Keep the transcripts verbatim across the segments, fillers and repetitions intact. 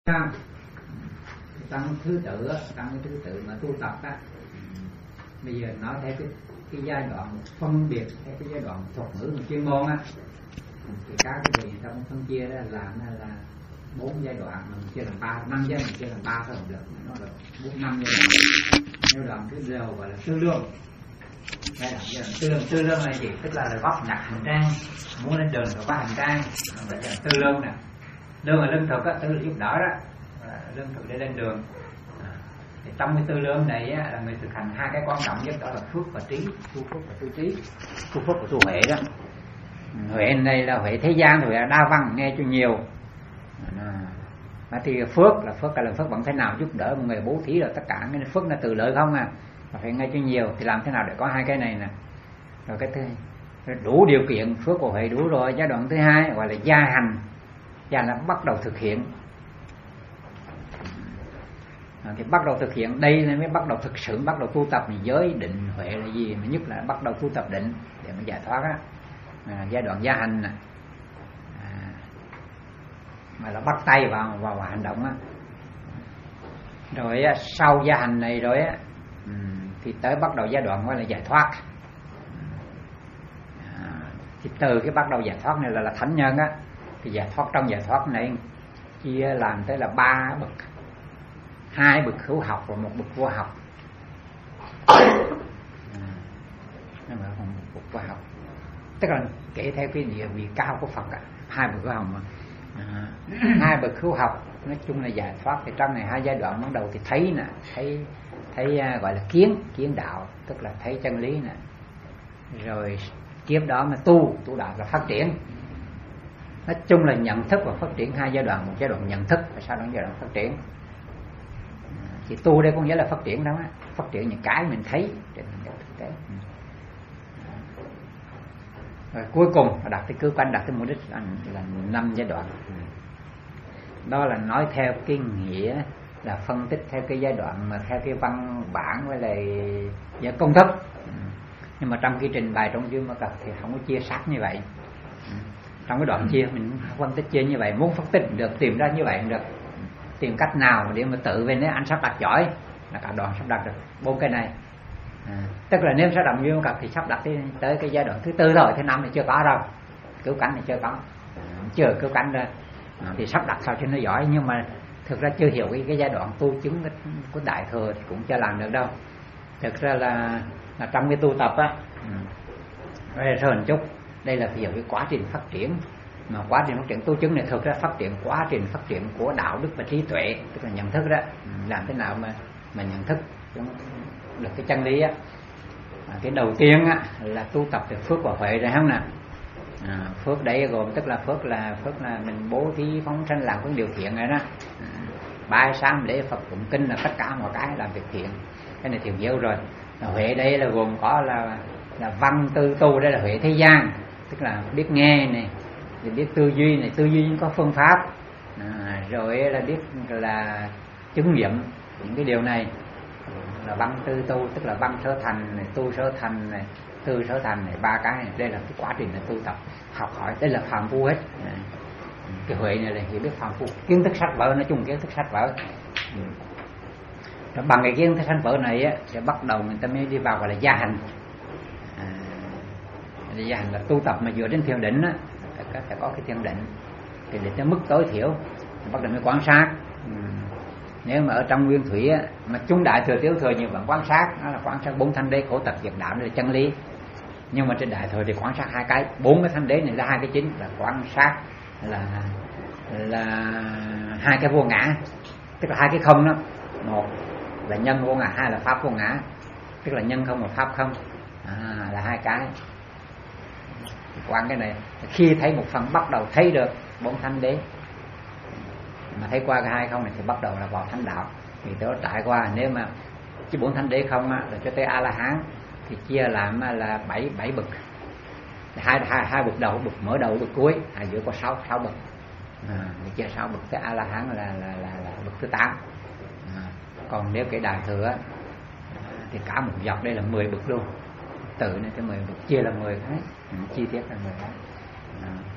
tăng thứ tự tăng cái thứ tự mà tu tập á, bây giờ nói theo cái cái giai đoạn phân biệt theo cái giai đoạn thuật ngữ và chuyên môn á, thì các cái vị ta cũng phân chia đó là là bốn giai đoạn mà mình chia làm ba năm giai đoạn, chia làm ba thôi được, nó là bốn năm giai đoạn. Giai đoạn thứ đầu gọi là tư lương. Giai đoạn giai đoạn tư lương, tư lương là gì? Tức là là góp nhặt hành trang, muốn lên đường phải có hành trang, vậy là tư lương nè. Lương là lương thực á, tư là giúp đỡ đó, lương thực để lên đường. Thì trong cái tư lương này á, là người thực hành hai cái quan trọng nhất, đó là phước và trí, tu phước và tu trí, tu phước và tu huệ đó. Huệ này là huệ thế gian, huệ là đa văn, nghe cho nhiều. Mà thì phước là phước là phước bằng thế nào giúp đỡ một người, bố thí là tất cả cái phước là từ lợi không à, mà phải nghe cho nhiều. Thì làm thế nào để có hai cái này nè. Rồi cái thứ đủ điều kiện phước của huệ đủ rồi, giai đoạn thứ hai gọi là gia hành. Gia là bắt đầu thực hiện. À, thì bắt đầu thực hiện đây là mới bắt đầu thực sự bắt đầu tu tập. Thì giới định huệ là gì? Mà nhất là bắt đầu tu tập định để mà giải thoát á. À, giai đoạn gia hành nè, à, mà là bắt tay vào vào, vào hành động á. Rồi sau gia hành này rồi á, thì tới bắt đầu giai đoạn gọi là giải thoát. À, thì từ cái bắt đầu giải thoát này là là thánh nhân á. Thì giải thoát, trong giải thoát này chia làm tới là ba bậc, hai bậc hữu học và một bậc vô học. À, một bậc vô học, tức là kể theo cái địa vị cao của Phật á, hai bậc hữu học mà. À, hai bậc hữu học nói chung là giải thoát. Thì trong này hai giai đoạn ban đầu thì thấy nè, thấy thấy uh, gọi là kiến kiến đạo, tức là thấy chân lý nè. Rồi tiếp đó mà tu tu đạo là phát triển. Nói chung là nhận thức và phát triển hai giai đoạn, một giai đoạn nhận thức và sau đó giai đoạn phát triển. À, thì tu đây cũng nghĩa là phát triển đó, phát triển những cái mình thấy trên thực tế. Rồi cuối cùng là đặt cái cứu cánh, đặt cái mục đích là, là năm giai đoạn. Đó là nói theo cái nghĩa là phân tích theo cái giai đoạn mà theo cái văn bản với lại với công thức. Nhưng mà trong cái trình bày trong chương mà cập thì không có chia sát như vậy. Trong cái đoạn chia mình phân tích chia như vậy, muốn phân tích được tìm ra như vậy được, tìm cách nào để mà tự về nếu anh sắp đặt giỏi là cả đoàn sắp đặt được bốn cái này. À, tức là nếu sắp đặt như cặp thì sắp đặt tới, tới cái giai đoạn thứ tư rồi, thứ năm thì chưa có đâu, cứu cánh thì chưa có, à, chưa cứu cánh ra. À, thì sắp đặt sao cho nó giỏi, nhưng mà thực ra chưa hiểu cái, cái giai đoạn tu chứng của đại thừa thì cũng chưa làm được đâu. Thực ra là, là trong cái tu tập á, đây là hơn chút, đây là hiểu cái quá trình phát triển. Mà quá trình phát triển tu chứng này thực ra phát triển quá trình phát triển của đạo đức và trí tuệ, tức là nhận thức đó. Làm thế nào mà mà nhận thức được cái chân lý á. À, cái đầu tiên á là tu tập về phước và huệ rồi không nè. À, phước đấy gồm tức là phước là phước là mình bố thí phóng sanh làm những điều thiện rồi đó. À, bái sám lễ Phật tụng kinh là tất cả mọi cái làm việc thiện, cái này thiện nhiều rồi. À, huệ đây là gồm có là là văn tư tu, đây là huệ thế gian, tức là biết nghe này, rồi biết tư duy này, tư duy có phương pháp, à, rồi là biết là chứng nghiệm những cái điều này là văn tư tu, tức là văn sở thành này, tu sở thành này, tư sở thành này, ba cái này. Đây là cái quá trình là tu tập học hỏi, đây là phàm phu hết. Cái huệ này là hiểu biết phàm phu, kiến thức sách vở, nói chung kiến thức sách vở. Rồi bằng cái kiến thức sách vở này á, sẽ bắt đầu người ta mới đi vào gọi là gia hành. À, gia hành là tu tập mà dựa trên thiền định á, phải có cái thiền định thì để tới mức tối thiểu thì bắt đầu mới quan sát. Nếu mà ở trong nguyên thủy á, mà chúng đại thừa tiểu thừa nhiều vẫn quan sát, nó là quan sát bốn thánh đế khổ tập diệt đạo, đây là chân lý. Nhưng mà trên đại thừa thì quan sát hai cái, bốn cái thánh đế này là hai cái chính, là quan sát là là hai cái vô ngã, tức là hai cái không đó. Một là nhân vô ngã, hai là pháp vô ngã, tức là nhân không và pháp không, à, là hai cái. Quan cái này khi thấy một phần bắt đầu thấy được bốn thánh đế, mà thấy qua cái hai không này thì bắt đầu là vào thánh đạo. Thì đó trải qua, nếu mà cái bốn thánh đế không á, là cho tới A La Hán thì chia làm là bảy bảy bậc, hai hai hai bậc đầu, bậc mở đầu, bậc cuối, à, giữa có sáu sáu bậc, à, chia sáu bậc tới A La Hán là là là, là bậc thứ tám. À, còn nếu cái đại thừa á, thì cả một dọc đây là mười bậc luôn, tự nên cái mười bậc chia là mười cái, chi tiết là mười cái. À,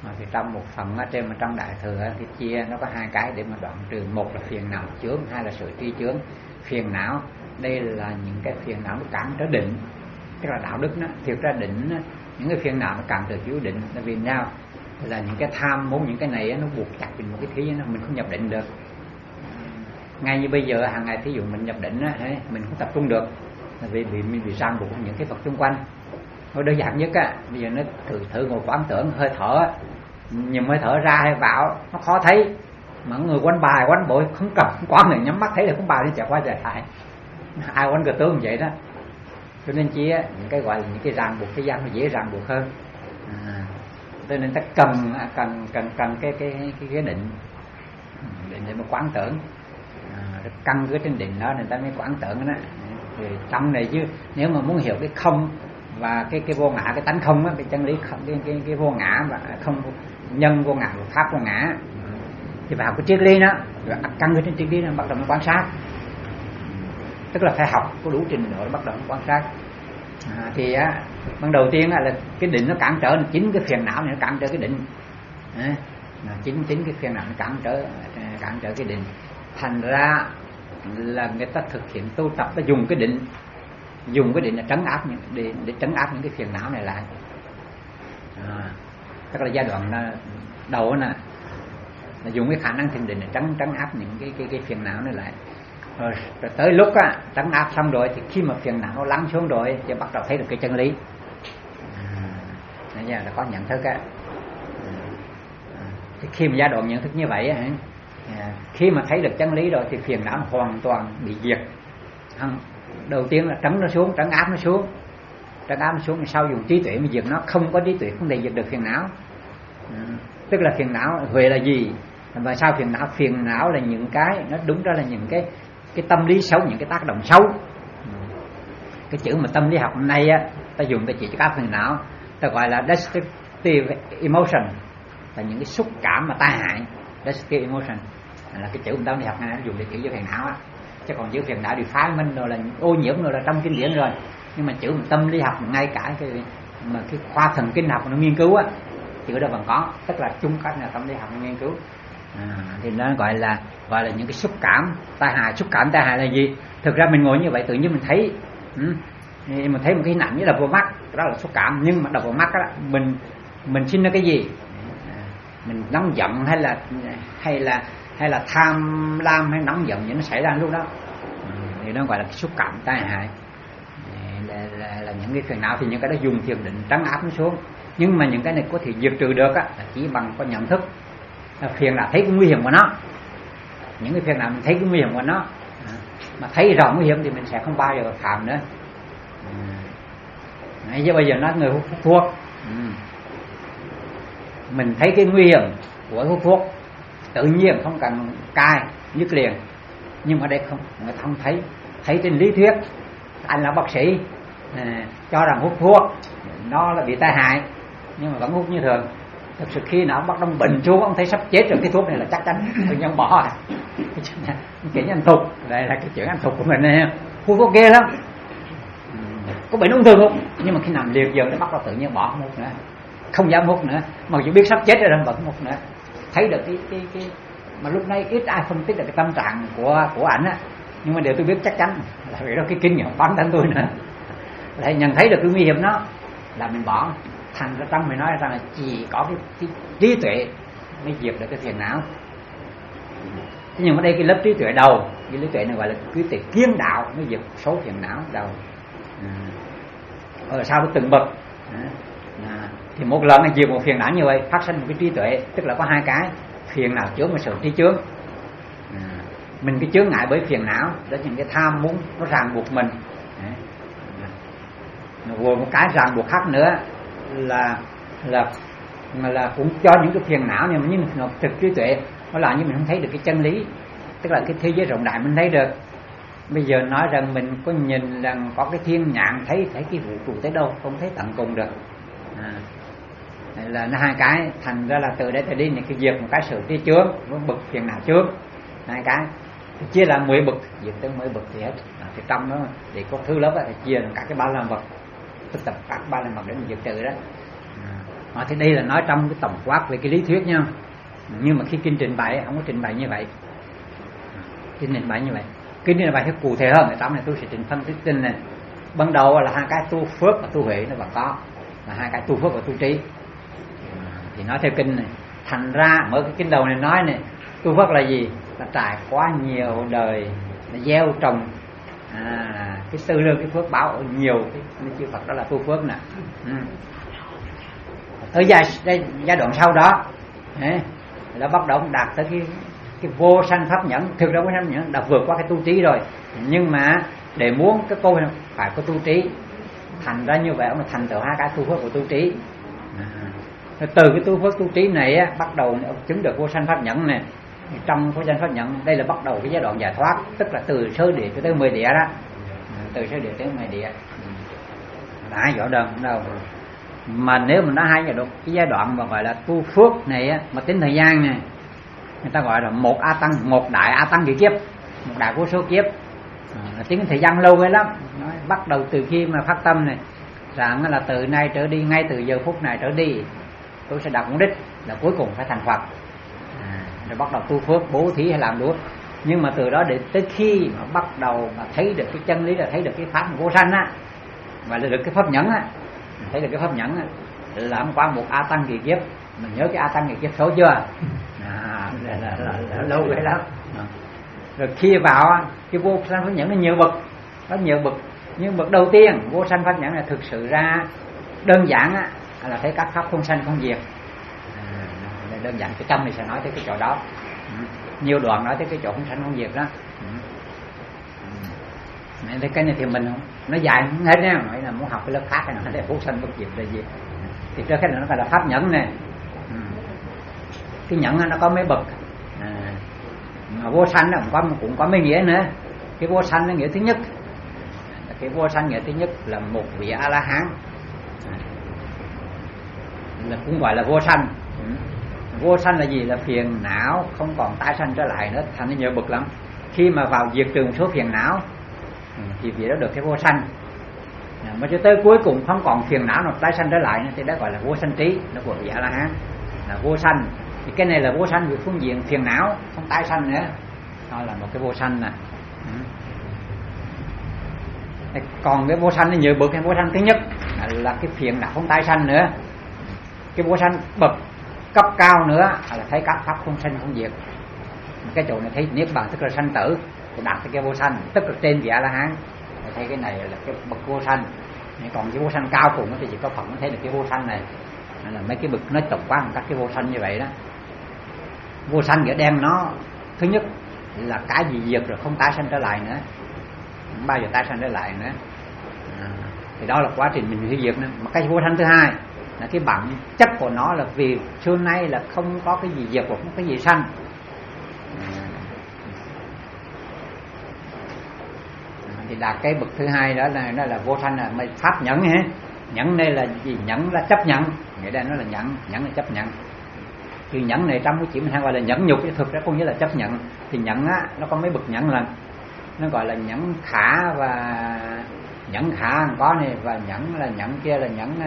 Thì trong một phần ở trên mà trong Đại Thừa thì chia nó có hai cái để mà đoạn trừ. Một là phiền não chướng, hai là sự tri chướng. Phiền não đây là những cái phiền não nó cản trở định, tức là đạo đức đó. Thiệt ra định đó, những cái phiền não nó cản trở chứa định là vì sao? Là những cái tham muốn những cái này nó buộc chặt mình một cái thứ nó mình không nhập định được. Ngay như bây giờ hàng ngày thí dụ mình nhập định á, mình không tập trung được là vì bị bị ràng buộc những cái vật xung quanh. Nói đơn giản nhất á, bây giờ nó thử thử ngồi quán tưởng hơi thở, nhìn hơi thở ra hay vào nó khó thấy, mà người quánh bài quánh bội không cầm không quán này nhắm mắt thấy là cũng bài đi chạy qua chạy lại, ai quánh cờ tướng vậy đó. Cho nên chỉ những cái gọi là những cái ràng buộc thế gian nó dễ ràng buộc hơn. À, cho nên ta cần cần cần cần cái cái cái cái định định để mà quán tưởng, à, căn cứ trên định đó nên ta mới quán tưởng đó. Thì trong này chứ nếu mà muốn hiểu cái không và cái cái vô ngã, cái tánh không á, cái chân lý không, cái cái cái vô ngã và không nhân vô ngã, pháp vô ngã, thì phải học cái triết lý đó, rồi căn cứ trên triết lý nó bắt đầu nó quan sát, tức là phải học có đủ trình độ bắt đầu nó quan sát. À, thì á, ban đầu tiên á, là cái định nó cản trở, chính cái phiền não này nó cản trở cái định, à, chính chính cái phiền não nó cản trở cản trở cái định, thành ra là người ta thực hiện tu tập, ta dùng cái định dùng cái định là trấn áp những, để, để trấn áp những cái phiền não này lại. À, tức là giai đoạn là đầu nè là dùng cái khả năng thiền định để trấn trấn áp những cái cái cái phiền não này lại. Rồi, rồi tới lúc á trấn áp xong rồi thì khi mà phiền não nó lắng xuống rồi thì bắt đầu thấy được cái chân lý. À, giờ là có nhận thức á. À, thì khi mà giai đoạn nhận thức như vậy á, à, khi mà thấy được chân lý rồi thì phiền não hoàn toàn bị diệt. Không, đầu tiên là trấn nó xuống, trấn áp nó xuống, trấn áp nó xuống, sau dùng trí tuệ mới diệt nó. Không có trí tuệ không thể diệt được phiền não. À, tức là phiền não huệ là gì? Và sao phiền não? Phiền não là những cái, nó đúng ra là những cái cái tâm lý xấu, những cái tác động xấu. Cái chữ mà tâm lý học hôm nay á, ta dùng ta chỉ cho các phiền não, ta gọi là destructive emotion, là những cái xúc cảm mà tai hại. Destructive emotion là cái chữ mà tâm lý học này nó dùng để chỉ cho phiền não á. Chứ còn chữ phiền não thì phá minh rồi là ô nhiễm rồi là trong kinh điển rồi. Nhưng mà chữ mà tâm lý học ngay cả cái mà cái khoa thần kinh học nó nghiên cứu á, chữ đó vẫn có, tức là chung các nhà tâm lý học nó nghiên cứu. À, thì nó gọi là gọi là những cái xúc cảm tai hại. Xúc cảm tai hại là gì? Thực ra mình ngồi như vậy tự nhiên mình thấy, ừ, mình thấy một cái hình ảnh như là vô mắt, đó là xúc cảm. Nhưng mà đập vào mắt đó, mình mình sinh ra cái gì? À, mình nóng giận hay là hay là hay là tham lam hay nóng giận, những nó xảy ra lúc đó. Ừ, thì nó gọi là cái xúc cảm tai hại. Là, là, là những cái phiền não thì những cái đó dùng thiền định trấn áp nó xuống. Nhưng mà những cái này có thể diệt trừ được á, là chỉ bằng có nhận thức. Phiền là thấy cái nguy hiểm của nó, những cái phiền nào mình thấy cái nguy hiểm của nó, mà thấy rõ nguy hiểm thì mình sẽ không bao giờ phạm nữa. Đấy, chứ bây giờ nói người hút thuốc, mình thấy cái nguy hiểm của hút thuốc, tự nhiên không cần cai dứt liền. Nhưng mà đây không, người ta không thấy, thấy trên lý thuyết anh là bác sĩ à, cho rằng hút thuốc nó là bị tai hại, nhưng mà vẫn hút như thường. Thực sự khi nào bắt đầu bệnh xuống, ông thấy sắp chết rồi, cái thuốc này là chắc chắn tự nhiên bỏ à. Cái chuyện anh Thục, đây là cái chuyện anh Thục của mình này, hút thuốc ghê lắm, có bệnh ung thư không? Nhưng mà khi nằm liệt giường nó bắt đầu tự nhiên bỏ không hút nữa, không dám hút nữa, mặc dù biết sắp chết rồi vẫn hút nữa. Thấy được cái cái cái mà lúc này ít ai phân tích được cái tâm trạng của của ảnh á, nhưng mà điều tôi biết chắc chắn là vì đó cái kinh nghiệm bản thân tôi nữa, lại nhận thấy được cái nguy hiểm đó là mình bỏ. Thành ra trong mình nói rằng là chỉ có cái, cái trí tuệ mới diệt được cái phiền não. Thế nhưng mà đây cái lớp trí tuệ đầu, cái trí tuệ này gọi là trí tuệ kiến đạo mới diệt số phiền não đầu. À, ở sau đó từng bậc à, thì một lần là diệt một phiền não như vậy phát sinh một cái trí tuệ, tức là có hai cái phiền não chướng và sự trí chướng. À, mình cái chướng ngại bởi phiền não đó, những cái tham muốn nó ràng buộc mình. À, rồi một cái ràng buộc khác nữa là là là cũng cho những cái phiền não này, nhưng mà thực trí tuệ nó làm như mình không thấy được cái chân lý, tức là cái thế giới rộng đại mình thấy được. Bây giờ nói rằng mình có nhìn rằng có cái thiên nhãn thấy thấy cái vũ trụ tới đâu, không thấy tận cùng được. À, là nó hai cái, thành ra là từ đây tới đi những cái diệt một cái sự trí chướng với bực phiền não chướng, hai cái thì chia là mười bực, diệt tới mười bực thì hết. À, thì trong đó để có thứ lớp thì chia là cả cái ba la vật, tức tập các ba la vật để mình diệt trừ đó. À, à, thì đây là nói trong cái tổng quát về cái lý thuyết nha, nhưng mà khi kinh trình bày không có trình bày như vậy. Kinh trình bày như vậy, kinh trình bày theo cụ thể hơn. Ở trong này tôi sẽ trình phân tích kinh này. Ban đầu là hai cái tu phước và tu huệ nó vẫn có, là hai cái tu phước và tu trí. Thì nói theo kinh này, thành ra mở cái kinh đầu này nói này, tu phước là gì? Là trải qua nhiều đời, là gieo trồng à, cái tư lương, cái phước báo ở nhiều cái chư Phật, đó là tu phước nè. Ừ. Ở giai, giai đoạn sau đó ấy, đã bắt đầu đạt tới cái cái vô sanh pháp nhẫn. Thực ra vô sanh pháp nhẫn đã vượt qua cái tu trí rồi, nhưng mà để muốn cái cô phải có tu trí, thành ra như vậy ông thành tựu hai cái tu phước của tu trí. À, từ cái tu phước tu trí này á, bắt đầu ông chứng được vô sanh pháp nhẫn này. Trong vô sanh pháp nhẫn đây là bắt đầu cái giai đoạn giải thoát, tức là từ sơ địa cho tới mười địa đó. À, từ sơ địa tới mười địa là hai giai đoạn đâu. Mà nếu mình nói hai giai đoạn, cái giai đoạn mà gọi là tu phước này á, mà tính thời gian này, người ta gọi là một a tăng, một đại a tăng kỳ kiếp, một đại vô số kiếp. À, tính thời gian lâu ấy lắm. Nói, bắt đầu từ khi mà phát tâm này rằng là từ nay trở đi, ngay từ giờ phút này trở đi tôi sẽ đạt mục đích là cuối cùng phải thành Phật. À, rồi bắt đầu tu phước, bố thí hay làm đũa. Nhưng mà từ đó đến tới khi mà bắt đầu mà thấy được cái chân lý, là thấy được cái pháp vô sanh á, và được cái pháp nhẫn á, thấy được cái pháp nhẫn á, làm qua một a tăng kỳ kiếp. Mình nhớ cái a tăng kỳ kiếp số chưa? À, là, là, là, là lâu vậy lắm. À. Rồi khi vào cái vô sanh pháp nhẫn nó nhiều bậc, rất nhiều bậc. Nhưng bậc đầu tiên vô sanh pháp nhẫn là thực sự ra đơn giản á, là thấy các pháp không sanh không diệt. À, đơn giản. Cái trong này sẽ nói tới cái chỗ đó. Ừ. Nhiều đoạn nói tới cái chỗ không sanh không diệt đó. Ừ. Ừ. Thế cái này thì mình nó dài không hết nha, nói là muốn học cái lớp khác này, nó để vô sanh bất diệt là gì? Thì trước cái này nó phải là pháp nhẫn này. Ừ. Cái nhẫn nó có mấy bậc. À, mà vô sanh nó cũng có, cũng có mấy nghĩa nữa. Cái vô sanh nó nghĩa thứ nhất, cái vô sanh nghĩa thứ nhất là một vị A La Hán, là cũng gọi là vô sanh. Ừ. Vô sanh là gì? Là phiền não không còn tái sanh trở lại nữa, thành nó nhiều bậc lắm. Khi mà vào diệt trừ một số phiền não thì vị đó được cái vô sanh. À, mà cho tới cuối cùng không còn phiền não nào tái sanh trở lại nữa, thì đó gọi là vô sanh trí, nó của vị A La Hán là vô sanh. Thì cái này là vô sanh về phương diện phiền não không tái sanh nữa, đó là một cái vô sanh nè. Ừ. Còn cái vô sanh nó nhiều bậc. Cái vô sanh thứ nhất là cái phiền não không tái sanh nữa. Cái vô sanh bậc cấp cao nữa là thấy các pháp không sanh không diệt. Cái chỗ này thấy niết bàn tức là sanh tử, đạt cái vô sanh tức là trên vị A La Hán. Thấy cái này là cái bậc vô sanh. Còn cái vô sanh cao cùng thì chỉ có Phật mới thấy được cái vô sanh này. Là mấy cái bậc nó tổng quát các cái vô sanh như vậy đó. Vô sanh nghĩa đen nó thứ nhất là cái gì diệt rồi không tái sanh trở lại nữa, không bao giờ tái sanh trở lại nữa. À, thì đó là quá trình mình hủy diệt nữa. Mà cái vô sanh thứ hai là cái bản chất của nó là vì xưa nay là không có cái gì diệt và không có cái gì sanh. À, thì đạt cái bậc thứ hai đó là nó là vô sanh, là pháp nhẫn ha. Nhẫn đây là gì? Nhẫn là chấp nhận, nghĩa đây nó là nhẫn, nhẫn là chấp nhận. Thì nhẫn này trong cái chuyện hay gọi là nhẫn nhục, thực ra không nghĩa là chấp nhận. Thì nhẫn á nó có mấy bậc nhẫn lần, nó gọi là nhẫn khả và nhẫn khả có này, và nhẫn là nhẫn kia là nhẫn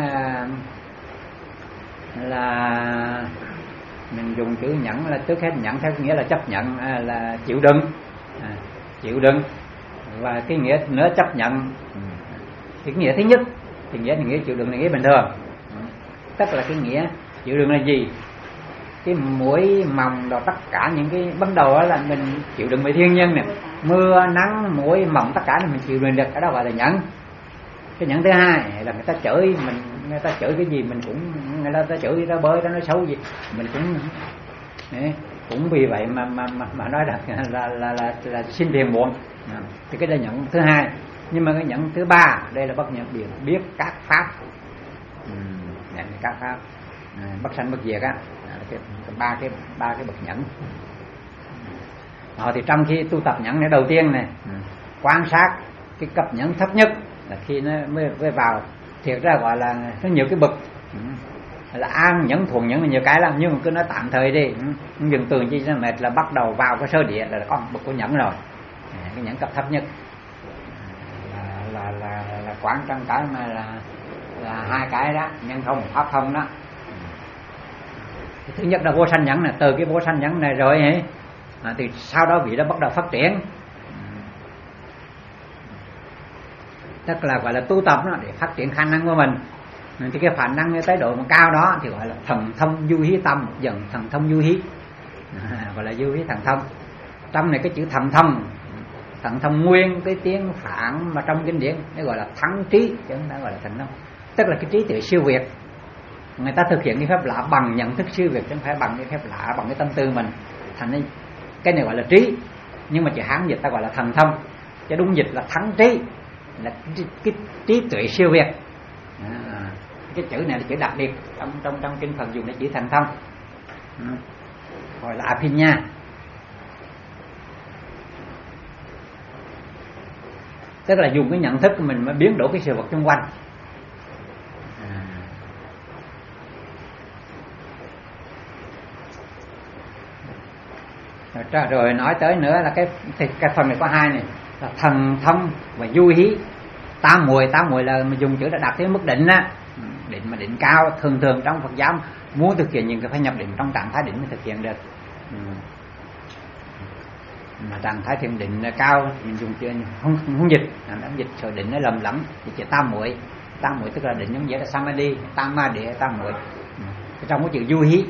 là mình dùng chữ nhẫn là trước hết nhẫn theo nghĩa là chấp nhận, là chịu đựng, à, chịu đựng. Và cái nghĩa nữa chấp nhận, cái nghĩa thứ nhất thì nghĩa thì nghĩa chịu đựng là nghĩa bình thường, tức là cái nghĩa chịu đựng là gì? Cái muối mồng rồi tất cả những cái ban đầu đó là mình chịu đựng về thiên nhiên này, mưa nắng muối mồng tất cả là mình chịu đựng được, cái đó gọi là nhẫn. Cái nhẫn thứ hai là người ta chửi mình, người ta chửi cái gì mình cũng, người ta chửi, người ta bới, nó nói xấu gì mình cũng đấy, cũng vì vậy mà mà mà, mà nói là là là là, là, là xin phiền muộn. À, thì cái là nhẫn thứ hai. Nhưng mà cái nhẫn thứ ba đây là bất nhận biết biết các pháp, ừ, nhận các pháp, à, bất sanh bất diệt á, cái ba cái ba cái bậc nhẫn. Họ thì trong khi tu tập nhẫn này đầu tiên này, ừ, quan sát cái cấp nhẫn thấp nhất là khi nó mới, mới vào, thiệt ra gọi là nó nhiều cái bậc, ừ, là an nhẫn thuần nhẫn là nhiều cái lắm, nhưng mà cứ nói tạm thời đi, ừ, dừng tường chi cho mệt là bắt đầu vào cái sơ địa là có một bậc của nhẫn rồi. À, cái nhẫn cấp thấp nhất là là là, là quán trong cái mà là là hai cái đó, nhân không pháp không đó. Thứ nhất là vô sanh nhẫn này, từ cái vô sanh nhẫn này rồi ấy, à, thì sau đó vị đó bắt đầu phát triển, tức là gọi là tu tập đó, để phát triển khả năng của mình. Thì cái khả năng tới độ mà cao đó thì gọi là thần thông du hí tâm, dần thần thông du hí, à, gọi là du hí thần thông. Trong này cái chữ thần thông, thần thông nguyên cái tiếng Phạn mà trong kinh điển nó gọi là thắng trí, chứ không phải gọi là thần thông, tức là cái trí tuệ siêu việt. Người ta thực hiện cái phép lạ bằng nhận thức siêu việt, chứ không phải bằng cái phép lạ bằng cái tâm tư mình. Thành nên cái này gọi là trí, nhưng mà chữ Hán dịch ta gọi là thần thông, chứ đúng dịch là thắng trí, là cái, cái trí tuệ siêu việt. À, cái chữ này là chữ đặc biệt trong trong trong kinh Phật dùng để chữ thần thông, ừ. Gọi là Apinya. Tức là dùng cái nhận thức của mình mới biến đổi cái sự vật xung quanh. À. Rồi nói tới nữa là cái cái phần này có hai này là thần thông và du hí. Tam muội, tam muội là mình dùng chữ đã đạt tới mức định á, định mà định cao. Thường thường trong Phật giáo muốn thực hiện những cái phải nhập định trong trạng thái định mới thực hiện được. Ừ. Mà trạng thái thiền định cao mình dùng chữ không, không dịch, không dịch rồi định nó lầm lẫn thì chữ tam muội. Tam muội tức là định giống vậy là samadhi, tam ma địa, tam muội. Ừ. Trong cái chữ du hí,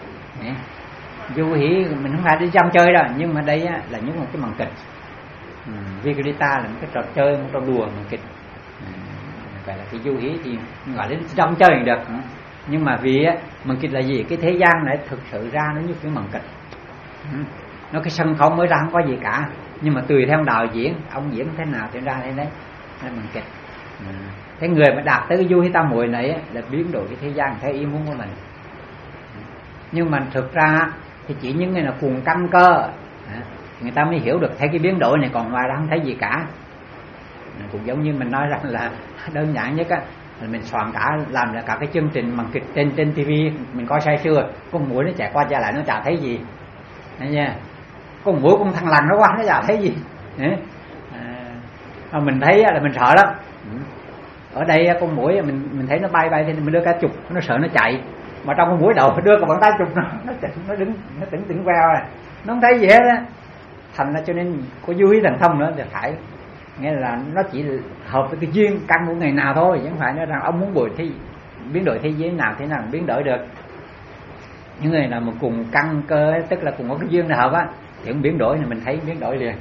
du hí mình không phải đi trong chơi đâu, nhưng mà đây á, là những một cái màn kịch. Ừ. Vigrita là một cái trò chơi, một trò đùa màn kịch. Ừ. Vậy là cái du hí thì gọi đến trong chơi thì được. Ừ. Nhưng mà vì á, màn kịch là gì? Cái thế gian này thực sự ra nó như cái màn kịch. Ừ. Nó cái sân khấu mới ra không có gì cả, nhưng mà tùy theo đạo diễn, ông diễn thế nào thì ra thế đấy, nên mình kịch. Ừ. Cái người mà đạt tới cái du hí tam muội này ấy, là biến đổi cái thế gian theo ý muốn của mình. Nhưng mà thực ra thì chỉ những người nào cùng căn cơ người ta mới hiểu được thấy cái biến đổi này, còn ngoài ra không thấy gì cả. Cũng giống như mình nói rằng là đơn giản nhất á, mình soạn cả làm ra cả cái chương trình bằng kịch trên trên tivi mình coi say sưa, con muỗi nó chạy qua chạy lại nó chả thấy gì. Đấy nha, con muỗi con thằng lằn nó qua nó chả thấy gì. À, mình thấy là mình sợ lắm. Ở đây con muỗi mình mình thấy nó bay bay thì mình đưa cả chụp, nó sợ nó chạy, mà trong con muỗi đầu đưa cả bàn tay chụp nó nó tỉnh, nó đứng nó tỉnh tỉnh queo rồi, nó không thấy gì hết á. Thành ra cho nên có du hí thần thông nữa thì phải nghĩa là nó chỉ hợp với cái duyên căn của ngày nào thôi, chứ không phải nói rằng ông muốn bồi thi biến đổi thế giới nào thế nào biến đổi được. Những người nào mà cùng căn cơ tức là cùng có cái duyên nào hợp á thì cũng biến đổi, thì mình thấy biến đổi liền.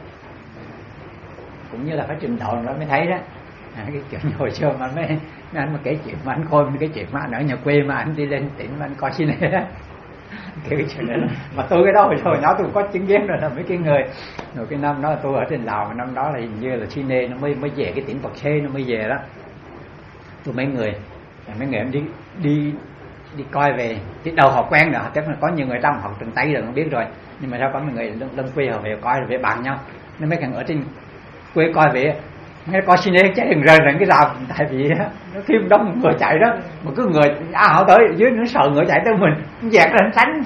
Cũng như là phải trình độ nó mới thấy đó. À, cái chuyện hồi xưa mà mấy, mấy anh mà kể chuyện mà anh khôi cái chuyện mà anh ở nhà quê mà anh đi lên tỉnh mà anh coi xin này đó, cái chuyện đó mà tôi cái đó hồi rồi nói tôi có chứng kiến rồi là mấy cái người rồi cái năm đó là tôi ở trên Lào, năm đó là hình như là Sine nó mới mới về cái tỉnh Phật Xê nó mới về đó. Tôi mấy người mấy người em đi đi đi coi về thì đầu họ quen rồi, chắc là có nhiều người trong học từng tay rồi không biết rồi, nhưng mà sao có mấy người lên quê họ về coi rồi về bàn nhau, nên mấy thằng ở trên quê coi về nghe coi Sine chạy đừng rời rần cái rào, tại vì nó thêm đông người chạy đó mà cứ người à họ tới dưới nó sợ người chạy tới mình dẹt lên tránh.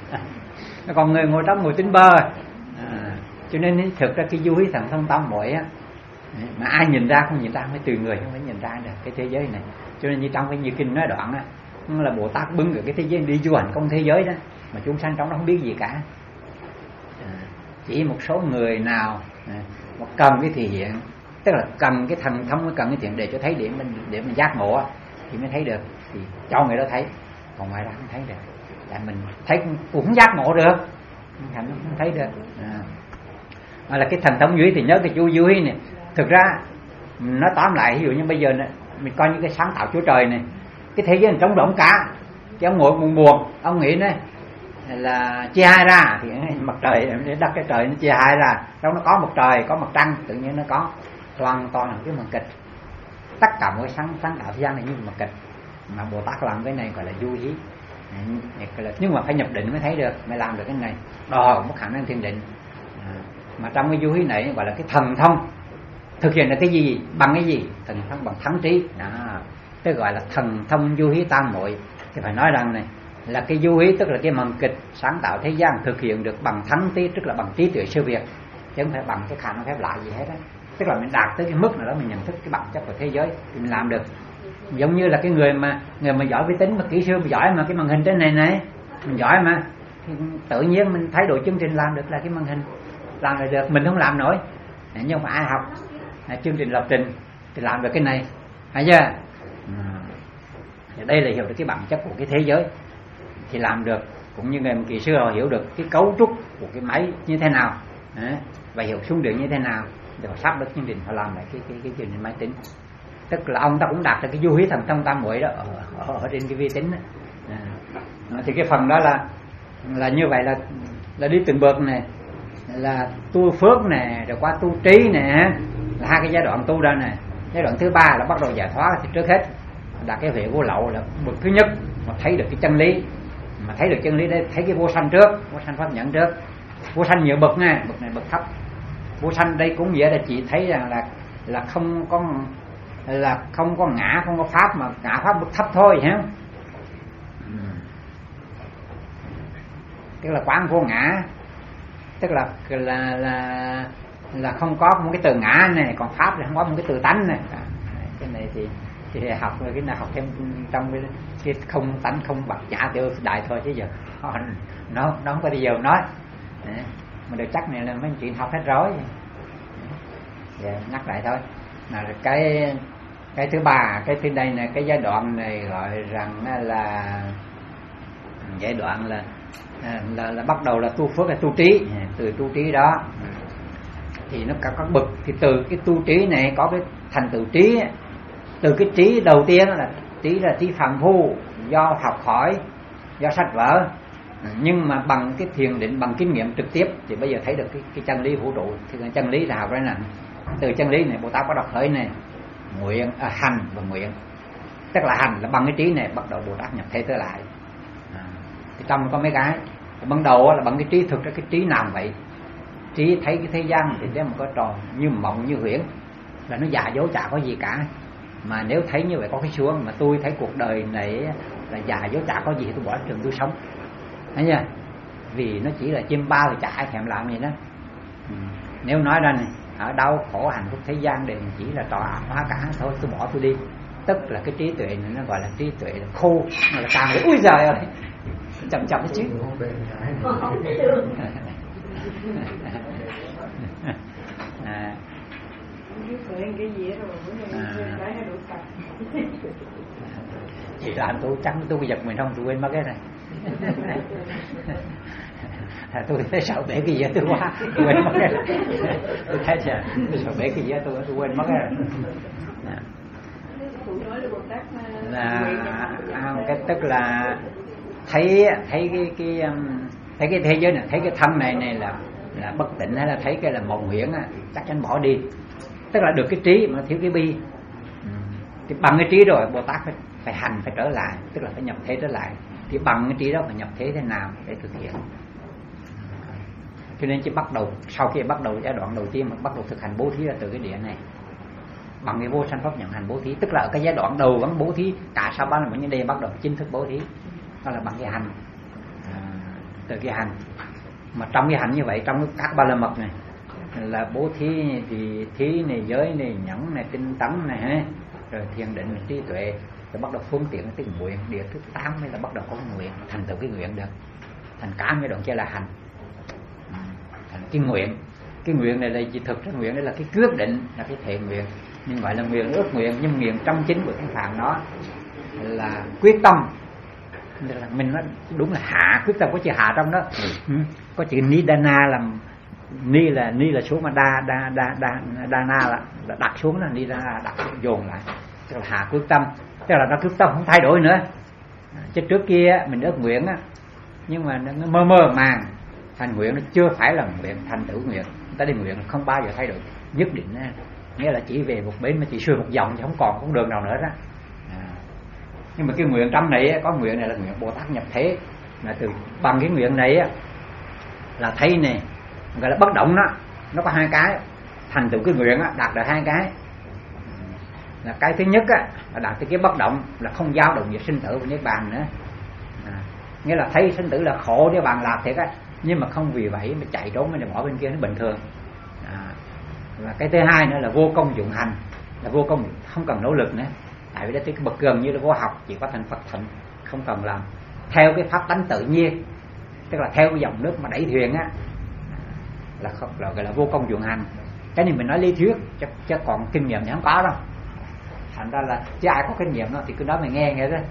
Còn người ngồi trong ngồi tính bơ. À, cho nên thực ra cái du hí thần thông tam muội á, mà ai nhìn ra không nhìn ra mới tùy người, không phải nhìn ra được cái thế giới này. Cho nên như trong cái như kinh nói đoạn á, là Bồ Tát bưng được cái thế giới đi du hành công thế giới đó, mà chúng sanh trong đó không biết gì cả. À, chỉ một số người nào à, mà cần cái thể hiện, tức là cần cái thần thông, cần cái chuyện để cho thấy để mình để mình giác ngộ thì mới thấy được, thì cho người đó thấy, còn ngoài ra không thấy được. Tại mình thấy cũng không giác ngộ được, thành nó không thấy được. À. Mà là cái thần thông duy thì nhớ cái chú duy này, thực ra nó tóm lại ví dụ như bây giờ này, mình coi những cái sáng tạo Chúa Trời này, cái thế giới trống rỗng cả, cái ông ngồi buồn buồn, ông nghĩ này là chia hai ra thì mặt trời đặt cái trời nó chia hai ra, trong nó có một trời có mặt trăng, tự nhiên nó có toàn toàn là cái màn kịch, tất cả mọi sáng sáng tạo thế gian này như màn kịch, mà Bồ Tát làm cái này gọi là du hí. Nhưng mà phải nhập định mới thấy được, mới làm được cái này, đòi hỏi một khả năng thiền định. À, mà trong cái du hí này gọi là cái thần thông, thực hiện là cái gì bằng cái gì, thần thông bằng thắng trí đó, tức gọi là thần thông du hí tam muội. Thì phải nói rằng này là cái du hí tức là cái màn kịch sáng tạo thế gian thực hiện được bằng thắng trí, tức là bằng trí tuệ siêu việt, chứ không phải bằng cái khả năng phép lạ gì hết á. Tức là mình đạt tới cái mức nào đó mình nhận thức cái bản chất của thế giới thì mình làm được. Giống như là cái người mà người mà giỏi vi tính mà kỹ sư mà giỏi mà cái màn hình trên này này mình giỏi mà, thì tự nhiên mình thay đổi chương trình làm được là cái màn hình làm lại được. Mình không làm nổi, nhưng mà ai học à, chương trình lập trình thì làm được cái này, thấy chưa? À, đây là hiểu được cái bản chất của cái thế giới thì làm được, cũng như người kỹ sư họ hiểu được cái cấu trúc của cái máy như thế nào à, và hiểu xung điện như thế nào để họ sắp được chương trình, họ làm lại cái cái cái chương trình máy tính. Tức là ông ta cũng đạt được cái du hí thần thông tam muội đó ở, ở, ở trên cái vi tính đó. À, thì cái phần đó là là như vậy, là là đi từng bước này, là tu phước này, rồi qua tu trí này, là hai cái giai đoạn tu đó này. Giai đoạn thứ ba là bắt đầu giải thoát. Thì trước hết là cái huệ vô lậu, là bậc thứ nhất mà thấy được cái chân lý, mà thấy được chân lý đấy, thấy cái vô sanh trước, vô sanh pháp nhẫn trước. Vô sanh nhiều bậc nha, bậc này bậc thấp. Vô sanh đây cũng nghĩa là chỉ thấy rằng là là không có là không có ngã, không có pháp, mà ngã pháp bậc thấp thôi, hiểu không? Tức là quán vô ngã, tức là là là là không có một cái từ ngã này, còn pháp thì không có một cái từ tánh này. À, cái này thì thì học rồi cái nào học thêm trong cái, cái không tánh không bạc nhã tiêu đại thôi, chứ giờ nó nó không có đi giờ nói. Đấy. Mà được chắc này là mấy chuyện học hết rối. Giờ nhắc lại thôi. Là cái cái thứ ba, cái thứ đây này, cái giai đoạn này gọi rằng là giai đoạn là là, là bắt đầu là tu phước, là tu trí. Từ tu trí đó thì nó có các bậc, thì từ cái tu trí này có cái thành tựu trí. Từ cái trí đầu tiên là trí là trí phàm phu, do học hỏi, do sách vở, nhưng mà bằng cái thiền định, bằng kinh nghiệm trực tiếp thì bây giờ thấy được cái, cái chân lý vũ trụ. Thì chân lý là học đấy nè. Từ chân lý này Bồ Tát có đọc khởi này, nguyện à, hành và nguyện. Tức là hành là bằng cái trí này bắt đầu Bồ Tát nhập thế tới lại. À, thì trong có mấy cái. Ban đầu là bằng cái trí thực ra, cái trí nào vậy? Trí thấy cái thế gian thì đem một cái tròn như mộng như huyễn, là nó giả dối chả có gì cả. Mà nếu thấy như vậy có cái xuống, mà tôi thấy cuộc đời này là giả dối chả có gì thì tôi bỏ trường tôi sống, thấy chưa? Vì nó chỉ là chim bao thì chả ai thèm làm gì đó. Ừ. Nếu nói ra này, ở đau khổ hạnh phúc thế gian đều chỉ là trò ảo hóa cả, thôi tôi bỏ tôi đi. Tức là cái trí tuệ này nó gọi là trí tuệ là khô, là càng thấy ui giời ơi, chậm chậm chứ. À. Cái gì đó mà chỉ làm tôi chắc tôi giật mình không, tôi quên mất cái này. À, tôi thấy sợ bể cái gì tôi quá, tôi quên mất cái này. Tôi thấy chưa, tôi sợ bể cái gì tôi tôi quên mất cái này. Là à, cái tức là thấy thấy cái cái thấy cái thế giới này, thấy cái thân này này là là bất tịnh, hay là thấy cái là mộng huyễn á, chắc chắn bỏ đi. Tức là được cái trí mà thiếu cái bi. Ừ. Thì bằng cái trí rồi Bồ Tát phải, phải hành, phải trở lại, tức là phải nhập thế trở lại. Thì bằng cái trí đó phải nhập thế thế nào để thực hiện. Cho nên chỉ bắt đầu, sau khi bắt đầu giai đoạn đầu tiên mà bắt đầu thực hành bố thí là từ cái địa này, bằng cái vô sanh pháp nhận hành bố thí. Tức là ở cái giai đoạn đầu vẫn bố thí, cả sau ba năm những đây bắt đầu chính thức bố thí, đó là bằng cái hành. À, từ cái hành. Mà trong cái hành như vậy, trong các ba la mật này là bố thí thì thí này, giới này, nhẫn này, tinh tấn này, rồi thiền định, trí tuệ, rồi bắt đầu phương tiện cái nguyện. Địa thứ tám mới là bắt đầu có nguyện, thành tựu cái nguyện được, thành cả cái đoạn kia là hành. Thành cái nguyện, cái nguyện này là chỉ thực ra nguyện đây là cái quyết định, là cái thệ nguyện, nhưng gọi là nguyện ước nguyện, nhưng nguyện trong chính của cái phàm đó là quyết tâm. Là mình nói đúng là hạ, quyết tâm có chữ hạ trong đó. Ừ. Có chữ nidana làm ni là ni là xuống, mà đa đa đa đa đa na là, là đặt xuống, là nidana đặt dồn lại, tức là hạ quyết tâm, tức là nó quyết tâm không thay đổi nữa. Chứ trước kia mình ước nguyện á, nhưng mà nó mơ mơ màng, thành nguyện nó chưa phải là nguyện, thành tựu nguyện. Ta đi nguyện không bao giờ thay đổi, nhất định á, nghĩa là chỉ về một bên mà chỉ xuôi một vòng chứ không còn con đường nào nữa đó. À. Nhưng mà cái nguyện trong này có nguyện này là nguyện Bồ Tát nhập thế, là từ bằng cái nguyện này á là thấy nè, gọi là bất động đó, nó có hai cái, thành tựu cái nguyện á đạt được hai cái. Là cái thứ nhất á là đạt tới cái bất động, là không dao động về sinh tử và niết bàn nữa. À, nghĩa là thấy sinh tử là khổ để bàn lạc thiệt á, nhưng mà không vì vậy mà chạy trốn mà bỏ bên kia, nó bình thường. À, và cái thứ hai nữa là vô công dụng hành, là vô công, không cần nỗ lực nữa. Tại vì đó cái bậc gần như là vô học, chỉ có thành Phật thành, không cần làm theo cái pháp tánh tự nhiên, tức là theo cái dòng nước mà đẩy thuyền á, là không, là gọi là vô công dụng hành. Cái này mình nói lý thuyết chứ, chứ còn kinh nghiệm thì không có đâu. Thành ra là chứ ai có kinh nghiệm đó thì cứ nói mình nghe nghe đó.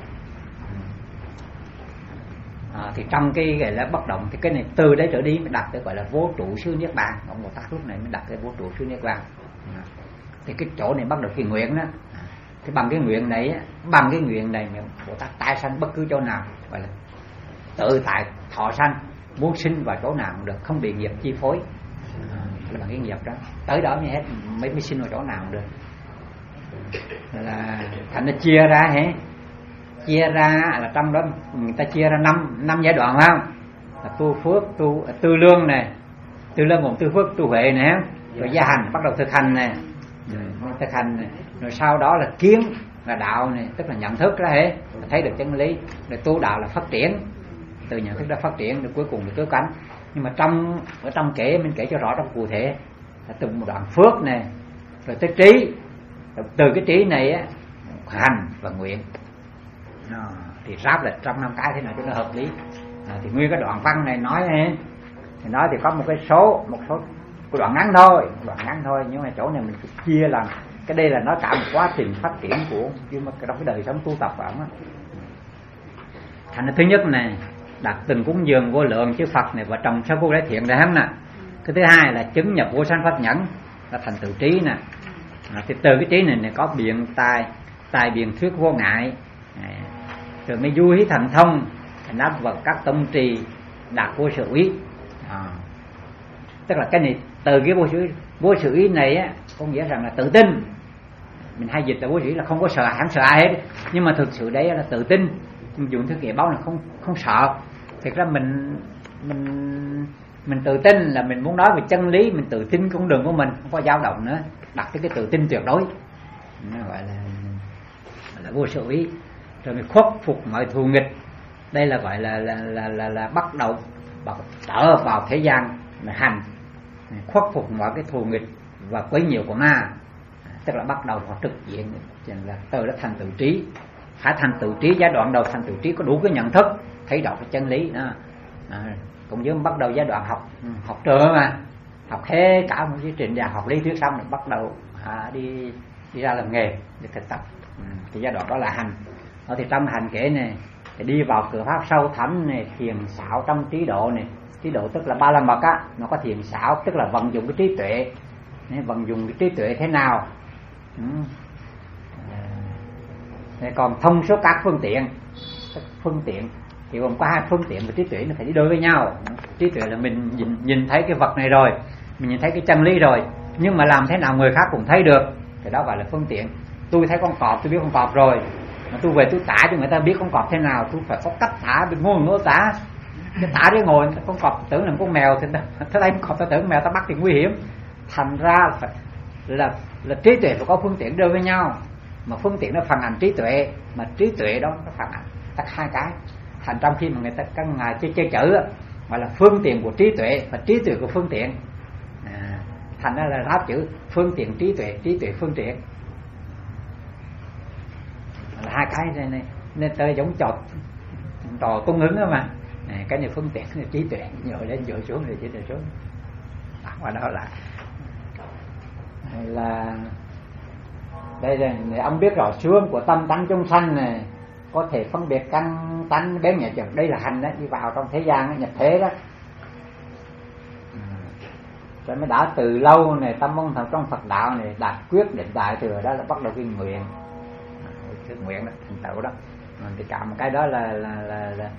À, thì trong cái gọi là bất động thì cái này từ đấy trở đi mới đặt cái gọi là vô trụ siêu niết bàn. Ông Bồ Tát lúc này mới đặt cái vô trụ siêu niết bàn. À, thì cái chỗ này bắt đầu cái nguyện đó. À, thì bằng cái nguyện này, bằng cái nguyện này Bồ Tát tái sanh bất cứ chỗ nào, gọi là tự tại thọ sanh, muốn sinh vào chỗ nào cũng được, không bị nghiệp chi phối. À, là bằng cái nghiệp đó, tới đó mới hết, mới mới sinh vào chỗ nào cũng được. Là thành nó chia ra hả? Chia ra là trong đó người ta chia ra năm năm giai đoạn không? Là tu phước, tu tư lương này, tư lương gồm tư phước, tu huệ này, rồi gia hành, bắt đầu thực hành này, rồi thực hành này, rồi sau đó là kiến là đạo này, tức là nhận thức đó hả? Thấy được chân lý, rồi tu đạo là phát triển, từ nhận thức đó phát triển, rồi cuối cùng là cứu cánh. Nhưng mà trong ở trong kể mình kể cho rõ trong cụ thể là từng một đoạn phước này, rồi tới trí, rồi từ cái trí này á, hành và nguyện. À, thì ráp lại trong năm cái thế nào cho nó hợp lý. À, thì nguyên cái đoạn văn này nói ấy, thì nói thì có một cái số một số cái đoạn ngắn thôi, đoạn ngắn thôi, nhưng mà chỗ này mình chia làm cái đây là nó cả một quá trình phát triển của chứ mà trong cái đời sống tu tập của ông á. Thành thứ nhất này đặt từng cúng dường vô lượng chư Phật này và trồng sáu vô đế thiện ra hắn nè. Cái thứ hai là chứng nhập vô sanh pháp nhẫn là thành tựu trí nè. À, thì từ cái trí này, này có biện tài tài biện thuyết vô ngại, à, rồi mới du hí thành thông, nắp vật các tông trì đạt vô sự ý. À, tức là cái này từ cái vô sự vô sự ý này á, có nghĩa rằng là tự tin. Mình hay dịch là vô sự ý là không có sợ, không sợ ai hết, nhưng mà thực sự đấy là tự tin. Dùng thứ nghĩa báo là không không sợ. Thực ra mình mình mình tự tin là mình muốn nói về chân lý, mình tự tin con đường của mình không có dao động nữa, đặt cái cái tự tin tuyệt đối, nó gọi là gọi là vô sự ý. Rồi mình khuất phục mọi thù nghịch, đây là gọi là là là là, là bắt đầu trở vào thế gian là hành, khuất phục mọi cái thù nghịch và quấy nhiều của ma, tức là bắt đầu họ trực diện là từ đó thành tựu trí. Phải thành tựu trí, giai đoạn đầu thành tựu trí có đủ cái nhận thức, thấy rõ cái chân lý đó. À, cũng giống bắt đầu giai đoạn học học trường mà học hết cả một chương trình đại học lý thuyết xong rồi bắt đầu à, đi đi ra làm nghề, đi thực tập. Ừ, thì giai đoạn đó là hành. Ở thì trong hành kể này thì đi vào cửa pháp sâu thẳm này, thiền xảo trong trí độ này. Trí độ tức là ba la mật á, nó có thiền xảo tức là vận dụng cái trí tuệ, vận dụng cái trí tuệ thế nào. Ừ. Còn thông số các phương tiện, các phương tiện thì gồm có hai phương tiện và trí tuệ nó phải đi đôi với nhau. Trí tuệ là mình nhìn, nhìn thấy cái vật này rồi, mình nhìn thấy cái chân lý rồi, nhưng mà làm thế nào người khác cũng thấy được thì đó gọi là phương tiện. Tôi thấy con cọp, tôi biết con cọp rồi, mà tôi về tôi tả cho người ta biết con cọp thế nào, tôi phải có cách tả, đừng ngôn ngữ tả. Cái tả đấy ngồi con cọp tưởng là con mèo thì ta thấy con cọp ta tưởng mèo ta bắt thì nguy hiểm. Thành ra phải là là trí tuệ phải có phương tiện đôi với nhau, mà phương tiện nó phản ảnh trí tuệ, mà trí tuệ đó nó phản ảnh tất hai cái. Thành trong khi mà người ta các ngài chơi chơi chữ gọi là phương tiện của trí tuệ và trí tuệ của phương tiện, à, thành ra là ráp chữ phương tiện trí tuệ, trí tuệ phương tiện là hai cái này, này. Nên tôi giống trò trò tung ứng đó mà. À, cái này phương tiện là trí tuệ, nhồi lên nhồi xuống rồi trí tuệ xuống. Và đó là là đây là ông biết rõ xương của tâm tánh chúng sanh này, có thể phân biệt căn tánh bén nhẹ chừng. Đây là hành đó, đi vào trong thế gian đó, nhập thế đó. Rồi mới đã từ lâu này tâm môn thần trong Phật đạo này đạt quyết định đại thừa, đó là bắt đầu cái nguyện, cái nguyện đó, thành tựu đó. Thì cả một cái đó là là là, là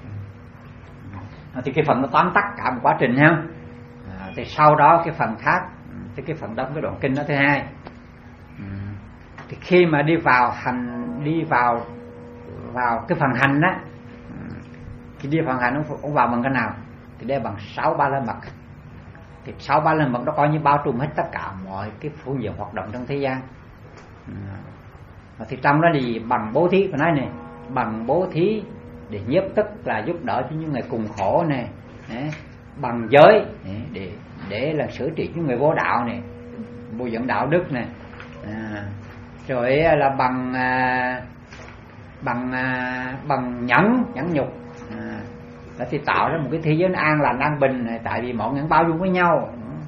thì cái phần nó tóm tắt cả một quá trình ha. À, thì sau đó cái phần khác, thì cái phần đó cái đoạn kinh đó thứ hai. Thì khi mà đi vào hành, đi vào vào cái phần hành á, khi đi vào hành ông, ông vào bằng cái nào? Thì đây bằng sáu ba la mật. Thì sáu ba la mật nó coi như bao trùm hết tất cả mọi cái phương diện hoạt động trong thế gian. Thì trong đó thì bằng bố thí, phải nói này, bằng bố thí để nhiếp tức là giúp đỡ cho những người cùng khổ này, bằng giới để để là xử trị những người vô đạo này, bồi dưỡng đạo đức này, à, rồi là bằng à, bằng à, bằng nhẫn nhẫn nhục là thì tạo ra một cái thế giới nó an lành an bình này, tại vì mọi người bao dung với nhau.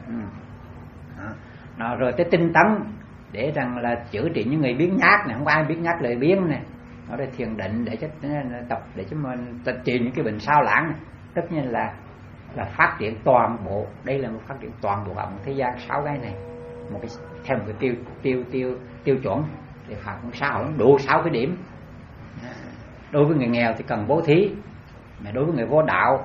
Đó, rồi tới tinh tấn để rằng là chữa trị những người biến nhát này, không có ai biết nhát lời biến này. Nó để thiền định để cho tập để cho mình tập trị những cái bệnh sao lãng này. Tất nhiên là là phát triển toàn bộ, đây là một phát triển toàn bộ cộng thế gian sáu cái này, một cái theo một cái tiêu tiêu tiêu tiêu chuẩn để phạt cũng sao cũng đủ sáu cái điểm. Đối với người nghèo thì cần bố thí, mà đối với người vô đạo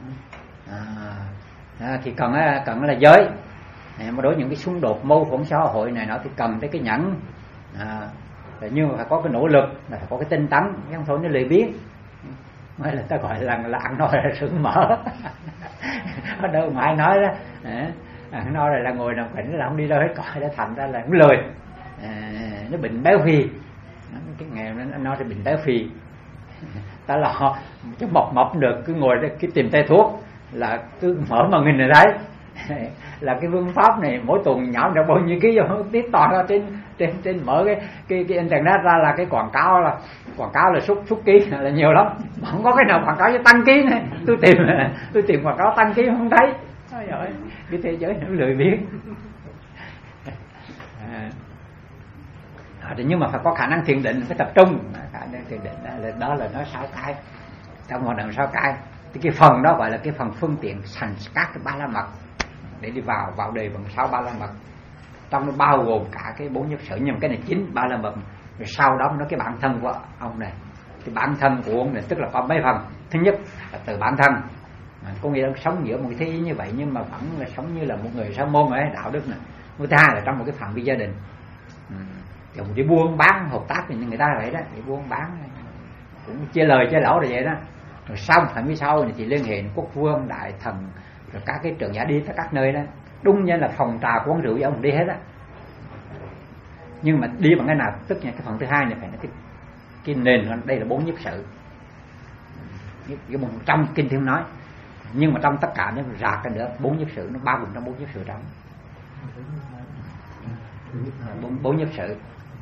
à, thì cần cần là giới. Mà đối với những cái xung đột mâu thuẫn xã hội này nó thì cần tới cái nhẫn à, nhưng mà phải có cái nỗ lực, là phải có cái tinh tấn, không thôi nó lười biếng. Mới là ta gọi là là ăn no là sững mở. Ở đâu mà ai nói đó à, ăn no rồi là ngồi nằm bệnh là không đi đâu hết cõi, đã thành ra là cũng lười à, nó bệnh béo phì. Cái nghèo nó nói thì bệnh béo phì, ta lo chứ mọc mọc được, cứ ngồi cái tìm tay thuốc là cứ mở màn hình rồi đấy. Là cái phương pháp này mỗi tuần nhỏ được bao nhiêu ký vô tiếp toàn ra trên trên trên mở cái cái cái internet ra là cái quảng cáo, là quảng cáo là xúc xúc ký là nhiều lắm, không có cái nào quảng cáo cho tăng ký này. Tôi tìm tôi tìm quảng cáo tăng ký không thấy. Ôi giời, cái thế giới nó lười biếng. À, nhưng mà phải có khả năng thiền định, phải tập trung. Khả năng thiền định đó là, đó là nó sáu cái trong hoạt động sáu cái. Thì cái phần đó gọi là cái phần phương tiện thành các cái ba la mật để đi vào vào đời bằng sáu ba la mật, trong nó bao gồm cả cái bốn nhất sở, nhưng cái này chính ba la mật. Rồi sau đó nó cái bản thân của ông này, cái bản thân của ông này tức là có mấy phần. Thứ nhất là từ bản thân, có nghĩa là sống giữa một cái thế giới như vậy nhưng mà vẫn là sống như là một người sa môn ấy, đạo đức này. Thứ hai là trong một cái phạm vi gia đình, dùng đi buôn bán hợp tác với người ta vậy đó, đi buôn bán cũng chia lời chia lỗ rồi vậy đó. Rồi xong phạm vi sau thì chị liên hệ quốc vương, đại thần, rồi các cái trưởng giả đi tới các nơi đó, đúng như là phòng trà quán rượu với ông đi hết á. Nhưng mà đi bằng cái nào, tức là cái phần thứ hai này phải là cái, cái nền, đây là bốn nhất sự, cái một trong kinh thiên nói, nhưng mà trong tất cả nó rạc cái nữa bốn nhất sự, nó bao gồm trong bốn nhất sự trong bốn, bốn nhất sự.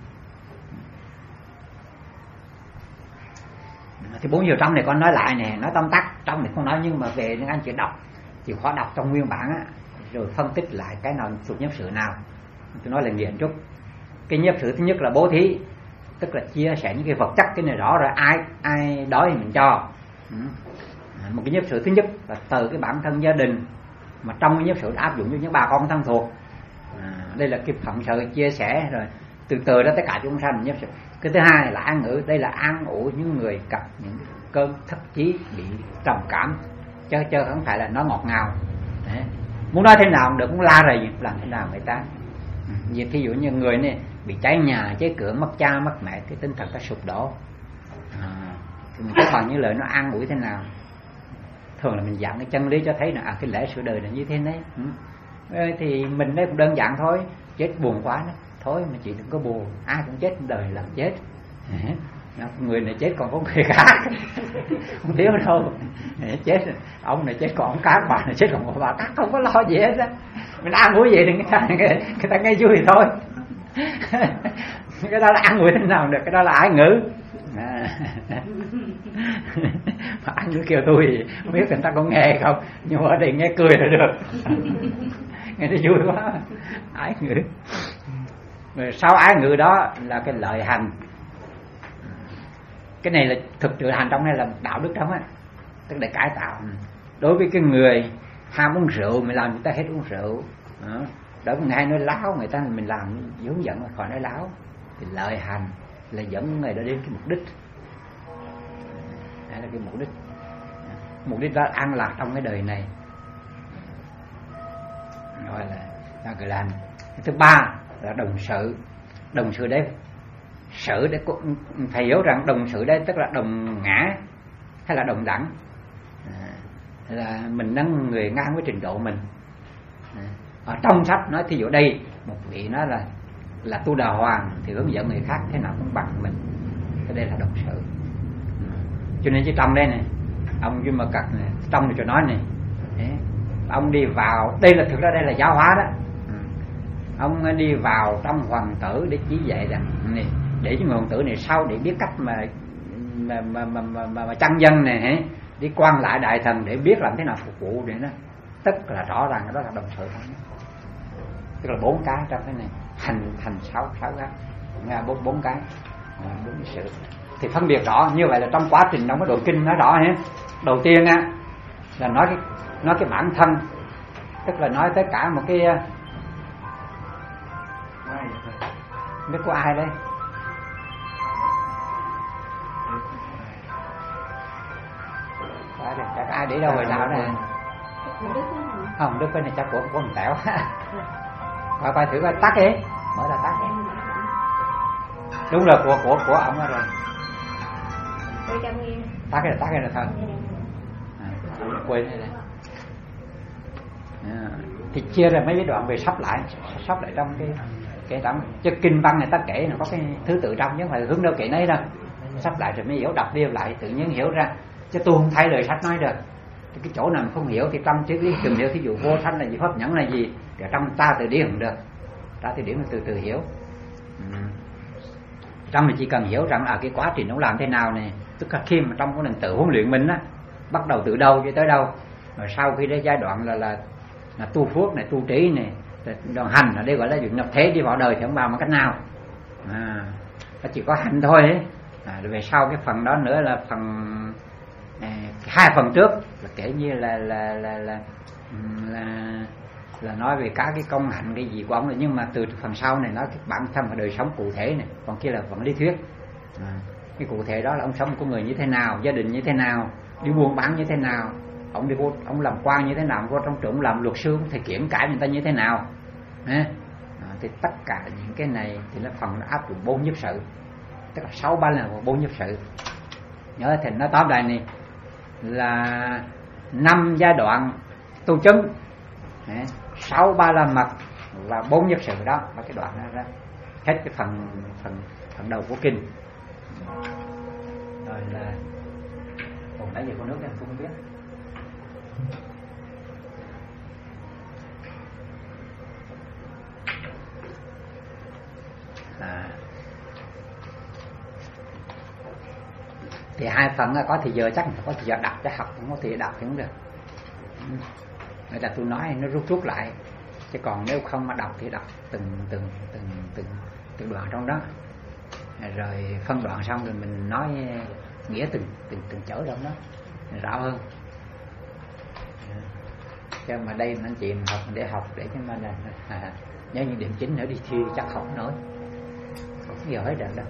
Thì bốn điều trong này con nói lại nè, nói tóm tắt, trong này không nói, nhưng mà về những anh chị đọc chịu khó đọc trong nguyên bản á, rồi phân tích lại cái nào thuộc nhất sự nào. Tôi nói là nghiền chút. Cái nhất sự thứ nhất là bố thí, tức là chia sẻ những cái vật chất, cái này rõ rồi, ai ai đói thì mình cho. Một cái nhất sự thứ nhất là từ cái bản thân gia đình, mà trong cái nhất sự áp dụng cho những bà con thân thuộc. À, đây là cái phận sự chia sẻ, rồi từ từ đó tất cả chúng sanh nhất sự. Cái thứ hai là an ủi, đây là an ủi những người gặp những cơn thất chí bị trầm cảm, chứ chứ không phải là nó ngọt ngào. Đấy. Muốn nói thế nào cũng được, muốn la rầy làm thế nào người ta. Vì thí dụ như người này bị cháy nhà, cháy cửa, mất cha, mất mẹ, cái tinh thần ta sụp đổ. À, thì mình có bằng những lời nó an ủi thế nào. Thường là mình dặn cái chân lý cho thấy là à, cái lẽ sự đời là như thế đấy. Ừ. Thì mình đây cũng đơn giản thôi, chết buồn quá đó. Thôi mà chị đừng có buồn, ai cũng chết, đời làm chết. Người này chết còn có người khác, không thiếu đâu. Chết ông này chết còn ông khác, bà này chết còn một bà khác, không có lo gì hết á. Mình ăn uống vậy thì người ta, người ta nghe vui thôi. Cái đó là ăn uống thế nào được, cái đó là ái ngữ. À. Mà ái ngữ kêu tôi thì không biết người ta có nghe không, nhưng mà ở đây nghe cười là được. Nghe nó vui quá. Ái ngữ. Rồi sau ái ngữ đó là cái lợi hành. Cái này là thực sự hành trong này là đạo đức trong á, tức là cải tạo. Đối với cái người ham uống rượu, mình làm người ta hết uống rượu. Đó. Đối với người hay nói láo, người ta mình làm hướng dẫn khỏi nói láo. Thì lợi hành là dẫn người đó đến cái mục đích. Đó là cái mục đích. Mục đích đó an lạc trong cái đời này, gọi là là cái làm. Thứ ba là đồng sự. Đồng sự đấy, sự để thầy hiểu rằng đồng sự đây tức là đồng ngã hay là đồng đẳng, à, là mình nâng người ngang với trình độ mình. À, ở trong sách nói thí dụ đây một vị nói là là tu đà hoàng thì hướng dẫn người khác thế nào cũng bằng mình, cái đây là đồng sự. À, cho nên chứ trong đây này ông Duy Mật Cật này, trong này cho nói này, đấy, ông đi vào đây là thực ra đây là giáo hóa đó. À, ông đi vào trong hoàng tử để chỉ dạy rằng này, để cho người hoàng tử này sau để biết cách mà mà mà mà mà, mà, mà chăn dân này, đi quan lại đại thần để biết làm thế nào phục vụ để nó tức là rõ ràng đó là đồng sự thôi. Tức là bốn cái trong cái này hành thành sáu sáu cái nghe bốn bốn cái bốn sự thì phân biệt rõ như vậy là trong quá trình trong cái đội kinh nói rõ hết. Đầu tiên á là nói cái nói cái bản thân, tức là nói tới cả một cái biết có ai đây chắc ai để đâu rồi sao này không Đức cái này chắc của của mình Tẻo coi coi thử coi tắt đi mở ra tắt đi đúng là của của của ông đó rồi tắt cái là tắt cái là thôi à, quên đây này à, thì chia ra mấy cái đoạn về sắp lại sắp lại trong cái cái trong chứ kinh văn này ta kể nó có cái thứ tự trong chứ không phải hướng đâu kể nấy đâu, sắp lại rồi mới hiểu, đọc đi lại tự nhiên hiểu ra chứ tôi không thay lời sách nói được. Thì cái chỗ nào không hiểu thì trong chứ cái từng hiểu thí dụ vô thanh là gì, pháp nhẫn là gì thì trong ta từ điển không được, ta từ điển là từ từ hiểu. Ừ. Trong mình chỉ cần hiểu rằng là cái quá trình nó làm thế nào này, tức là khi mà trong cái lần tự huấn luyện mình á, bắt đầu từ đâu cho tới đâu, rồi sau khi đến giai đoạn là là là tu phước này, tu trí này, đoạn hành ở đây gọi là dụng nhập thế đi vào đời thì không vào bằng cách nào, à, nó chỉ có hành thôi ấy. À, rồi về sau cái phần đó nữa là phần à, hai phần trước là kể như là là là là là, là nói về cả cái công hạnh cái gì của ông, nhưng mà từ phần sau này nói cái bản thân và đời sống cụ thể này, còn kia là phần lý thuyết. À, cái cụ thể đó là ông sống của người như thế nào, gia đình như thế nào, đi buôn bán như thế nào, ông đi vô ông làm quan như thế nào, vô trong trường làm luật sư thì kiểm cãi người ta như thế nào. À, thì tất cả những cái này thì nó phần nó áp dụng bốn nhiếp sự, tức là sáu ba lần bốn nhiếp sự. Nhớ thì nó tóm lại này là năm giai đoạn tu chứng, sáu ba la mật và bốn nhiếp sự đó, và cái đoạn đó, đó hết cái phần phần phần đầu của kinh. Rồi là còn nãy giờ con nước em cũng không biết. À. Thì hai phần có thì giờ chắc phải có thì giờ đọc cho học, không có thì đọc thì không được. Người ta tôi nói nó rút rút lại, chứ còn nếu không mà đọc thì đọc từng từng từng từng từng đoạn trong đó, rồi phân đoạn xong rồi mình nói nghĩa từng từng từng chỗ trong đó rõ hơn. Chứ mà đây anh chị mà học để học để cho mình là à, nhớ những điểm chính nữa đi thi chắc học nói không hiểu hết được đâu.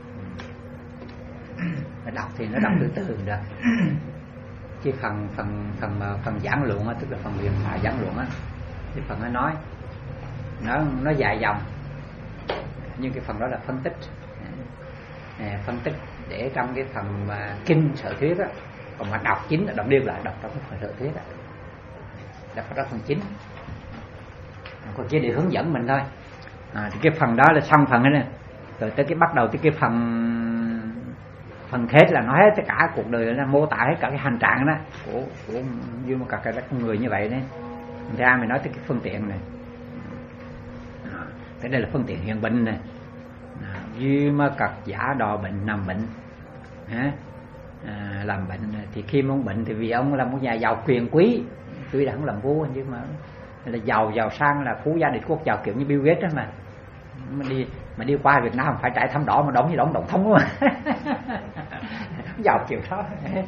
Mà đọc thì nó đọc từ từ được. Chứ phần phần phần phần giảng luận á, tức là phần huyền thoại giảng luận á, thì phần nó nói nó nó dài dòng, nhưng cái phần đó là phân tích, à, phân tích để trong cái phần mà kinh sở thuyết á, còn mà đọc chính là đọc điêu lại đọc trong cái phần sở thuyết á, đọc đó phần chính, còn chỉ để hướng dẫn mình thôi. À, thì cái phần đó là xong phần ấy, rồi tới cái bắt đầu tới cái phần phần kết là nói hết tất cả cuộc đời, nó mô tả hết cả cái hành trạng đó của của như một cả cái con người như vậy đấy. Ra mình nói tới cái phương tiện này, à, cái đây là phương tiện hiện bệnh này, à, duy mà cật giả đò bệnh nằm bệnh, à, à, làm bệnh thì khi ông bệnh thì vì ông là một nhà giàu quyền quý, tuy là không làm vua nhưng mà là giàu giàu sang, là phú gia địch quốc, giàu kiểu như Bill Gates đó mà. Mà đi mà đi qua Việt Nam phải trải thăm đỏ mà đóng như đóng tổng thống mà giàu kiểu đó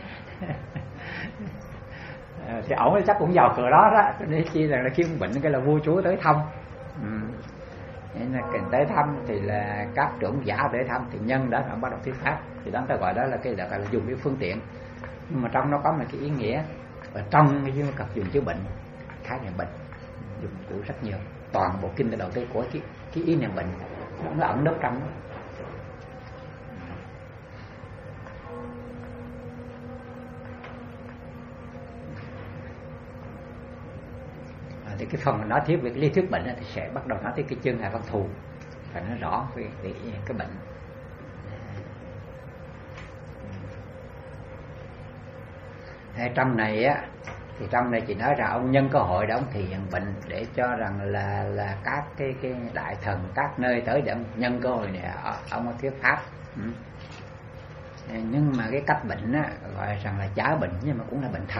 thì ổng chắc cũng giàu cửa đó đó, nên chi rằng là khi ông bệnh cái là vua chúa tới thăm. Ừ. Nên là cần tới thăm thì là các trưởng giả tới thăm thì nhân đó họ bắt đầu thuyết pháp, thì đó ta gọi đó là cái gọi là dùng cái phương tiện, nhưng mà trong nó có một cái ý nghĩa, và trong cái dương cập dùng chữa bệnh, khái niệm bệnh dùng của rất nhiều, toàn bộ kinh từ đầu tới cuối cái cái ý niệm bệnh nó ẩn nấp trong đó. À, thì cái phần nói thiết về cái lý thuyết bệnh thì sẽ bắt đầu nói tới cái chương Hà Văn Thù, phải nói rõ về, về cái bệnh. Ở trong này á, thì trong này chị nói rằng ông nhân cơ hội để ông thể hiện bệnh để cho rằng là là các cái cái đại thần các nơi tới để ông nhân cơ hội này ông thuyết pháp. Ừ. Nhưng mà cái cách bệnh á, gọi rằng là giả bệnh nhưng mà cũng là bệnh thật.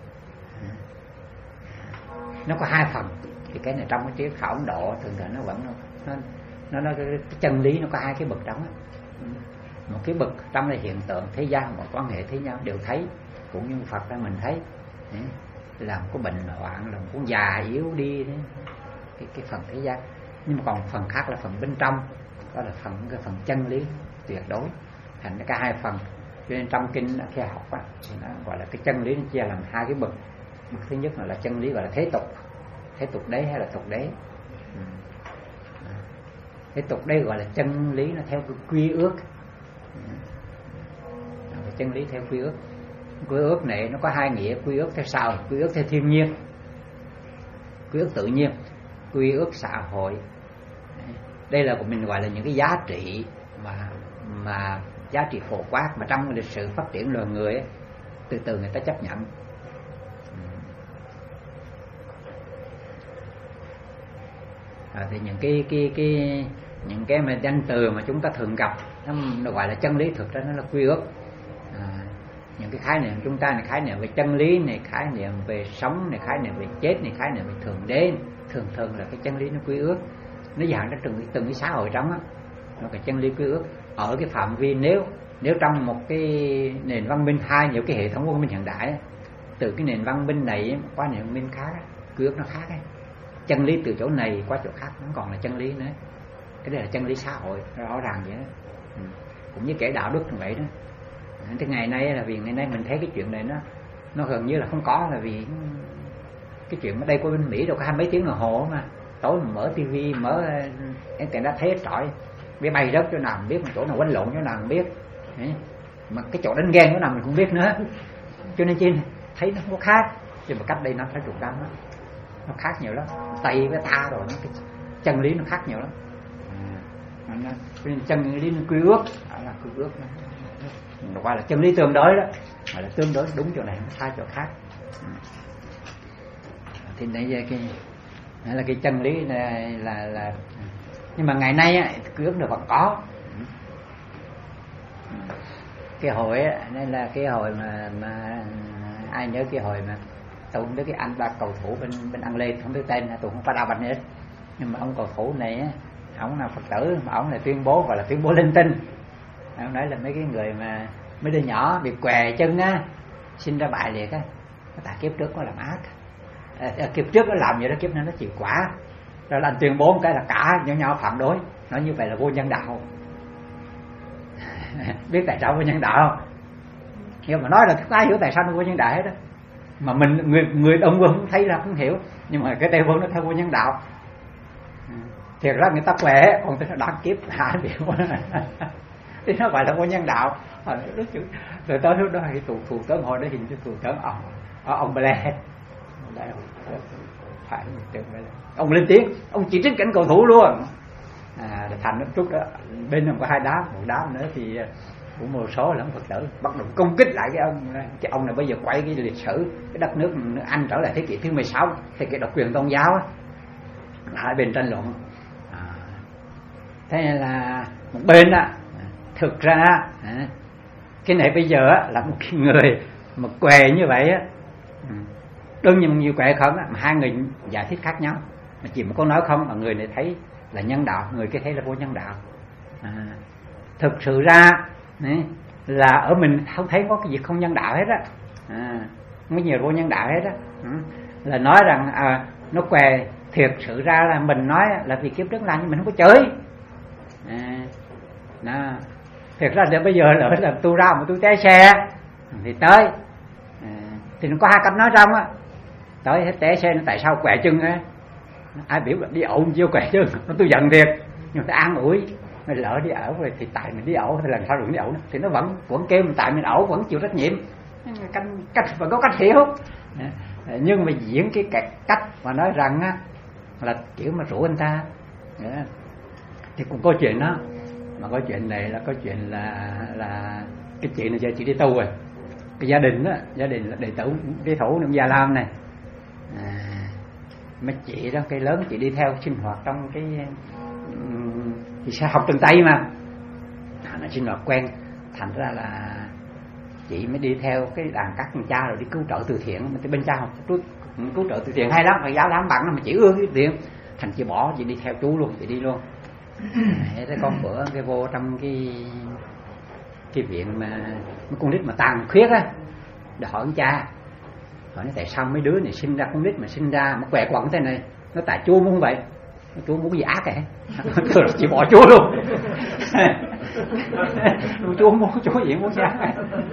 Nó có hai phần. Thì cái này trong cái triết khảo Ấn Độ thường thường nó vẫn nó nó nó cái chân lý nó có hai cái bậc trong á. Một cái bậc trong là hiện tượng thế gian, một quan hệ thế nhau đều thấy, cũng như Phật ra mình thấy là một cái bệnh hoạn, là một con già yếu đi đấy. Cái cái phần thế gian. Nhưng mà còn phần khác là phần bên trong, đó là phần cái phần chân lý tuyệt đối. Thành cả hai phần. Cho nên trong kinh khi học á, thì nó gọi là cái chân lý nó chia làm hai cái bậc. Bậc thứ nhất là chân lý gọi là thế tục, thế tục đế hay là tục đế. Ừ. Thế tục đế gọi là chân lý nó theo cái quy ước. Ừ. Chân lý theo quy ước. Quy ước này nó có hai nghĩa, quy ước theo sao? Quy ước theo thiên nhiên, quy ước tự nhiên, quy ước xã hội. Đây là của mình gọi là những cái giá trị mà mà giá trị phổ quát mà trong lịch sử phát triển loài người ấy, từ từ người ta chấp nhận. À, thì những cái cái cái những cái mà danh từ mà chúng ta thường gặp nó, nó gọi là chân lý, thực ra nó là quy ước. À, những cái khái niệm chúng ta này, khái niệm về chân lý này, khái niệm về sống này, khái niệm về chết này, khái niệm về thượng đế, thường thường là cái chân lý nó quy ước, nó dạng ra từng từng cái xã hội trong á, nó cái chân lý quy ước ở cái phạm vi nếu nếu trong một cái nền văn minh hai nhiều cái hệ thống văn minh hiện đại, từ cái nền văn minh này qua nền văn minh khác, quy ước nó khác ấy. Chân lý từ chỗ này qua chỗ khác nó còn là chân lý nữa. Cái đây là chân lý xã hội rõ ràng vậy đó. Ừ. Cũng như kể đạo đức như vậy đó. Thì ngày nay là vì ngày nay mình thấy cái chuyện này nó nó gần như là không có, là vì cái chuyện ở đây của bên Mỹ đâu có hai mấy tiếng đồng hồ mà tối mình mở tivi mở em tiện đã thấy hết trọi, biết bay rớt chỗ nào mình biết, chỗ nào quánh lộn chỗ nào mình biết, mà cái chỗ đánh ghen chỗ nào mình cũng biết nữa. Cho nên chi thấy nó không có khác, nhưng mà cách đây năm sáu chục năm đó, nó khác nhiều lắm. Tây với ta rồi nó cái chân lý nó khác nhiều lắm. À, nó, nên chân lý nó quy ước, đó là quy ước, nó gọi là chân lý tương đối đó, gọi là tương đối đúng chỗ này nó sai chỗ khác. Thì đây là cái là cái chân lý này là là nhưng mà ngày nay á, quy ước được vẫn có. Cái hồi á, nên là cái hồi mà mà ai nhớ cái hồi mà tôi không biết cái anh ba cầu thủ bên bên Anh Lê, không biết tên, tôi không có đau bệnh hết, nhưng mà ông cầu thủ này á, ông là Phật tử mà ông là tuyên bố gọi là tuyên bố linh tinh. Ông nói là mấy cái người mà mấy đứa nhỏ bị què chân á, sinh ra bại liệt á, tại kiếp trước nó làm ác, à, kiếp trước nó làm vậy đó, kiếp nay nó chịu quả. Rồi là anh tuyên bố một cái là cả nhau nhau phản đối, nói như vậy là vô nhân đạo. Biết tại sao vô nhân đạo không? Nhưng mà nói là không ai hiểu tại sao nó vô nhân đạo hết đó. Mà mình người người đông quân thấy là không hiểu, nhưng mà cái Tây Phương nó theo vô nhân đạo. Thiệt ra người ta khỏe, còn tới nó đáng kiếp hả biểu. Thì nó gọi là vô nhân đạo. Rồi tới lúc đó thì thủ thủ tướng hồi đó hình như thủ tướng ông ông Blair, phải ông lên tiếng, ông chỉ trích cảnh cầu thủ luôn. À, thành lúc đó bên ông có hai đám, một đám nữa thì cũng một số là Phật tử bắt đầu công kích lại cái ông cái ông này. Bây giờ quay cái lịch sử cái đất nước Anh trở lại thế kỷ thứ mười sáu, thì cái độc quyền tôn giáo á, hai bên tranh luận. À, thế là một bên á, thực ra à, cái này bây giờ á, là một cái người mà què như vậy á, đương nhiên nhiều què không á, mà hai người giải thích khác nhau, mà chỉ một câu nói không mà người này thấy là nhân đạo, người kia thấy là vô nhân đạo. À, thực sự ra này, là ở mình không thấy có cái gì không nhân đạo hết á, à, không có nhiều vô nhân đạo hết á. À, là nói rằng à, nó què, thiệt sự ra là mình nói là vì kiếp trước làm nhưng mình không có chơi. À, đó. Thiệt ra là bây giờ lỡ là tôi ra mà tôi té xe thì tới, à, thì nó có hai cách nói trong á, tới hết té xe nó tại sao què chân á, ai biểu là đi ẩu chiêu què chân, nó tôi giận thiệt, nhưng mà an ủi mình lỡ đi ẩu rồi thì tại mình đi ẩu thì lần sau đừng đi ẩu nữa, thì nó vẫn vẫn kêu mình tại mình ẩu vẫn chịu trách nhiệm, cách cách phải có cách hiểu. Nhưng mà diễn cái cách mà nói rằng á là kiểu mà rủ anh ta thì cũng có chuyện đó. Mà có chuyện này là có chuyện là là cái chuyện này giờ chị đi tu rồi, cái gia đình á, gia đình là đệ tử đi thủ ông Già Lam này, à, mấy chị đó cái lớn chị đi theo sinh hoạt trong cái thì sẽ học từng tay mà, à, sinh hoạt quen thành ra là chị mới đi theo cái đàn cắt con cha rồi đi cứu trợ từ thiện. Mà bên cha học cứu, cứu trợ từ thiện hay lắm, phải giáo làm bằng mà chỉ ưa cái thiện. Thành chị bỏ, chị đi theo chú luôn, chị đi luôn. Thế con bữa cái vô trong cái cái viện mà mấy con nít mà tàn khuyết á, để hỏi con cha, hỏi nó tại sao mấy đứa này sinh ra con nít mà sinh ra mà quẹ quẩn thế này. Nó tại chú muốn vậy, chú muốn gì ác kìa. Tôi chỉ bỏ chú luôn. Chú muốn chú gì muốn gì ác.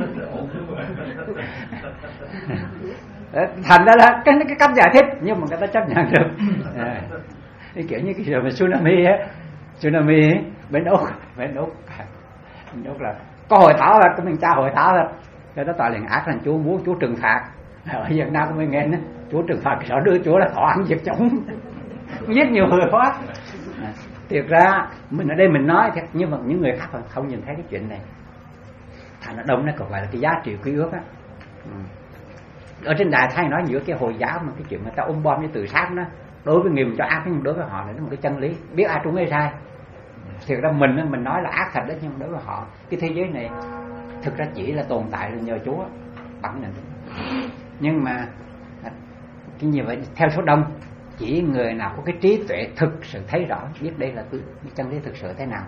Thành ra là cái cái cách giải thích nhưng mà người ta chấp nhận được. À, cái kiểu như cái mà tsunami á, tsunami ấy, bên Úc, bên Úc, bên Úc là có hội thảo là của mình cha hội thảo là cái đó tòa liền ác là chú muốn chú trừng phạt. Ở Việt Nam của mình nghe đó, chú trừng phạt sợ đưa chú là thọ ăn diệt chủng, giết nhiều người quá. À, thiệt ra mình ở đây mình nói thiệt, nhưng mà những người khác không nhìn thấy cái chuyện này. Thành ra đông nó còn gọi là cái giá trị quy ước á. Ừ. Ở trên đài Thái nói giữa cái Hồi giáo mà cái chuyện người ta ôm bom với tự sát đó, đối với người mình cho ác nhưng đối với họ là một cái chân lý, biết ai trúng ai sai. Thiệt ra mình mình nói là ác thật đấy, nhưng đối với họ cái thế giới này thực ra chỉ là tồn tại là nhờ Chúa bằng này. Nhưng mà cái như vậy theo số đông chỉ người nào có cái trí tuệ thực sự thấy rõ biết đây là cái chân lý thực sự thế nào.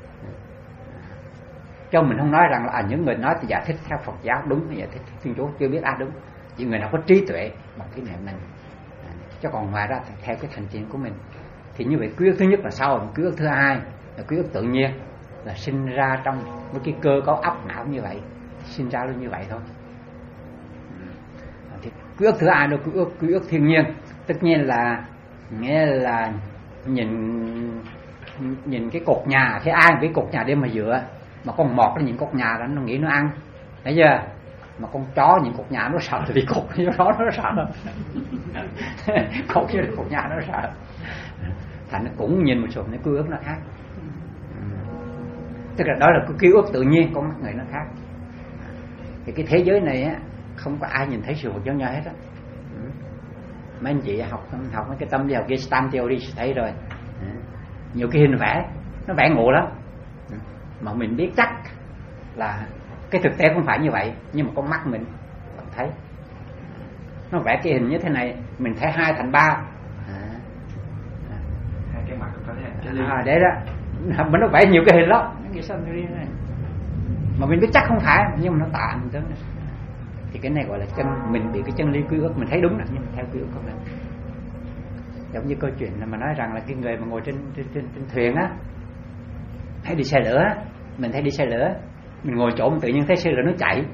Cho mình không nói rằng là à, những người nói thì giải thích theo Phật giáo đúng, giải thích Thiên Chúa chưa biết ai đúng. Chỉ người nào có trí tuệ bằng cái niệm này. Chứ còn ngoài ra theo cái thành kiến của mình. Thì như vậy quy ước thứ nhất là sao? Quy ước thứ hai là quy ước tự nhiên, là sinh ra trong một cái cơ cấu óc não như vậy, sinh ra luôn như vậy thôi. Thì quy ước thứ hai là quy ước quy ước thiên nhiên, tất nhiên là nghĩa là nhìn nhìn cái cột nhà, thấy ai với cột nhà để mà dựa, mà con mọt nó nhìn cột nhà đó nó nghĩ nó ăn, thấy chưa? Mà con chó nhìn cột nhà nó sợ thì cột nó nó sợ, cột với cột nhà nó sợ. Thành nó cũng nhìn một số cái quy ước nó khác. Tức là đó là cái quy ước tự nhiên, con mắt người nó khác. Thì cái thế giới này á không có ai nhìn thấy sự vật giống nhau hết á. Mấy anh chị học học mấy cái tâm lý học Gestalt theory thấy rồi. Nhiều cái hình vẽ nó vẽ ngộ lắm. Mà mình biết chắc là cái thực tế không phải như vậy, nhưng mà con mắt mình vẫn thấy. Nó vẽ cái hình như thế này, mình thấy hai thành ba. Hai cái mặt có thể à, đấy đó. Mà nó vẽ nhiều cái hình lắm. Này. Mà mình biết chắc không phải, nhưng mà nó tạm tới. Thì cái này gọi là chân, mình bị cái chân lý quy ước, mình thấy đúng là nhưng mà theo quy ước của mình. Giống như câu chuyện là mà nói rằng là cái người mà ngồi trên trên trên, trên thuyền á, hay đi xe lửa, mình thấy đi xe lửa, mình ngồi chỗ mình tự nhiên thấy xe lửa nó chạy,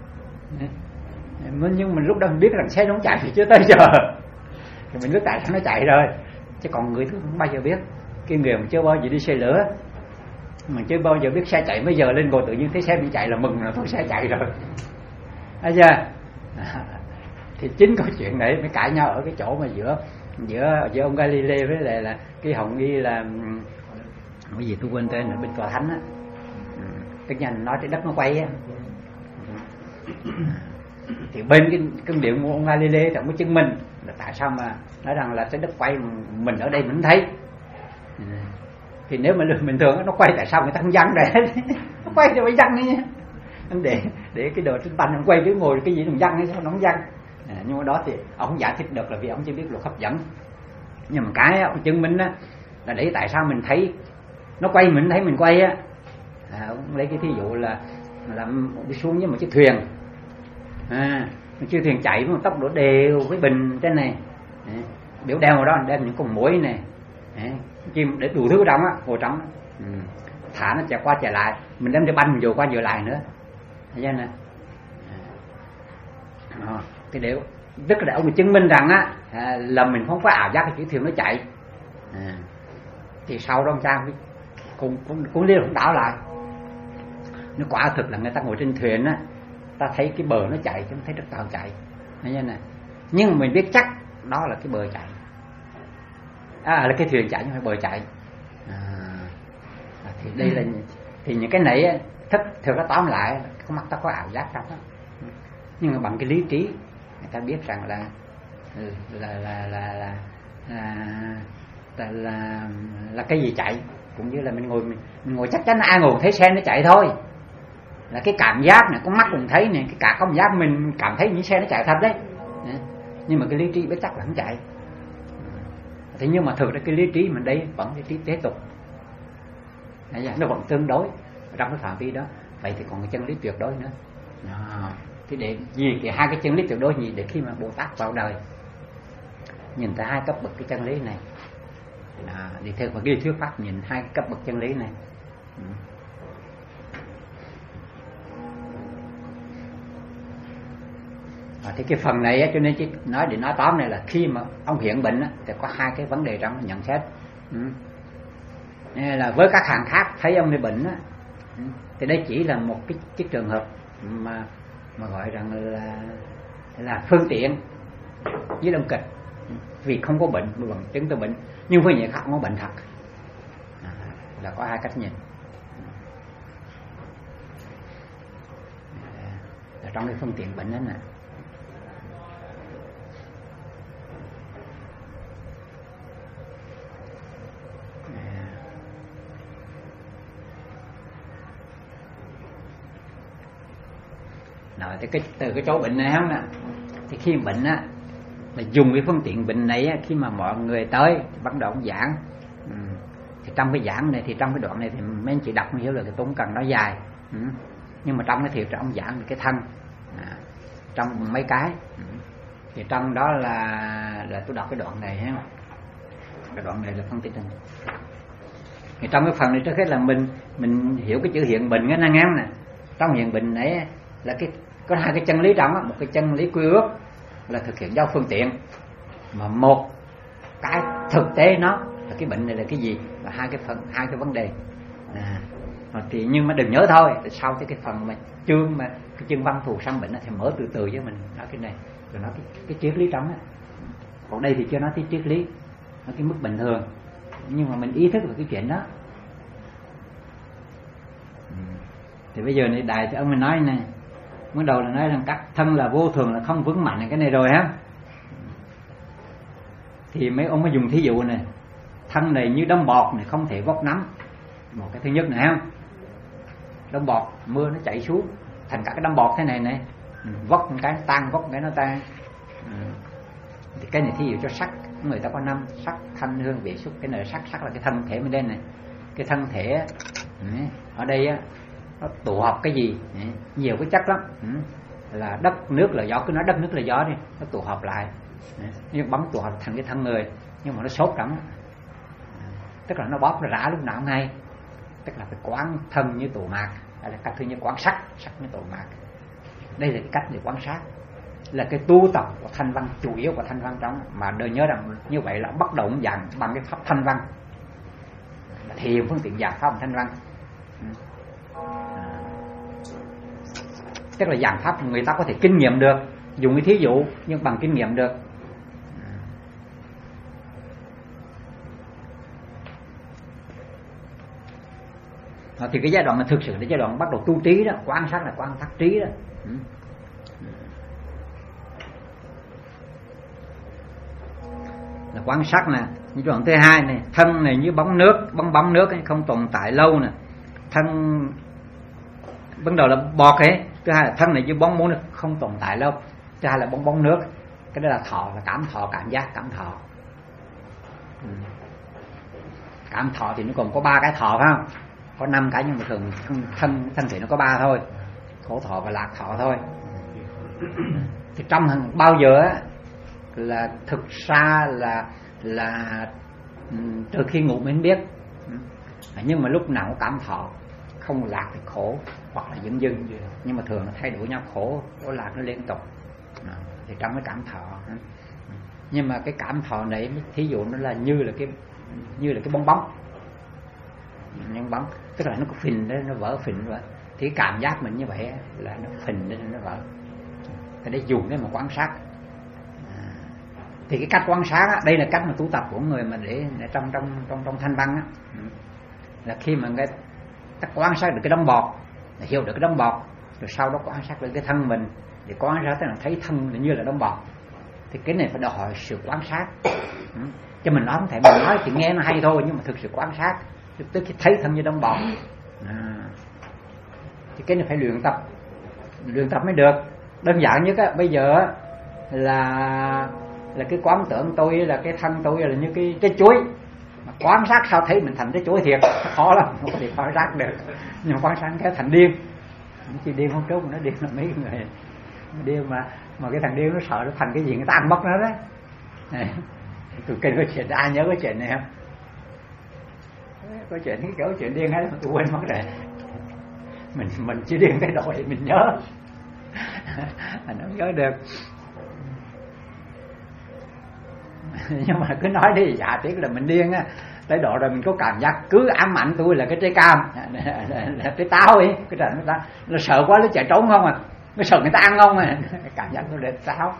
nhưng mình lúc đó mình biết rằng xe nó chạy thì chưa tới giờ, thì mình biết tại sao nó chạy rồi, chứ còn người thứ không bao giờ biết. Cái người mà chưa bao giờ đi xe lửa, mà chưa bao giờ biết xe chạy, bây giờ lên ngồi tự nhiên thấy xe bị chạy là mừng là thôi xe chạy rồi, thấy chưa? À, thì chính câu chuyện này mới cãi nhau ở cái chỗ mà giữa giữa giữa ông Galilei với lại là cái hồng y là cái gì tôi quên tên ở bên tòa thánh á, cái nhà nói trái đất nó quay á, thì bên cái kinh điển của ông Galilei thì ông có chứng minh là tại sao mà nói rằng là trái đất quay mình ở đây mình thấy. Thì nếu mà bình thường nó quay tại sao người ta không văng để nó quay thì phải văng đấy nhé, để để cái đồ trên bàn nó quay chứ ngồi cái gì nó văng hay sao nó không văng. À, nhưng mà đó thì ông không giải thích được là vì ông chỉ biết luật hấp dẫn. Nhưng mà cái ông chứng minh á là để tại sao mình thấy nó quay mình thấy mình quay á. À, ông lấy cái thí dụ là là đi xuống với một chiếc thuyền, à, một chiếc thuyền chạy với một tốc độ đều với bình trên này, à, biểu đeo vào đó đem những con muỗi này, à, chim để đủ thứ ở trong á, hồ trong á. Ừ. Thả nó chạy qua chạy lại, mình đem cái banh mình vô qua vừa lại nữa, thấy chưa nè? À, cái điều tức là ông chứng minh rằng á à, là mình không có ảo giác cái chiếc thuyền nó chạy. À, thì sau đó ông cha cũng cũng cũng liên cũng đảo lại, nó quả thực là người ta ngồi trên thuyền á, ta thấy cái bờ nó chạy chứ không thấy đất tàu chạy, thấy chưa nè? Nhưng mà mình biết chắc đó là cái bờ chạy, à là cái thuyền chạy nhưng phải bờ chạy. À, thì đây là thì những cái này thích thường nó tóm lại có mắt ta có ảo giác trong đó, nhưng mà bằng cái lý trí người ta biết rằng là là là là là là, là, là, là cái gì chạy, cũng như là mình ngồi mình, mình ngồi chắc chắn là ai ngồi thấy xe nó chạy thôi, là cái cảm giác này, con mắt cũng thấy này, cái cả không giác mình cảm thấy những xe nó chạy thật đấy, nhưng mà cái lý trí biết chắc là không chạy. Thế nhưng mà thực ra cái lý trí mình đây vẫn lý trí thế tục, nó vẫn tương đối trong cái phạm vi đó. Vậy thì còn cái chân lý tuyệt đối nữa. À, thì để gì cái hai cái chân lý tuyệt đối gì để khi mà Bồ Tát vào đời nhìn thấy hai cấp bậc cái chân lý này, à, đi theo và ghi thuyết pháp nhìn hai cấp bậc chân lý này. Ừ. À, thì cái phần này á, cho nên chỉ nói để nói tóm này là khi mà ông hiện bệnh á, thì có hai cái vấn đề trong nhận xét. Ừ. Nên là với các hàng khác thấy ông này bệnh á, thì đây chỉ là một cái, cái trường hợp mà mà gọi rằng là là phương tiện với đồng kịch, vì không có bệnh mà bằng chứng tôi bệnh, nhưng với những khác không có bệnh thật, à, là có hai cách nhìn. Là trong cái phương tiện bệnh đó nè. Rồi, thì cái, từ cái chỗ bệnh này không nè, thì khi bệnh á là dùng cái phương tiện bệnh này á, khi mà mọi người tới bắt đầu ông giảng, ừ. thì trong cái giảng này thì trong cái đoạn này thì mấy anh chị đọc không hiểu là cái tôi không cần nói dài, ừ. nhưng mà trong cái thiệt ông giảng cái thân, à, trong mấy cái, ừ. thì trong đó là là tôi đọc cái đoạn này ha, cái đoạn này là phân tích này. Thì trong cái phần này trước hết là mình mình hiểu cái chữ hiện bệnh cái năng ngắn nè. Trong hiện bệnh này là cái có hai cái chân lý trong đó. Một cái chân lý quy ước là thực hiện giao phương tiện, mà một cái thực tế nó là cái bệnh này là cái gì, là hai cái phần hai cái vấn đề, à, thì nhưng mà đừng nhớ thôi, sau cái phần mà chương mà cái chương văn thù sanh bệnh thì mở từ từ với mình nói cái này rồi nói cái, cái triết lý trong á. Còn đây thì chưa nói cái triết lý, nói cái mức bình thường, nhưng mà mình ý thức được cái chuyện đó. Thì bây giờ này đại thì ông mình nói này, mới đầu là nói rằng các thân là vô thường, là không vững mạnh, cái này rồi ha. Thì mấy ông mới dùng thí dụ này, thân này như đống bọt này không thể vóc nắm, một cái thứ nhất này ha. Đống bọt mưa nó chảy xuống thành cả cái đống bọt thế này này, vóc một cái nó tan, vóc một cái nó tan. Thì cái này thí dụ cho sắc, người ta có năm sắc, thanh, hương, vị, xúc. Cái này sắc, sắc là cái thân thể bên đây này. Cái thân thể ở đây á, nó tụ hợp cái gì, nhiều cái chất lắm, là đất nước là gió, cứ nói đất nước là gió đi, nó tụ hợp lại, nhưng bấm tụ hợp thành cái thân người, nhưng mà nó sốt lắm, tức là nó bóp nó rã lúc nào cũng hay, tức là phải quán thân như tụ mạc, hay là cách thứ như quán sắc, sắc như tụ mạc. Đây là cái cách để quan sát, là cái tu tập của thanh văn, chủ yếu của thanh văn trong, mà đời nhớ rằng như vậy là bắt đầu dạng bằng cái pháp thanh văn, thiền phương tiện dạng pháp thanh văn. Tức là dạng pháp người ta có thể kinh nghiệm được, dùng cái thí dụ nhưng bằng kinh nghiệm được. Thì cái giai đoạn mà thực sự là giai đoạn bắt đầu tu trí đó, quan sát là quan sát trí đó. Là quan sát nè. Giai đoạn thứ hai này, thân này như bóng nước, bóng bóng nước ấy, không tồn tại lâu nè. Thân ban đầu là bọt ấy. Thứ hai là thân này như bóng bóng nước không tồn tại lâu. Thứ hai là bóng bóng nước. Cái đó là thọ, là cảm thọ, cảm giác, cảm thọ. Cảm thọ thì nó còn có ba cái thọ phải không? Có năm cái nhưng mà thường thân thân thể nó có ba thôi, khổ thọ và lạc thọ thôi. Thì trong bao giờ á là thực ra là là từ khi ngủ mới biết, nhưng mà lúc nào cũng cảm thọ, không lạc thì khổ hoặc là dưng dưng, nhưng mà thường nó thay đổi nhau, khổ khổ lạc nó liên tục. Thì trong cái cảm thọ, nhưng mà cái cảm thọ này thí dụ nó là như là cái như là cái bong bóng, những bóng, tức là nó có phình lên, nó vỡ phình rồi, thì cảm giác mình như vậy là nó phình lên, nó vỡ. Cái đấy dùng để mà quan sát. À, thì cái cách quan sát á, đây là cách mà tu tập của người mà để, để trong trong trong trong thanh văn á, là khi mà người ta quan sát được cái đống bọt, hiểu được cái đống bọt, rồi sau đó quan sát được cái thân mình, để quan sát tức là thấy thân như là đống bọt, thì cái này phải đòi hỏi sự quan sát. Ừ. Cho mình nói không thể mình nói thì nghe nó hay thôi, nhưng mà thực sự quan sát tức khi thấy thân như đống bọt. À. thì cái này phải luyện tập, luyện tập mới được. Đơn giản nhất á, bây giờ là là cái quán tưởng tôi là cái thân tôi là như cái trái chuối, mà quan sát sao thấy mình thành trái chuối thiệt, khó lắm, không có thể quan sát được. Nhưng mà quan sát cái thành điên, chỉ điên không trốn, nó điên là mấy người điên mà mà cái thằng điên nó sợ nó thành cái gì người ta ăn mất nó đấy. Này, tôi kêu có chuyện, ai nhớ cái chuyện này không? Có chuyện cái kiểu chuyện điên ấy tôi quên mất rồi. Mình mình chỉ điên cái đội mình nhớ, anh không nhớ được. Nhưng mà cứ nói đi, dạ tiếc là mình điên á, tới độ rồi mình có cảm giác cứ ám ảnh tôi là cái trái cam, là trái táo ấy, cái trận người ta nó sợ quá nó chạy trốn không à, nó sợ người ta ăn không à, cảm giác nó để táo.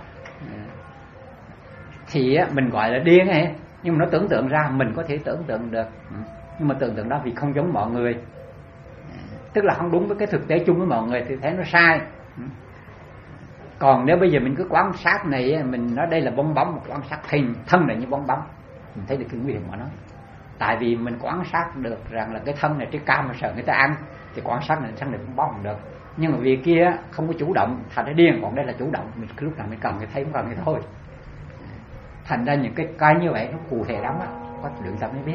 Thì mình gọi là điên ấy, nhưng mà nó tưởng tượng ra mình có thể tưởng tượng được, nhưng mà tưởng tượng đó vì không giống mọi người, tức là không đúng với cái thực tế chung với mọi người thì thấy nó sai. Còn nếu bây giờ mình cứ quan sát này, mình nói đây là bong bóng, một quan sát hình thân này như bong bóng, mình thấy được cái nguy hiểm của nó. Tại vì mình quan sát được rằng là cái thân này trái cam mà sợ người ta ăn, thì quan sát này thân này bong bóng được. Nhưng mà vì kia không có chủ động, thành ra điên. Còn đây là chủ động, mình lúc nào mình cần thì thấy, không cần thì thôi. Thành ra những cái cái như vậy nó cụ thể lắm á, có luyện tập mới biết.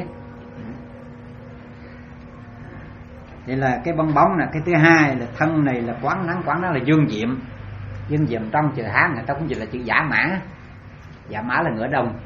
Vậy là cái bong bóng là cái thứ hai, là thân này là quán nắng. Quán nắng là dương diệm. Dương diệm trong chữ Hán người ta cũng dịch là chữ giả mã. Giả mã là ngựa đồng.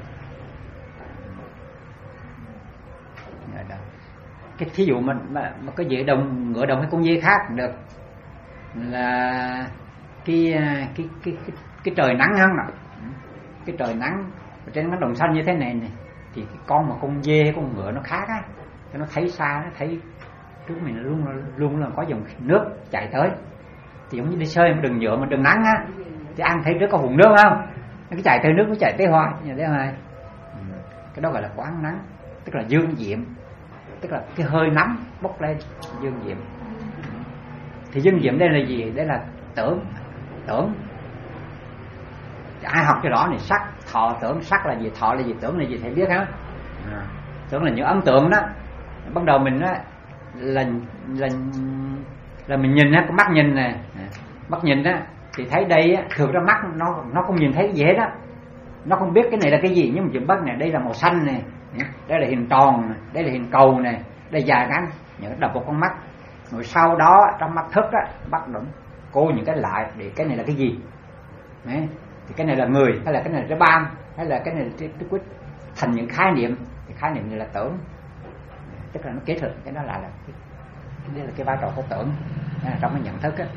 Ngựa đồng. Cái thí dụ mà, mà, mà có dễ đồng, ngựa đồng hay con dê khác được, là cái cái cái cái, cái trời nắng hơn nè, cái trời nắng trên cái đồng xanh như thế này này, thì cái con mà con dê con ngựa nó khác á, nó thấy xa, nó thấy trước mình luôn luôn là có dòng nước chạy tới, thì giống như đi chơi mà đừng nhựa mà đừng nắng á, thì ăn thấy trước có vùng nước không, nó cứ chạy tới nước, nó chạy tới hoài, như thế hoài. Cái đó gọi là quán nắng, tức là dương diệm, tức là cái hơi nóng bốc lên, dương diệm. Thì dương diệm đây là gì? Đây là tưởng, tưởng. Ai học cái đó này, sắc, thọ, tưởng. Sắc là gì, thọ là gì, tưởng là gì, thầy biết hả? À, tưởng là những ấn tượng đó. Bắt đầu mình á là là là mình nhìn á, có mắt nhìn nè, mắt nhìn á thì thấy đây á, thường ra mắt nó nó không nhìn thấy gì hết á, nó không biết cái này là cái gì, nhưng mà chữ bắt này, đây là màu xanh này, đây là hình tròn, đây là hình cầu này, đây dài ngắn, những đập vào con mắt. Rồi sau đó trong mắt thức á bắt đầu cô những cái lại để cái này là cái gì. Đấy. Thì cái này là người, hay là cái này là cái ban, hay là cái này là cái quýt, thành những khái niệm. Thì khái niệm này là tưởng, tức là nó kết hợp, cái đó là, là cái, cái là cái vai trò của tưởng là trong cái nhận thức á.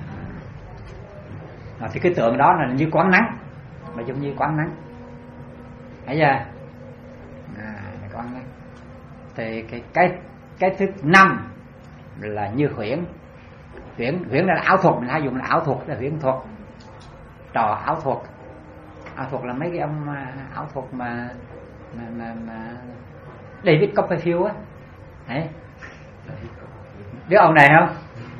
À, thì cái tượng đó là như quán nắng, mà giống như quán nắng, thấy chưa? À, là quán nắng. Thì cái cái cái thứ năm là như huyễn. Huyễn huyễn là ảo thuật, mình hay dùng là ảo thuật, là huyễn thuật, trò ảo thuật. Ảo thuật là mấy cái ông ảo thuật mà mà mà, mà David Copperfield á, đấy, biết ông này không?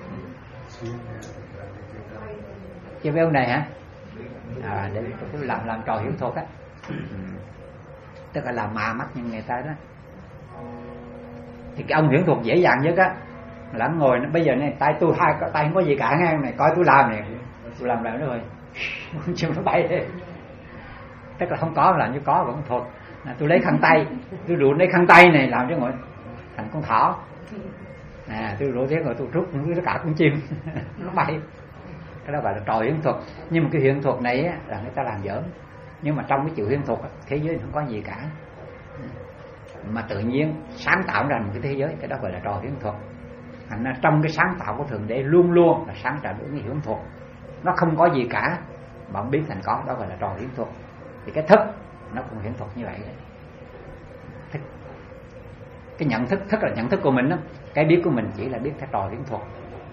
Chưa biết ông này hả? À, để làm làm trò hiểm thuật á, tức là làm mà mắt như người ta đó. Thì cái ông hiểm thuật dễ dàng nhất á là ông ngồi, bây giờ này tay tôi hai tay không có gì cả nghe này, coi tôi làm này, tôi làm lại nó rồi, không chịu nó bay đi. Tức là không có làm như có vẫn thuật. À, tôi lấy khăn tay, tôi rụt lấy khăn tay này làm cho ngồi thành con thỏ. À, tôi rụt thế rồi tôi rút tất cả con chim nó bay. Cái đó gọi là trò huyễn thuật. Nhưng mà cái huyễn thuật này á, là người ta làm giỡn. Nhưng mà trong cái chữ huyễn thuật thế giới không có gì cả, mà tự nhiên sáng tạo ra một cái thế giới, cái đó gọi là trò huyễn thuật. Thành ra trong cái sáng tạo của Thượng Đế luôn luôn là sáng tạo những cái huyễn thuật, nó không có gì cả mà ông biến thành có, đó gọi là trò huyễn thuật. Thì cái thức nó cũng huyễn thuật như vậy đấy. Thức. Cái nhận thức, thức là nhận thức của mình đó. Cái biết của mình chỉ là biết cái trò huyễn thuật.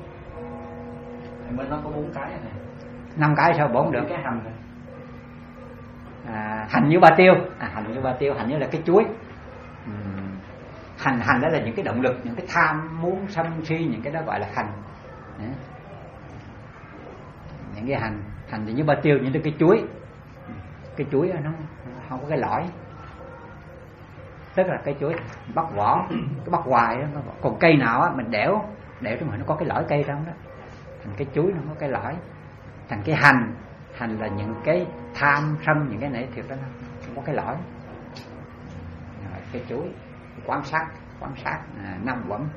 Bên nó có bốn cái này. Năm cái sao bốn được? Cái hành này. À, hành như ba tiêu. À, hành như ba tiêu, hành như là cái chuối. Uhm. Hành hành đó là những cái động lực, những cái tham muốn sân si, những cái đó gọi là hành. Đấy. Những cái hành, hành thì như ba tiêu, như là cái chuối. Cái chuối nó không có cái lõi. tức là cây chuối bóc vỏ, cái bóc hoài đó. Còn cây nào á mình đẽo đẽo trong mình nó có cái lõi cây trong đó, thành cái chuối nó có cái lõi. Thành cái hành, hành là những cái tham sân, những cái này thiệt đó nó không có cái lõi. Rồi, cái chuối quan sát, quan sát à, năm quẩn.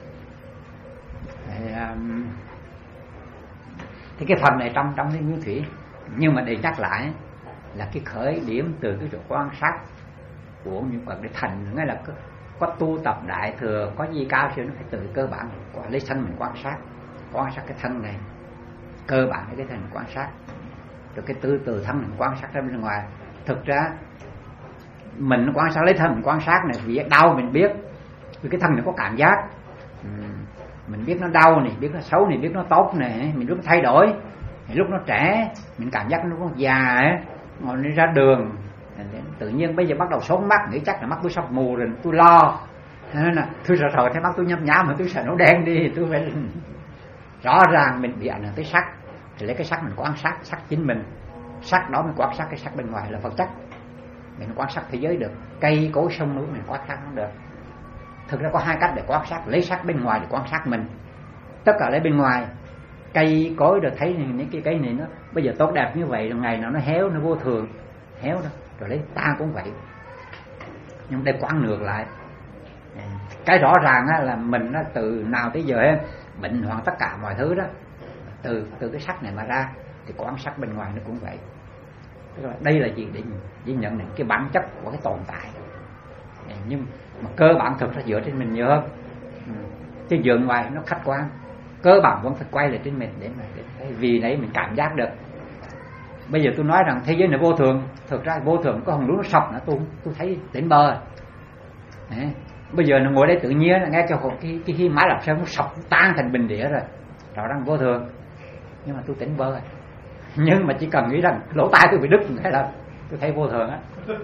Thì, um, thì cái phần này trong trong cái nguyên thủy, nhưng mà để nhắc lại là cái khởi điểm từ cái chỗ quan sát của những Phật để thành, nghĩa là có, có tu tập đại thừa, có gì cao siêu, nó phải từ cơ bản lấy thân mình quan sát, quan sát cái thân này, cơ bản cái thân mình quan sát, rồi cái tư từ thân mình quan sát ra bên ngoài. Thực ra mình quan sát, lấy thân mình quan sát này, vì đau mình biết, vì cái thân này có cảm giác, mình biết nó đau này, biết nó xấu này, biết nó tốt này, mình lúc nó thay đổi, lúc nó trẻ mình cảm giác nó còn già, ngồi đi ra đường tự nhiên bây giờ bắt đầu sốt mắt, nghĩ chắc là mắt tôi sắp mù rồi, tôi lo, nên là tôi sợ sợ thấy mắt tôi nhấp nháp mà tôi sợ nó đen đi, tôi phải rõ ràng mình bị ảnh hưởng tới sắc, thì lấy cái sắc mình quan sát sắc chính mình, sắc đó mình quan sát cái sắc bên ngoài là vật chất, mình quan sát thế giới được, cây cối sông núi mình quan sát nó được. Thực ra có hai cách để quan sát, lấy sắc bên ngoài để quan sát mình, tất cả lấy bên ngoài, cây cối được thấy những cái cây này nó bây giờ tốt đẹp như vậy, rồi ngày nào nó héo, nó vô thường héo đó, rồi lấy ta cũng vậy. Nhưng đây quán ngược lại, cái rõ ràng là mình từ nào tới giờ bệnh hoạn tất cả mọi thứ đó từ từ cái sắc này mà ra, thì quan sát bên ngoài nó cũng vậy. Tức là đây là gì để để nhận định cái bản chất của cái tồn tại, nhưng mà cơ bản thực ra dựa trên mình nhiều hơn, chứ dựa ngoài nó khách quan, cơ bản vẫn phải quay lại trên mình để mà để thấy. Vì đấy mình cảm giác được. Bây giờ tôi nói rằng thế giới này vô thường, thực ra vô thường có hòn núi nó sập nữa, tôi tôi thấy tỉnh bờ. Đấy. Bây giờ nó ngồi đây tự nhiên nghe cho cái cái khi mã lập sơn nó sập tan thành bình địa rồi, rõ ràng vô thường, nhưng mà tôi tỉnh bờ. Nhưng mà chỉ cần nghĩ rằng lỗ tai tôi bị đứt một cái là tôi thấy vô thường á.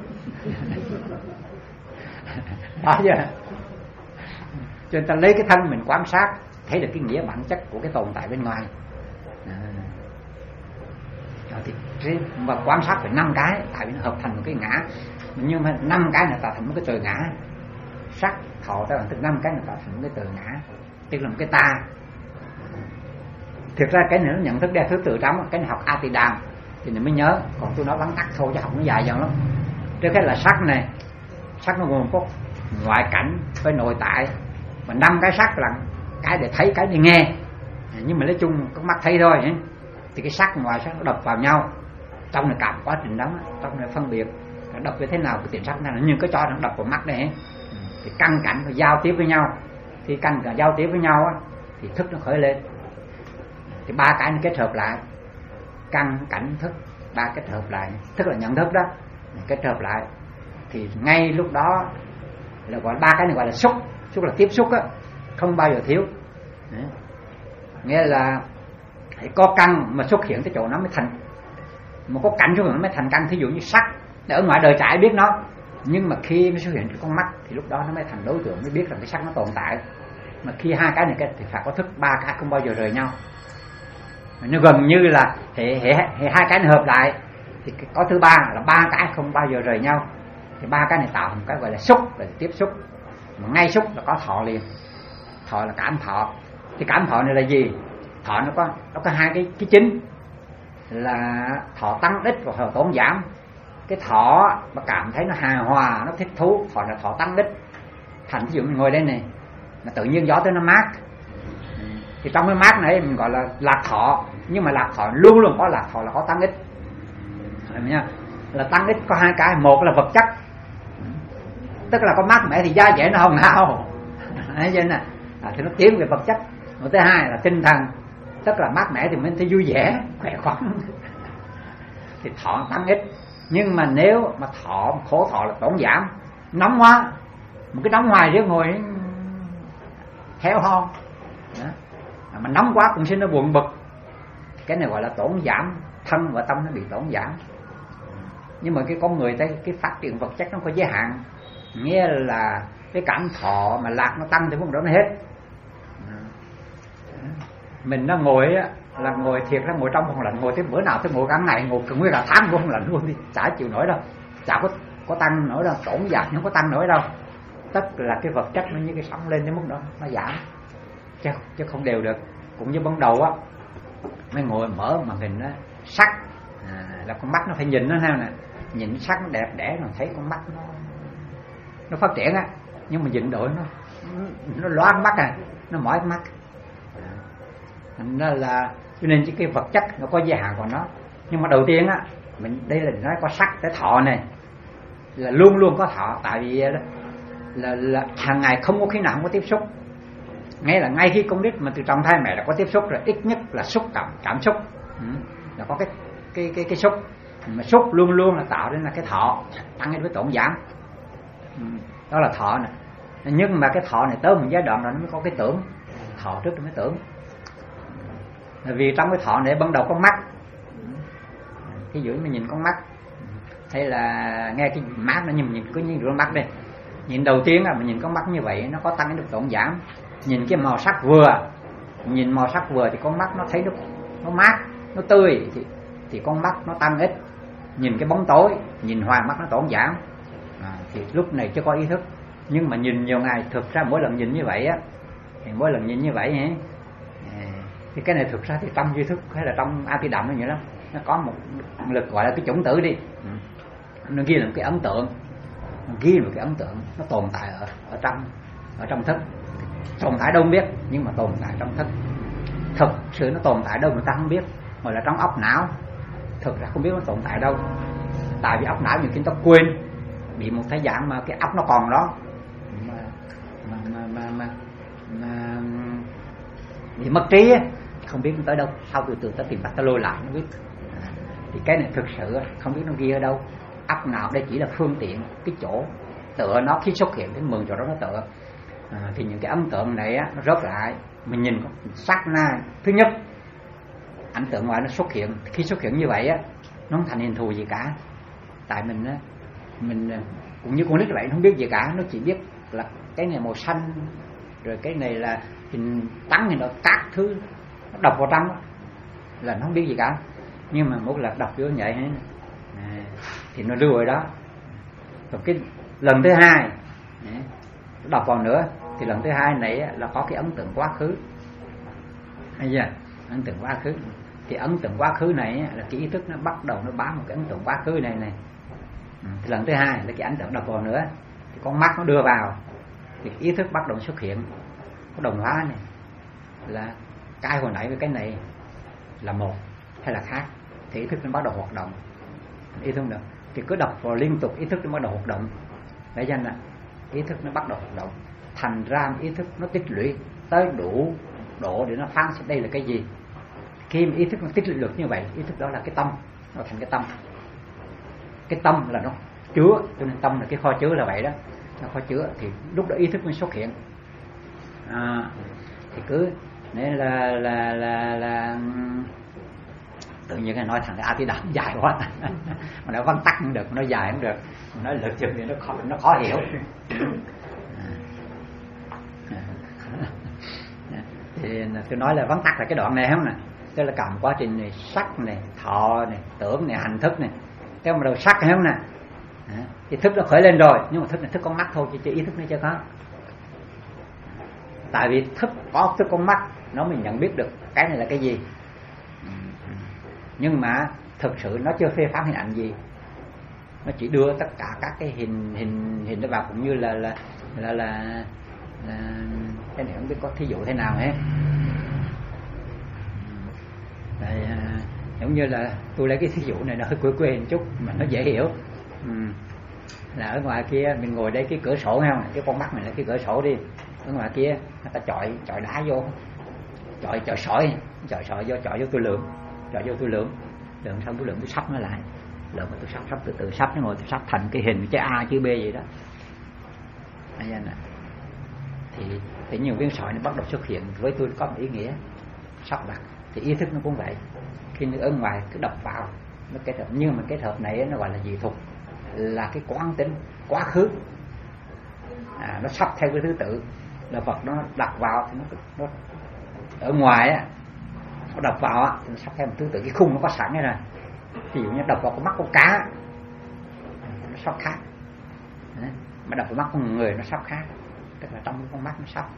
Đó chứ. Cho nên ta lấy cái thân mình quan sát, thấy được cái nghĩa bản chất của cái tồn tại bên ngoài. À. Rồi thì mà quan sát phải năm cái, tại vì nó hợp thành một cái ngã. Nhưng mà năm cái này tạo thành một cái từ ngã. Sắc, thọ, tạo thành năm cái này tạo thành một cái từ ngã, tức là một cái ta. Thực ra cái này nó nhận thức đeo thứ tự trong, cái này học A Tỳ Đàm thì mình mới nhớ, còn tôi nói vắn tắt thôi chứ học nó dài dòng lắm. Trước cái là sắc này, sắc nó gồm có ngoại cảnh với nội tại, và năm cái sắc là cái để thấy, cái để nghe, nhưng mà nói chung có mắt thấy thôi ấy. Thì cái sắc ngoài sắc nó đập vào nhau, trong này cả một quá trình đó, trong này phân biệt nó đập như thế nào, cái tiền sắc này nhưng có cho nó đập vào mắt này ấy. Thì căn cảnh và giao tiếp với nhau, khi căn cả giao tiếp với nhau á, thì thức nó khởi lên. Thì ba cái nó kết hợp lại, căn cảnh thức, ba kết hợp lại, thức là nhận thức đó, kết hợp lại thì ngay lúc đó là gọi ba cái này gọi là xúc. Xúc là tiếp xúc á, không bao giờ thiếu. Đấy. Nghĩa là có căn mà xuất hiện cái chỗ nó mới thành, mà có cảnh xuất hiện nó mới thành căn. Thí dụ như sắc ở ngoài đời chả ai biết nó, nhưng mà khi nó xuất hiện trên con mắt thì lúc đó nó mới thành đối tượng, mới biết rằng cái sắc nó tồn tại. Mà khi hai cái này thì phải có thức, ba cái không bao giờ rời nhau. Nó gần như là hệ, hệ, hệ hai cái này hợp lại thì có thứ ba là ba cái không bao giờ rời nhau. Thì ba cái này tạo một cái gọi là xúc, là tiếp xúc. Mà ngay xúc là có thọ liền. Thọ là cảm thọ. Thì cảm thọ này là gì? Thọ nó có nó có hai cái cái chính là thọ tăng ích và thọ tổn giảm. Cái thọ mà cảm thấy nó hài hòa, nó thích thú, thọ là thọ tăng ích. Thành ví dụ mình ngồi đây này, mà tự nhiên gió tới nó mát, thì trong cái mát này mình gọi là lạc thọ. Nhưng mà lạc thọ luôn luôn có lạc thọ là có tăng ích. Nha. Là tăng ích có hai cái, một là vật chất, tức là có mát mẻ thì da dẻ nó hồng hào, thấy chưa nè, à, thì nó tiến về vật chất. Một thứ hai là tinh thần, tức là mát mẻ thì mình thấy vui vẻ, khỏe khoắn, thì thọ tăng ích. Nhưng mà nếu mà thọ khổ thọ là tổn giảm, nóng quá, một cái nóng hoài riêng ngồi héo hon, mà nóng quá cũng sinh nó buồn bực, cái này gọi là tổn giảm, thân và tâm nó bị tổn giảm. Nhưng mà cái con người ta cái phát triển vật chất nó có giới hạn, nghĩa là cái cảm thọ mà lạc nó tăng thì không đó nó hết. Mình nó ngồi á, là ngồi thiệt là ngồi trong phòng lạnh, ngồi tới bữa nào tới ngồi cả ngày, ngồi cả nguyên cả tháng cũng không lạnh luôn đi, chả chịu nổi đâu, chả có có tăng nổi đâu, tổn giảm không có tăng nổi đâu. Tất là cái vật chất nó như cái sóng lên đến mức đó nó giảm, chứ chứ không đều được. Cũng như ban đầu á, mới ngồi mở màn hình á, sắc à, là con mắt nó phải nhìn nó theo nè, nhìn sắc nó đẹp đẽ, mình thấy con mắt nó nó phát triển á, nhưng mà nhìn đội nó nó loáng mắt à, nó mỏi mắt. Nó là cho nên cái vật chất nó có giới hạn của nó. Nhưng mà đầu tiên á, mình đây là nói có sắc tới thọ này, là luôn luôn có thọ. Tại vì là, là, là hàng ngày không có khi nào không có tiếp xúc. Ngay là ngay khi con nít mà từ trong thai mẹ là có tiếp xúc rồi, ít nhất là xúc cảm cảm xúc, ừ, là có cái cái cái cái xúc, mà xúc luôn luôn là tạo nên là cái thọ tăng lên với tổn giảm, ừ, đó là thọ này. Nhưng mà cái thọ này tới một giai đoạn rồi nó mới có cái tưởng, thọ trước nó mới tưởng. Vì trong cái thọ này ban đầu con mắt, ví dụ mình nhìn con mắt hay là nghe cái mát nó, nhìn nhìn có những con mắt đây, nhìn đầu tiên là mình nhìn con mắt như vậy nó có tăng được tổn giảm. Nhìn cái màu sắc vừa, nhìn màu sắc vừa thì con mắt nó thấy nó nó mát, nó tươi thì thì con mắt nó tăng ít. Nhìn cái bóng tối, nhìn hoài mắt nó tổn giảm, à, thì lúc này chưa có ý thức. Nhưng mà nhìn nhiều ngày, thực ra mỗi lần nhìn như vậy á, thì mỗi lần nhìn như vậy ấy, thì cái này thực ra thì trong duy thức hay là trong A Di Đà nó vậy lắm, nó có một lực gọi là cái chủng tử đi, nó ghi là một cái ấn tượng, nó ghi là một cái ấn tượng, nó tồn tại ở ở trong ở trong thức, tồn tại đâu không biết, nhưng mà tồn tại trong thức. Thực sự nó tồn tại đâu người ta không biết, hoặc là trong óc não, thực ra không biết nó tồn tại đâu. Tại vì óc não nhiều khi ta quên, bị một thời gian mà cái óc nó còn đó mà mà mà mà, mà, mà bị mất trí á, không biết nó tới đâu, sau từ từ ta tìm bắt ta lôi lại nó biết. À, thì cái này thực sự không biết nó ghi ở đâu. Óc nào đây chỉ là phương tiện, cái chỗ tựa nó khi xuất hiện đến mượn chỗ đó nó tựa. À, thì những cái ấn tượng này á, nó rớt lại, mình nhìn có sát na. Thứ nhất, ấn tượng ngoài nó xuất hiện, khi xuất hiện như vậy á, nó không thành hình thù gì cả. Tại mình á, mình cũng như con nít vậy, nó không biết gì cả, nó chỉ biết là cái này màu xanh, rồi cái này là hình trắng, hình đó các thứ nó đọc vào trong là nó không biết gì cả. Nhưng mà một lần đọc vô vậy à, thì nó lưu rồi đó. Rồi cái lần thứ hai đọc vào nữa thì lần thứ hai này là có cái ấn tượng quá khứ. Bây giờ ấn tượng quá khứ thì ấn tượng quá khứ này là cái ý thức nó bắt đầu nó bám một cái ấn tượng quá khứ này này. Thì lần thứ hai là cái ấn tượng đọc vào nữa thì con mắt nó đưa vào thì ý thức bắt đầu xuất hiện. Cái đồng hóa này là cái hồi nãy với cái này là một hay là khác, thì ý thức nó bắt đầu hoạt động. Ý thức được thì cứ đọc vào liên tục, ý thức nó bắt đầu hoạt động. Để cho là ý thức nó bắt đầu hoạt động, thành ra ý thức nó tích lũy tới đủ độ để nó phán xét đây là cái gì. Khi mà ý thức nó tích lũy được như vậy, ý thức đó là cái tâm, nó thành cái tâm. Cái tâm là nó chứa, cho nên tâm là cái kho chứa là vậy đó, nó kho chứa thì lúc đó ý thức mới xuất hiện. À, thì cứ nên là là là là tự nhiên cái nói thằng A Di Đà dài quá mà nó văn tắc không được, nó dài không được, nói lực chừng thì nó khó nó khó hiểu. Thì tôi nói là vắn tắt là cái đoạn này không nè, tức là cầm quá trình này, sắc này, thọ này, tưởng này, hành thức này, cái mà đầu sắc không nè, thì thức nó khởi lên rồi, nhưng mà thức này thức con mắt thôi, chứ, chứ ý thức nó chưa có. Tại vì thức có thức con mắt nó mình nhận biết được cái này là cái gì, nhưng mà thực sự nó chưa phê phán hình ảnh gì, nó chỉ đưa tất cả các cái hình hình hình đó vào, cũng như là là là là, là cái này không biết có thí dụ thế nào hết. Đây, à, giống như là tôi lấy cái thí dụ này nó hơi quê quê một chút mà nó dễ hiểu. Ừ. Là ở ngoài kia mình ngồi đây cái cửa sổ không, cái con mắt mình là cái cửa sổ đi, ở ngoài kia người ta chọi chọi đá vô, chọi chọi sỏi, chọi sỏi vô, chọi vô tôi lượng, chọi vô tôi lượng, lượng xong tôi lượng tôi sắp nó lại, lượng mà tôi sắp sắp từ từ sắp nó ngồi tôi sắp thành cái hình chữ A chữ B vậy đó. Anh em nè, thì thì nhiều viên sỏi nó bắt đầu xuất hiện với tôi có một ý nghĩa sắp đặt, thì ý thức nó cũng vậy, khi nó ở ngoài cứ đập vào nó kết hợp, nhưng mà kết hợp này nó gọi là dị thục, là cái quán tính quá khứ, à, nó sắp theo cái thứ tự, là vật nó đặt vào thì nó, nó ở ngoài á, nó đập vào á thì nó sắp theo một thứ tự, cái khung nó có sẵn rồi. Ví dụ như đập vào con mắt con cá nó sắp khác, Mà đập vào mắt con người nó sắp khác, tức là trong con mắt nó sắp,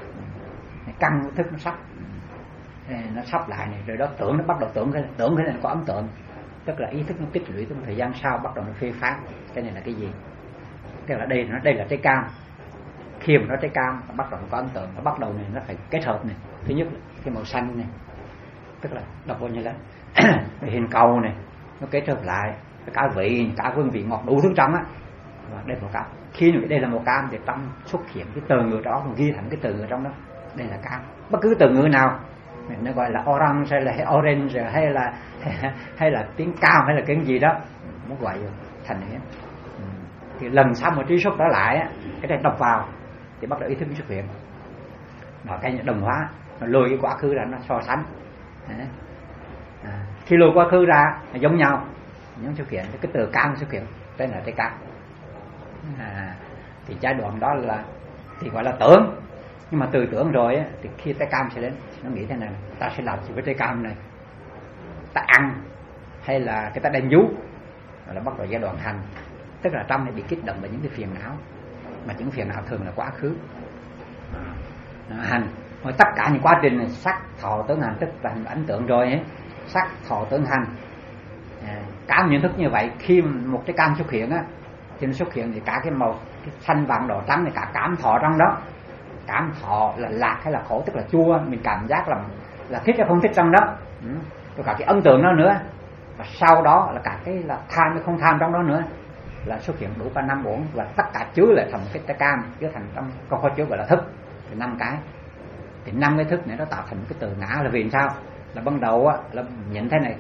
căng cái thức nó sắp, nó sắp lại này, rồi đó tưởng nó bắt đầu tưởng cái tưởng cái này nó có ấn tượng, tức là ý thức nó tích lũy trong thời gian sau bắt đầu nó phê phán. Cái này là cái gì? Tức là đây nó đây là trái cam. Khi mà nó trái cam nó bắt đầu nó có ấn tượng, nó bắt đầu này nó phải kết hợp này. Thứ nhất là cái màu xanh này, tức là đọc vô như là hình cầu này nó kết hợp lại cả vị cả hương vị ngọt đủ thứ trong á. Và đây màu cam. Khi mà đây là màu cam thì trong xuất hiện cái từ ngữ đó, còn ghi thành cái từ ở trong đó, đây là cam. Bất cứ từ ngữ nào nó gọi là orange hay là orange hay là hay là tiếng cam hay là cái gì đó muốn gọi thành này. Thì lần sau một trí xuất đó lại cái này đọc vào thì bắt đầu ý thức xuất hiện. Đó, cái đồng hóa nó lùi cái quá khứ ra, nó so sánh. À, khi lùi quá khứ ra là giống nhau, những xuất hiện cái từ cam xuất hiện, tên là trái cam. À, thì giai đoạn đó là thì gọi là tưởng, nhưng mà từ tưởng rồi á, thì khi trái cam sẽ đến, nó nghĩ thế này: ta sẽ làm gì với trái cam này? Ta ăn hay là cái ta đem vú? Rồi là bắt đầu giai đoạn hành, tức là trong này bị kích động bởi những cái phiền não, mà những phiền não thường là quá khứ. À, hành, rồi tất cả những quá trình này, sắc thọ tưởng hành, tức là ấn tượng rồi ấy, sắc thọ tưởng hành. À, cảm nhận thức như vậy, khi một cái cam xuất hiện á, thì nó xuất hiện thì cả cái màu cái xanh vàng đỏ trắng này, cả cảm thọ trong đó. Cảm thọ là lạc hay là khổ, tức là chua, mình cảm giác là là thích hay không thích trong đó. Ừ. Rồi cả cái ấn tượng đó nữa, và sau đó là cả cái là tham hay không tham trong đó nữa, là xuất hiện đủ cả năm uẩn, và tất cả chứa lại thành một cái trái cam, chứa thành trong con kho chứa gọi là thức, thì năm cái. Thì năm cái thức này nó tạo thành cái từ ngã là vì sao? Là ban đầu á, là nhận thế này,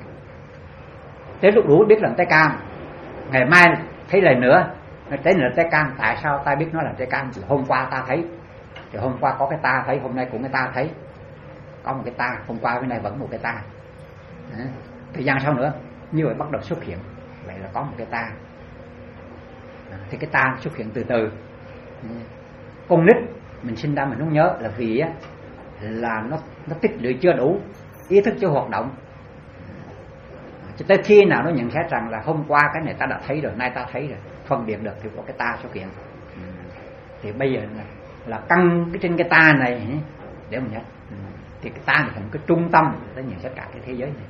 tới lúc đủ biết là trái cam, ngày mai thấy lại nữa nó thấy là trái cam. Tại sao ta biết nó là trái cam? Thì hôm qua ta thấy, thì hôm qua có cái ta thấy, hôm nay cũng cái ta thấy, có một cái ta, hôm qua cái này vẫn một cái ta. À, thời gian sau nữa như vậy bắt đầu xuất hiện, vậy là có một cái ta. À, thì cái ta xuất hiện từ từ. À, con nít mình sinh ra mình không nhớ là vì á, là nó nó tích lũy chưa đủ, ý thức chưa hoạt động. Cho tới khi nào nó nhận xét rằng là hôm qua cái này ta đã thấy rồi, nay ta thấy rồi, phân biệt được thì có cái ta xuất hiện. Ừ. Thì bây giờ là, là căng cái trên cái ta này để mình nhớ. Ừ. Thì cái ta này thành cái trung tâm để nhận xét cả cái thế giới này.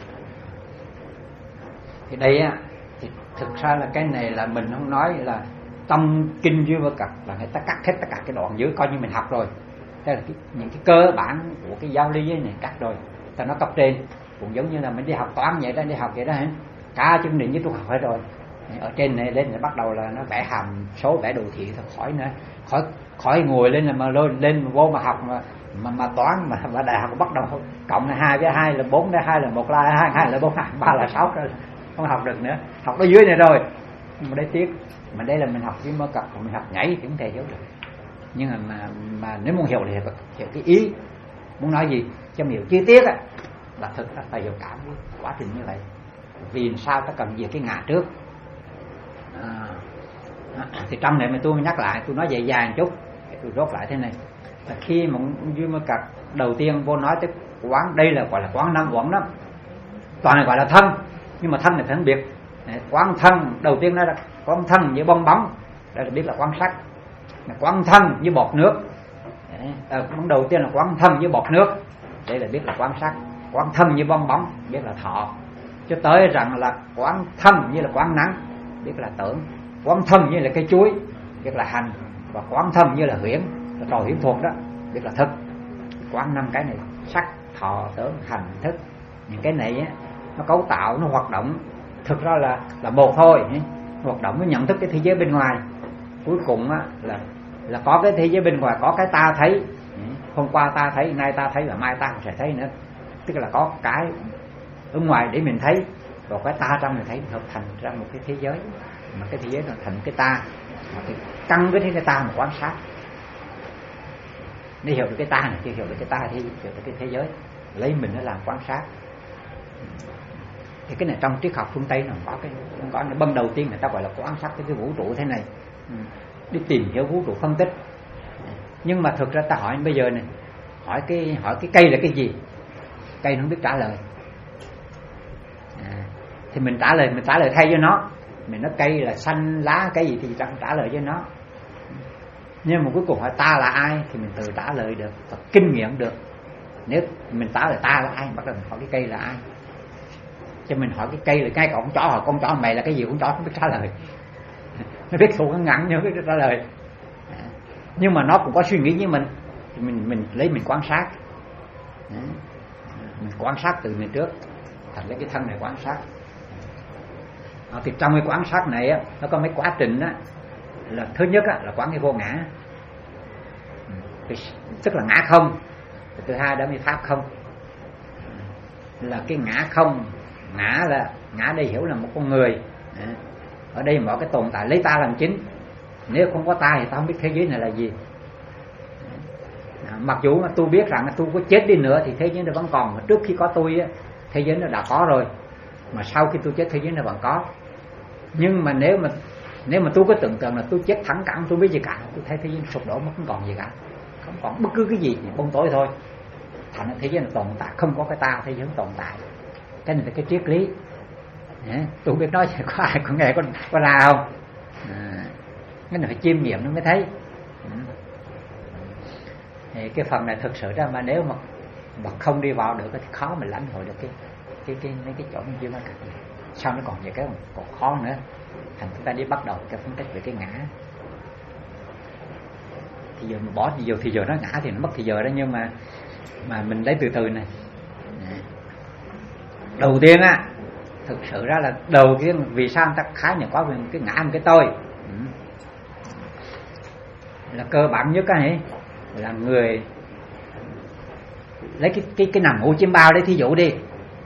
Thì đây á, thì thực ra là cái này là mình không nói là trong kinh Duy Vơ Cật là người ta cắt hết tất cả cái đoạn dưới, coi như mình học rồi. Đây là cái, những cái cơ bản của cái giáo lý này cắt rồi, ta nói cấp trên. Cũng giống như là mình đi học toán vậy đó, đi học vậy đó hả? Cả chương trình với tôi học hết rồi. Ở trên này lên là bắt đầu là nó vẽ hàm số, vẽ đồ thị thật khỏi nữa, khỏi khỏi ngồi lên là mà lên lên vô mà học mà mà, mà toán mà, mà đại học bắt đầu cộng là hai với hai là bốn, với hai là một, là hai, hai là bốn, ba là sáu rồi, không học được nữa. Học ở dưới này rồi, nhưng mà đây tiếc, mà đây là mình học với mơ cập, mình học nhảy thì không thể hiểu được. Nhưng mà mà, mà nếu muốn hiểu thì hiểu cái ý muốn nói gì, cho hiểu chi tiết á, là thực ra phải hiểu cả cái quá trình như vậy. Vì sao ta cần về cái ngã trước. À, thì trong này mà tôi nhắc lại, tôi nói dài dài một chút, tôi rốt lại thế này. Là khi mà Duy Mơ Cật đầu tiên vô nói tới quán, đây là gọi là quán năm uẩn đó, toàn là gọi là thân, nhưng mà thân này phải phân biệt. Quán thân đầu tiên đó là quán thân như bong bóng, đây là biết là quán sắc. Quán thân như bọt nước, à, đầu tiên là quán thân như bọt nước, đây là biết là quán sắc. Quán thân như bong bóng, biết là thọ. Cho tới rằng là quán thân như là quán nắng, biết là tưởng. Quán thân như là cây chuối, biết là hành. Và quán thân như là huyễn, là trò hiểm thuật đó, biết là thức. Quán năm cái này, sắc, thọ, tưởng, hành, thức. Những cái này á, nó cấu tạo, nó hoạt động, thực ra là là một thôi. Hoạt động nó nhận thức cái thế giới bên ngoài. Cuối cùng á, là là có cái thế giới bên ngoài, có cái ta thấy. Hôm qua ta thấy, nay ta thấy và mai ta sẽ thấy nữa. Tức là có cái ở ngoài để mình thấy, rồi cái ta trong mình thấy, hợp thành ra một cái thế giới, mà cái thế giới nó thành cái ta, mà cái căng với cái ta mà quan sát để hiểu được cái ta này, chưa hiểu được cái ta thì hiểu được cái thế giới, lấy mình nó làm quan sát. Thì cái này trong triết học phương Tây nó có cái, nó có ban đầu tiên người ta gọi là quan sát cái, cái vũ trụ thế này, đi tìm hiểu vũ trụ, phân tích. Nhưng mà thực ra ta hỏi bây giờ này, hỏi cái hỏi cái cây là cái gì, cây nó không biết trả lời. À, thì mình trả lời mình trả lời thay cho nó, mình nói cây là xanh lá cái gì thì chẳng trả lời cho nó. Nhưng mà cuối cùng hỏi ta là ai thì mình tự trả lời được và kinh nghiệm được. Nếu mình trả lời ta là ai, bắt đầu mình hỏi cái cây là ai. Cho mình hỏi cái cây là ngay cả con chó hỏi con chó mày là cái gì, con chó không biết trả lời. Nó biết thuộc nó ngắn nhưng biết trả lời. Nhưng mà nó cũng có suy nghĩ với mình thì mình mình lấy mình quan sát. Mình quan sát từ mình trước, thành lấy cái thân này quan sát. À, thì trong cái quan sát này á, nó có mấy quá trình á, là thứ nhất á, là quán cái vô ngã, tức là ngã không. Thứ hai đó mới pháp không, là cái ngã không. Ngã là ngã đây hiểu là một con người. Ở đây mọi cái tồn tại lấy ta làm chính. Nếu không có ta thì ta không biết thế giới này là gì. Mặc dù mà tôi biết rằng tôi có chết đi nữa thì thế giới nó vẫn còn, mà trước khi có tôi á, thế giới nó đã có rồi, mà sau khi tôi chết thế giới nó vẫn có. Nhưng mà nếu mà nếu mà tôi có tưởng tượng là tôi chết thẳng cẳng, tôi biết gì cả, tôi thấy thế giới sụp đổ mất, không còn gì cả, không còn bất cứ cái gì, chỉ bóng tối thôi. Thành ra thế giới nó tồn tại, không có cái ta, thế giới nó tồn tại. Cái này là cái triết lý. Tôi không biết nói có ai có nghe có, có ra không? À, cái này phải chiêm nghiệm nó mới thấy. Thì cái phần này thực sự ra mà nếu mà, mà không đi vào được thì khó mình lãnh hội được cái cái cái mấy cái chỗ như vậy. Sao nó còn về cái còn khó nữa. Thành chúng ta đi bắt đầu cái phân tích về cái ngã. Thì giờ mà bỏ thì giờ thì giờ nó ngã thì nó mất thì giờ đó, nhưng mà mà mình lấy từ từ này. Đầu tiên á, thực sự ra là đầu tiên vì sao người ta khái niệm có về cái ngã một cái tôi. Là cơ bản nhất á, là người lấy cái cái cái nằm ngủ chiêm bao đấy thí dụ đi.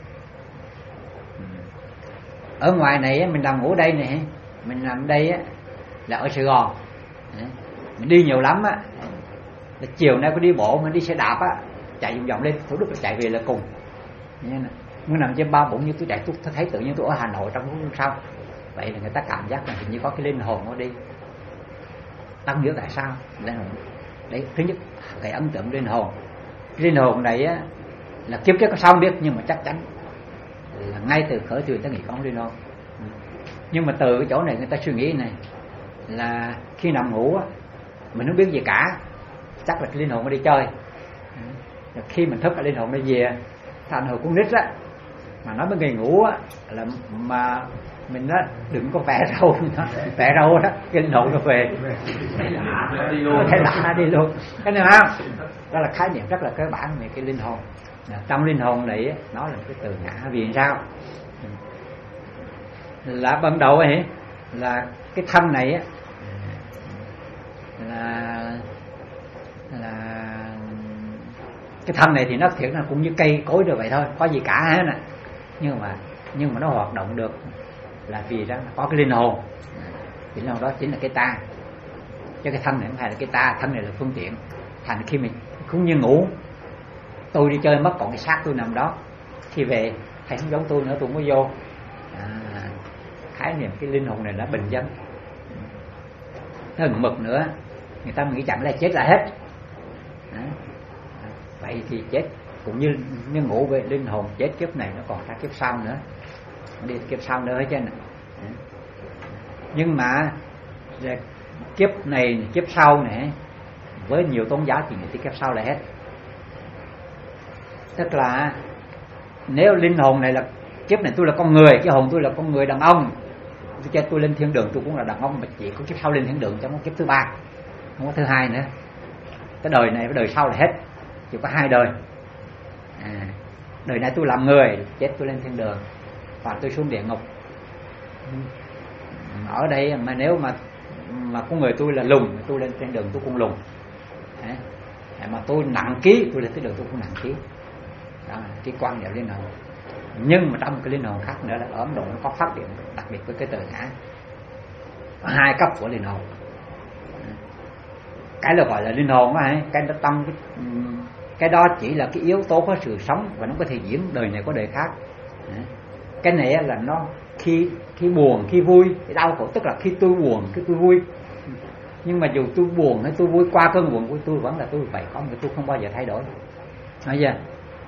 Ở ngoài này mình nằm ngủ đây này, mình nằm đây á là ở Sài Gòn, mình đi nhiều lắm á, chiều nay có đi bộ mình đi xe đạp á, chạy vòng vòng lên Thủ Đức chạy về là cùng. Muốn nằm trên ba bụng như tôi chạy tôi thấy tự nhiên tôi ở Hà Nội trong lúc sau. Vậy là người ta cảm giác là hình như có cái linh hồn nó đi. Ta không hiểu tại sao. Đấy, thứ nhất cái ấn tượng linh hồn. Cái linh hồn này á là kiếp trước có sao không biết, nhưng mà chắc chắn là ngay từ khởi thuyền ta nghĩ có linh hồn. Nhưng mà từ cái chỗ này người ta suy nghĩ này là khi nằm ngủ á, mình không biết gì cả, chắc là cái linh hồn nó đi chơi. Rồi khi mình thức cái linh hồn nó về. Thành hồi con nít á mà nói với người ngủ á là mà mình nói đừng có vẽ râu, vẽ râu đó cái linh hồn nó về, cái lạ đi luôn. Cái này không? Đó là khái niệm rất là cơ bản về cái linh hồn. Trong linh hồn này nó là cái từ ngã. Vì sao? Là ban đầu ấy là cái thân này á là là cái thân này thì nó thiệt là cũng như cây cối rồi vậy thôi, có gì cả hết nè. Nhưng mà nhưng mà nó hoạt động được là vì đó có cái linh hồn. Thì linh hồn đó chính là cái ta. Chứ cái thân này không phải là cái ta, thân này là phương tiện. Thành khi mình cũng như ngủ, tôi đi chơi mất còn cái xác tôi nằm đó, khi về thầy không giống tôi nữa, tôi không có vô. À, khái niệm cái linh hồn này đã bình dân. Nó gần mực nữa, người ta nghĩ chẳng là chết là hết. À, vậy thì chết cũng như như ngủ về linh hồn, chết kiếp này nó còn ra kiếp sau nữa, đi kiếp sau nữa hết trơn. Nhưng mà kiếp này kiếp sau này với nhiều tôn giáo thì nghĩ kiếp sau là hết. Tức là nếu linh hồn này là kiếp này tôi là con người, cái hồn tôi là con người đàn ông, tôi chết tôi lên thiên đường tôi cũng là đàn ông, mà chỉ có kiếp sau lên thiên đường, chẳng có kiếp thứ ba, không có thứ hai nữa. Cái đời này với đời sau là hết, chỉ có hai đời. À, đời này tôi làm người, chết tôi lên thiên đường, và tôi xuống địa ngục. Ở đây mà nếu mà mà con người tôi là lùn, tôi lên thiên đường tôi cũng lùn. À, mà tôi nặng ký, tôi lên thiên đường tôi cũng nặng ký. Đó là cái quan niệm linh hồn. Nhưng mà trong cái linh hồn khác nữa là ở Ấn Độ nó có phát điểm đặc biệt với cái từ ngã. Có hai cấp của linh hồn. Cái là gọi là linh hồn á, cái đó trong cái, cái đó chỉ là cái yếu tố có sự sống và nó có thể diễn đời này có đời khác. Cái này là nó khi khi buồn, khi vui, cái đau khổ, tức là khi tôi buồn, khi tôi vui. Nhưng mà dù tôi buồn hay tôi vui, qua cơn buồn của tôi vẫn là tôi vậy, có một tôi không bao giờ thay đổi. Nói chưa?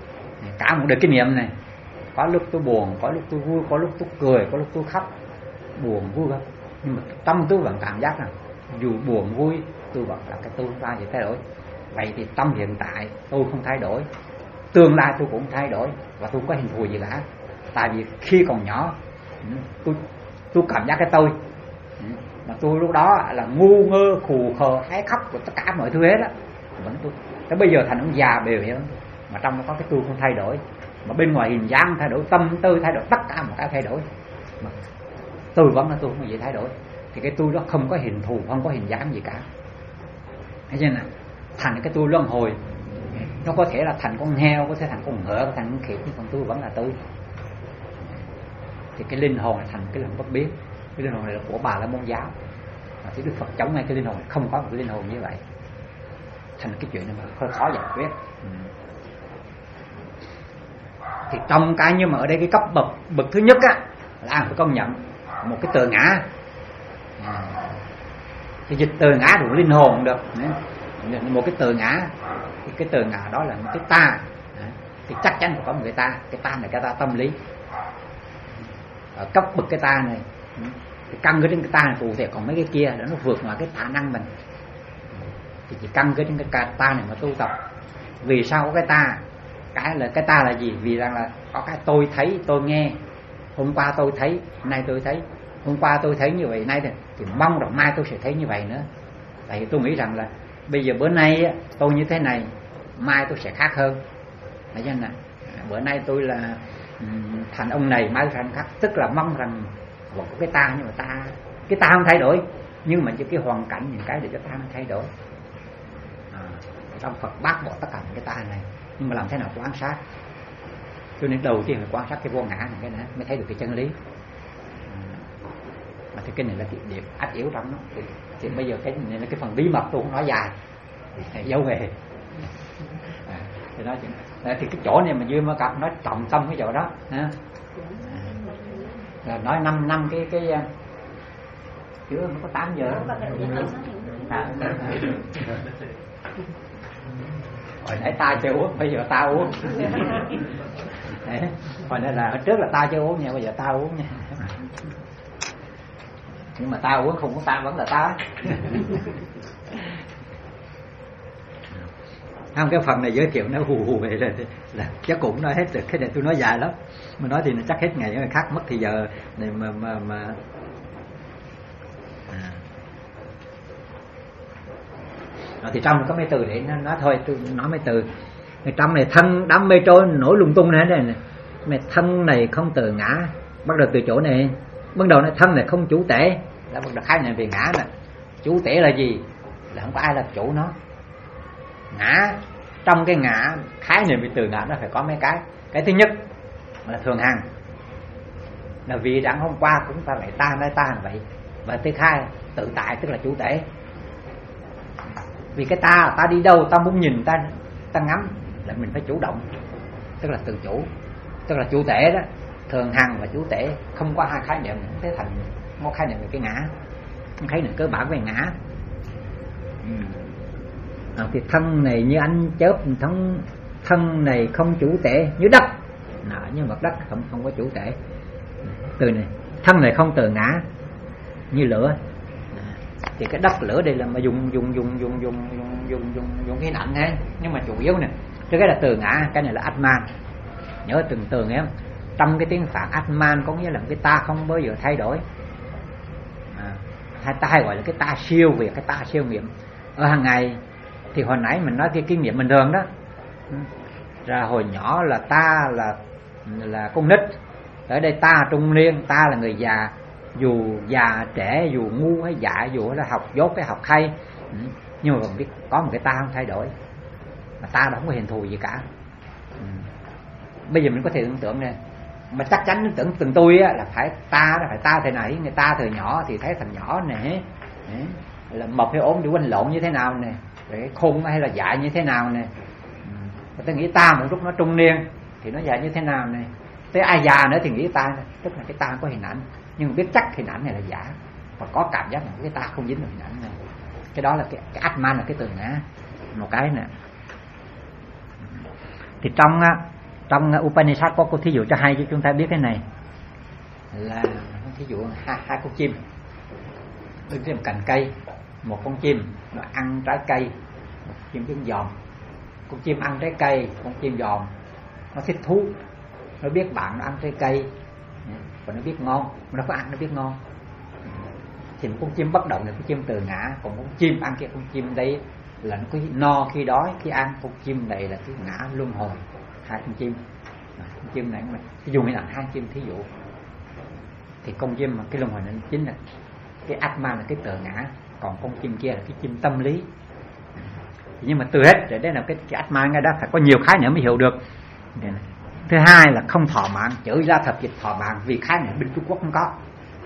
Cả một đời kinh nghiệm này, có lúc tôi buồn, có lúc tôi vui, có lúc tôi cười, có lúc tôi khóc. buồn vui không, nhưng mà tâm tôi vẫn cảm giác rằng dù buồn vui tôi vẫn là cái tôi, không bao giờ thay đổi. Vậy thì tâm hiện tại tôi không thay đổi, tương lai tôi cũng không thay đổi, và tôi không có hình thù gì cả. Tại vì khi còn nhỏ tôi tôi cảm giác cái tôi, mà tôi lúc đó là ngu ngơ khù khờ hái khóc của tất cả mọi thứ hết á, vẫn tôi. Tới bây giờ thành ông già bèo vậy, mà trong đó có cái tôi không thay đổi, mà bên ngoài hình dáng thay đổi, tâm tư thay đổi, tất cả một cái thay đổi, mà tôi vẫn là tôi, không có gì thay đổi. Thì cái tôi đó không có hình thù, không có hình dáng gì cả. Thế nên là thành cái tôi luân hồi, nó có thể là thành con heo, có thể thành con ngựa, có thể thành con khỉ, nhưng còn tôi vẫn là tôi. Thì cái linh hồn là thành cái lòng bất biến. Cái linh hồn này là của Bà La Môn giáo, thì Đức Phật chống ngay cái linh hồn này, không có một cái linh hồn như vậy. Thành cái chuyện này mà hơi khó giải quyết. ừ. Thì trong cái, nhưng mà ở đây cái cấp bậc bậc thứ nhất á là anh phải công nhận một cái tự ngã. à. Thì dịch tự ngã đủ linh hồn được. Một cái tự ngã, thì cái tự ngã đó là một cái ta. Thì chắc chắn phải có một cái ta. Cái ta này cái ta tâm lý. Ở cấp bậc cái ta này, thì căn cứ trên cái ta này cụ thể, còn mấy cái kia đó nó vượt ngoài cái khả năng mình. Thì chỉ căn cứ trên cái ta này mà tu tập. Vì sao có cái ta? Cái là cái ta là gì? Vì rằng là có cái tôi thấy, tôi nghe. Hôm qua tôi thấy, nay tôi thấy. Hôm qua tôi thấy như vậy, nay thì, thì mong rằng mai tôi sẽ thấy như vậy nữa. Tại vì tôi nghĩ rằng là bây giờ bữa nay tôi như thế này, mai tôi sẽ khác hơn. Thấy chưa nào? Bữa nay tôi là thành ông này, mai tôi thành khác. Tức là mong rằng vẫn có cái ta, nhưng mà ta cái ta không thay đổi, nhưng mà những cái hoàn cảnh, những cái để cho ta nó thay đổi. à, Trong Phật bác bỏ tất cả những cái ta này, nhưng mà làm thế nào quan sát? Cho nên đầu tiên phải quan sát cái vô ngã này, cái này mới thấy được cái chân lý. à, Mà thì cái này là cái điểm ách yếu trong nó. Thì, thì bây giờ cái này là cái phần bí mật, tôi không nói dài, giấu về. à, Thì nói chuyện thì cái chỗ này mà Dương Mơ Cập nói trọng tâm cái chỗ đó ha. Là nói năm năm cái cái chưa nó có tám giờ. À, hồi nãy ta chưa uống, bây giờ ta uống. Đấy. Hồi nãy là hồi trước là ta chưa uống nha, bây giờ ta uống nha. Nhưng mà ta uống không có ta vẫn là ta. Không, cái phần này giới thiệu nó hù hù về là, là chắc cũng nói hết được. Cái này tôi nói dài lắm, mà nói thì nó chắc hết ngày, khác mất thì giờ này mà mà mà à. Rồi thì trong có mấy từ để nó nói thôi, tôi nói mấy từ. Thì trong này thân đám mê trôi nổi lung tung này này, này thân này không tự ngã, bắt đầu từ chỗ này. Bắt đầu này thân này không chủ tể, là bắt đầu khái này về ngã nè. Chủ tể là gì? Là không có ai là chủ nó. Ngã, trong cái ngã khái niệm về từ ngã nó phải có mấy cái. Cái thứ nhất là thường hằng, là vì rằng hôm qua cũng ta vậy, ta nay ta vậy. Và thứ hai tự tại, tức là chủ tể. Vì cái ta, ta đi đâu, ta muốn nhìn, ta ta ngắm, là mình phải chủ động, tức là tự chủ, tức là chủ tể đó. Thường hằng và chủ tể không có hai khái niệm, thế thành một khái niệm về cái ngã, khái niệm cơ bản về ngã. À, thì thân này như ánh chớp, thân thân này không chủ tể như đất, à, như mặt đất không không có chủ tể. Từ này thân này không tự ngã như lửa. À, thì cái đất lửa đây là mà dùng dùng dùng dùng dùng dùng dùng dùng dùng cái nặng ấy, nhưng mà chủ yếu nè, cái cái là từ ngã, cái này là Atman. Nhớ từng từ nghe không? Trong cái tiếng Phạn Atman có nghĩa là cái ta không bao giờ thay đổi. À, hay ta hay gọi là cái ta siêu việt, cái ta siêu nghiệm ở hàng ngày. Thì hồi nãy mình nói cái kinh nghiệm bình thường đó, ra hồi nhỏ là ta là là con nít, ở đây ta trung niên, ta là người già, dù già trẻ, dù ngu hay dại, dù là học dốt hay học hay, nhưng mà còn biết có một cái ta không thay đổi, mà ta đó không có hình thù gì cả. Bây giờ mình có thể tưởng tượng nè, mà chắc chắn tưởng từng tôi á, là phải ta là phải ta thời này, người ta thời nhỏ thì thấy thằng nhỏ nè, là mập hay ốm thì quanh lộn như thế nào nè, cái khôn hay là dại như thế nào nè. Mà tôi nghĩ ta một lúc nó trung niên thì nó dại như thế nào nè, tới ai già nữa thì nghĩ ta, tức là cái ta không có hình ảnh, nhưng mà biết chắc hình ảnh này là giả, và có cảm giác là cái ta không dính vào hình ảnh này. Cái đó là cái, cái Atman, là cái từ ngã một cái nè. Thì trong trong Upanishad có cô thí dụ cho hay cho chúng ta biết cái này, là thí dụ hai, hai con chim đứng trên một cành cây, một con chim nó ăn trái cây, một con chim đứng giòm. Con chim ăn trái cây, con chim giòm nó thích thú, nó biết bạn nó ăn trái cây và nó biết ngon, nó có ăn nó biết ngon. Thì một con chim bất động là con chim từ ngã, còn con chim ăn kia con chim đấy là nó có no khi đói khi ăn. Con chim này là cái ngã luân hồi. Hai con chim, con chim này mà ví dụ như là hai chim thí dụ, thì con chim mà cái luân hồi này chính là cái Atma là cái tự ngã, còn con chim kia là cái chim tâm lý. Nhưng mà từ hết để đây là cái, cái Atma ngay đó phải có nhiều khái niệm mới hiểu được. Thứ hai là không thọ mạng, chữ ra thập dịch thọ mạng vì khái niệm bên Trung Quốc không có.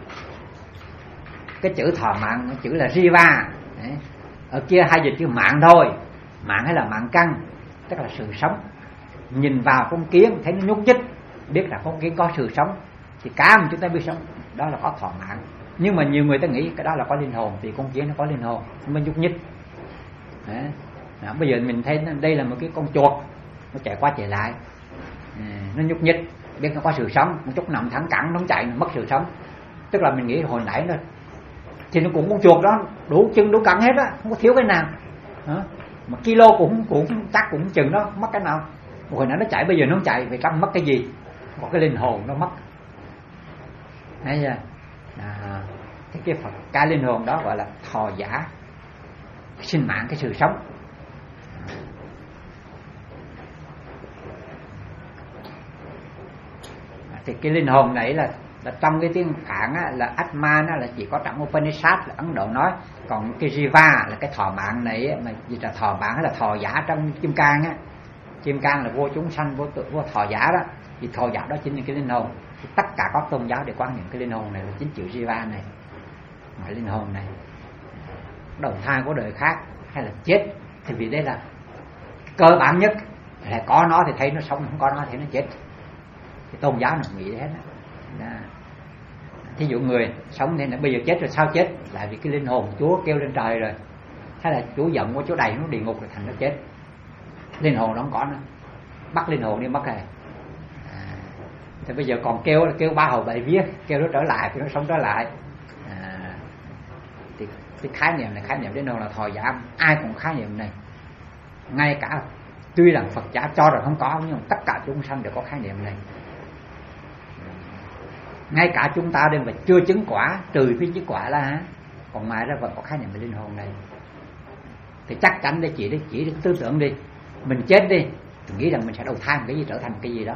Cái chữ thọ mạng chữ là Jiva, đấy. Ở kia hai dịch chữ mạng thôi. Mạng hay là mạng căn, tức là sự sống. Nhìn vào con kiến thấy nó nhúc nhích, biết là con kiến có sự sống, thì cá mà chúng ta biết sống, đó là có thọ mạng. Nhưng mà nhiều người ta nghĩ cái đó là có linh hồn, thì con kiến nó có linh hồn, nó mới nhúc nhích. Đấy. Đó, bây giờ mình thấy đây là một cái con chuột, nó chạy qua chạy lại, à, nó nhúc nhích, biết nó có sự sống. Một chút nằm thẳng cẳng nó chạy, nó mất sự sống. Tức là mình nghĩ hồi nãy nó thì nó cũng con chuột đó, đủ chân đủ cẳng hết á, không có thiếu cái nào. Đó. Mà kilo cũng cũng chắc cũng chừng đó, mất cái nào. Hồi nãy nó chạy, bây giờ nó không chạy, vì chắc mất cái gì? Một cái linh hồn nó mất. Thấy chưa? À, cái cái Phật cái linh hồn đó gọi là thọ giả, sinh mạng, cái sự sống. À, thì cái linh hồn này là, là trong cái tiếng Phạn á, là Atman á, là chỉ có trong Upanishad là Ấn Độ nói. Còn cái Jiva là cái thọ mạng này á, mà gì là thọ mạng hay là thọ giả trong Kim Cang á. Kim Cang là vô chúng sanh, vô, vô thọ giả đó. Thì thọ giả đó chính là cái linh hồn. Thì tất cả các tôn giáo đều quan niệm cái linh hồn này là chính chữ Jiva này, mà linh hồn này đầu thai của đời khác hay là chết. Thì vì đây là cơ bản nhất, là có nó thì thấy nó sống, không có nó thì nó chết. Cái tôn giáo nào nghĩ hết đó. Thí dụ người sống thì bây giờ chết rồi sao chết? Là vì cái linh hồn Chúa kêu lên trời rồi, hay là Chúa giận quá, Chúa đầy nó địa ngục rồi thành nó chết. Linh hồn nó không có nữa, bắt linh hồn đi mất rồi. À, thì bây giờ còn kêu kêu ba hồi bảy vía, kêu nó trở lại thì nó sống trở lại. À, thì cái khái niệm này, khái niệm đến đâu là thọ giả, ai cũng khái niệm này. Ngay cả tuy là Phật giả cho rằng không có, nhưng mà tất cả chúng sanh đều có khái niệm này. Ngay cả chúng ta đây mà chưa chứng quả, trừ phi chứng quả là hả, còn ngoài ra vẫn có khái niệm về linh hồn này. Thì chắc chắn để chỉ để chỉ để tư tưởng đi, mình chết đi, mình nghĩ rằng mình sẽ đầu thai một cái gì, trở thành một cái gì đó.